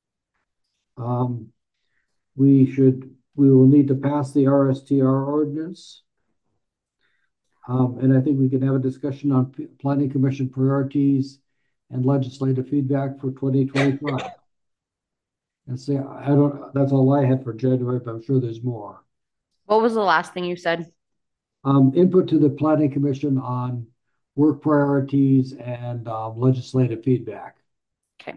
Speaker 2: We will need to pass the RSTR ordinance. And I think we can have a discussion on Planning Commission priorities and legislative feedback for 2025. And say, that's all I had for January, but I'm sure there's more.
Speaker 3: What was the last thing you said?
Speaker 2: Input to the Planning Commission on work priorities and legislative feedback.
Speaker 3: Okay.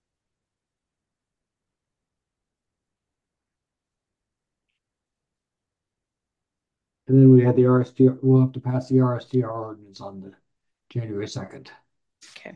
Speaker 2: And then we had the RSTR. We'll have to pass the RSTR ordinance on the January 2nd.
Speaker 3: Okay.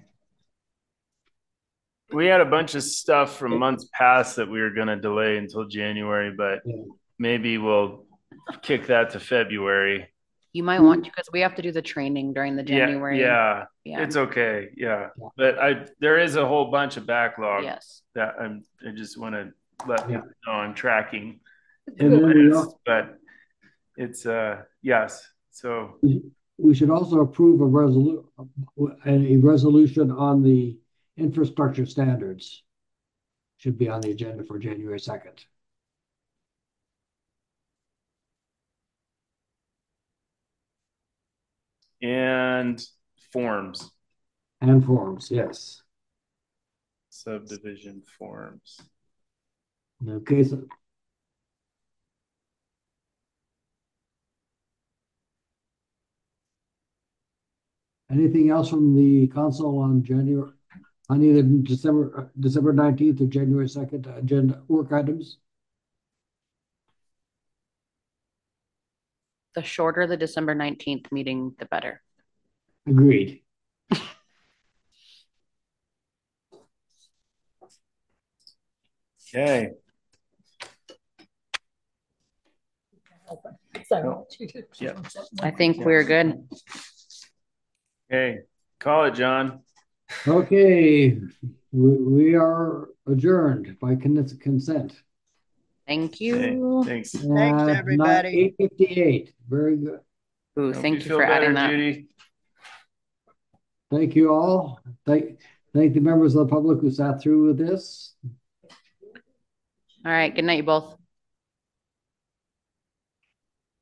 Speaker 1: We had a bunch of stuff from months past that we were going to delay until January, but maybe we'll kick that to February.
Speaker 3: You might want to because we have to do the training during the January.
Speaker 1: Yeah, it's okay. Yeah. But there is a whole bunch of backlog.
Speaker 3: Yes.
Speaker 1: That I just want to let people know I'm tracking.
Speaker 2: And then
Speaker 1: but it's yes. So
Speaker 2: we should also approve a resolution on the infrastructure standards. Should be on the agenda for January 2nd.
Speaker 1: And forms.
Speaker 2: And forms, yes.
Speaker 1: Subdivision forms.
Speaker 2: Okay, so anything else from the council on either December 19th or January 2nd agenda work items?
Speaker 3: The shorter the December 19th meeting, the better.
Speaker 2: Agreed.
Speaker 1: Okay.
Speaker 7: So,
Speaker 1: Yeah.
Speaker 3: I think we're good.
Speaker 1: Okay. Call it, John.
Speaker 2: Okay, we are adjourned by consent.
Speaker 3: Thank
Speaker 1: Okay,
Speaker 3: you.
Speaker 1: thanks.
Speaker 4: Thanks, everybody.
Speaker 2: 8:58. Very good.
Speaker 3: Ooh,
Speaker 1: Hope
Speaker 3: thank you
Speaker 1: feel
Speaker 3: for
Speaker 1: better,
Speaker 3: adding that.
Speaker 1: Judy.
Speaker 2: Thank you all. Thank the members of the public who sat through with this.
Speaker 3: All right. Good night, you both.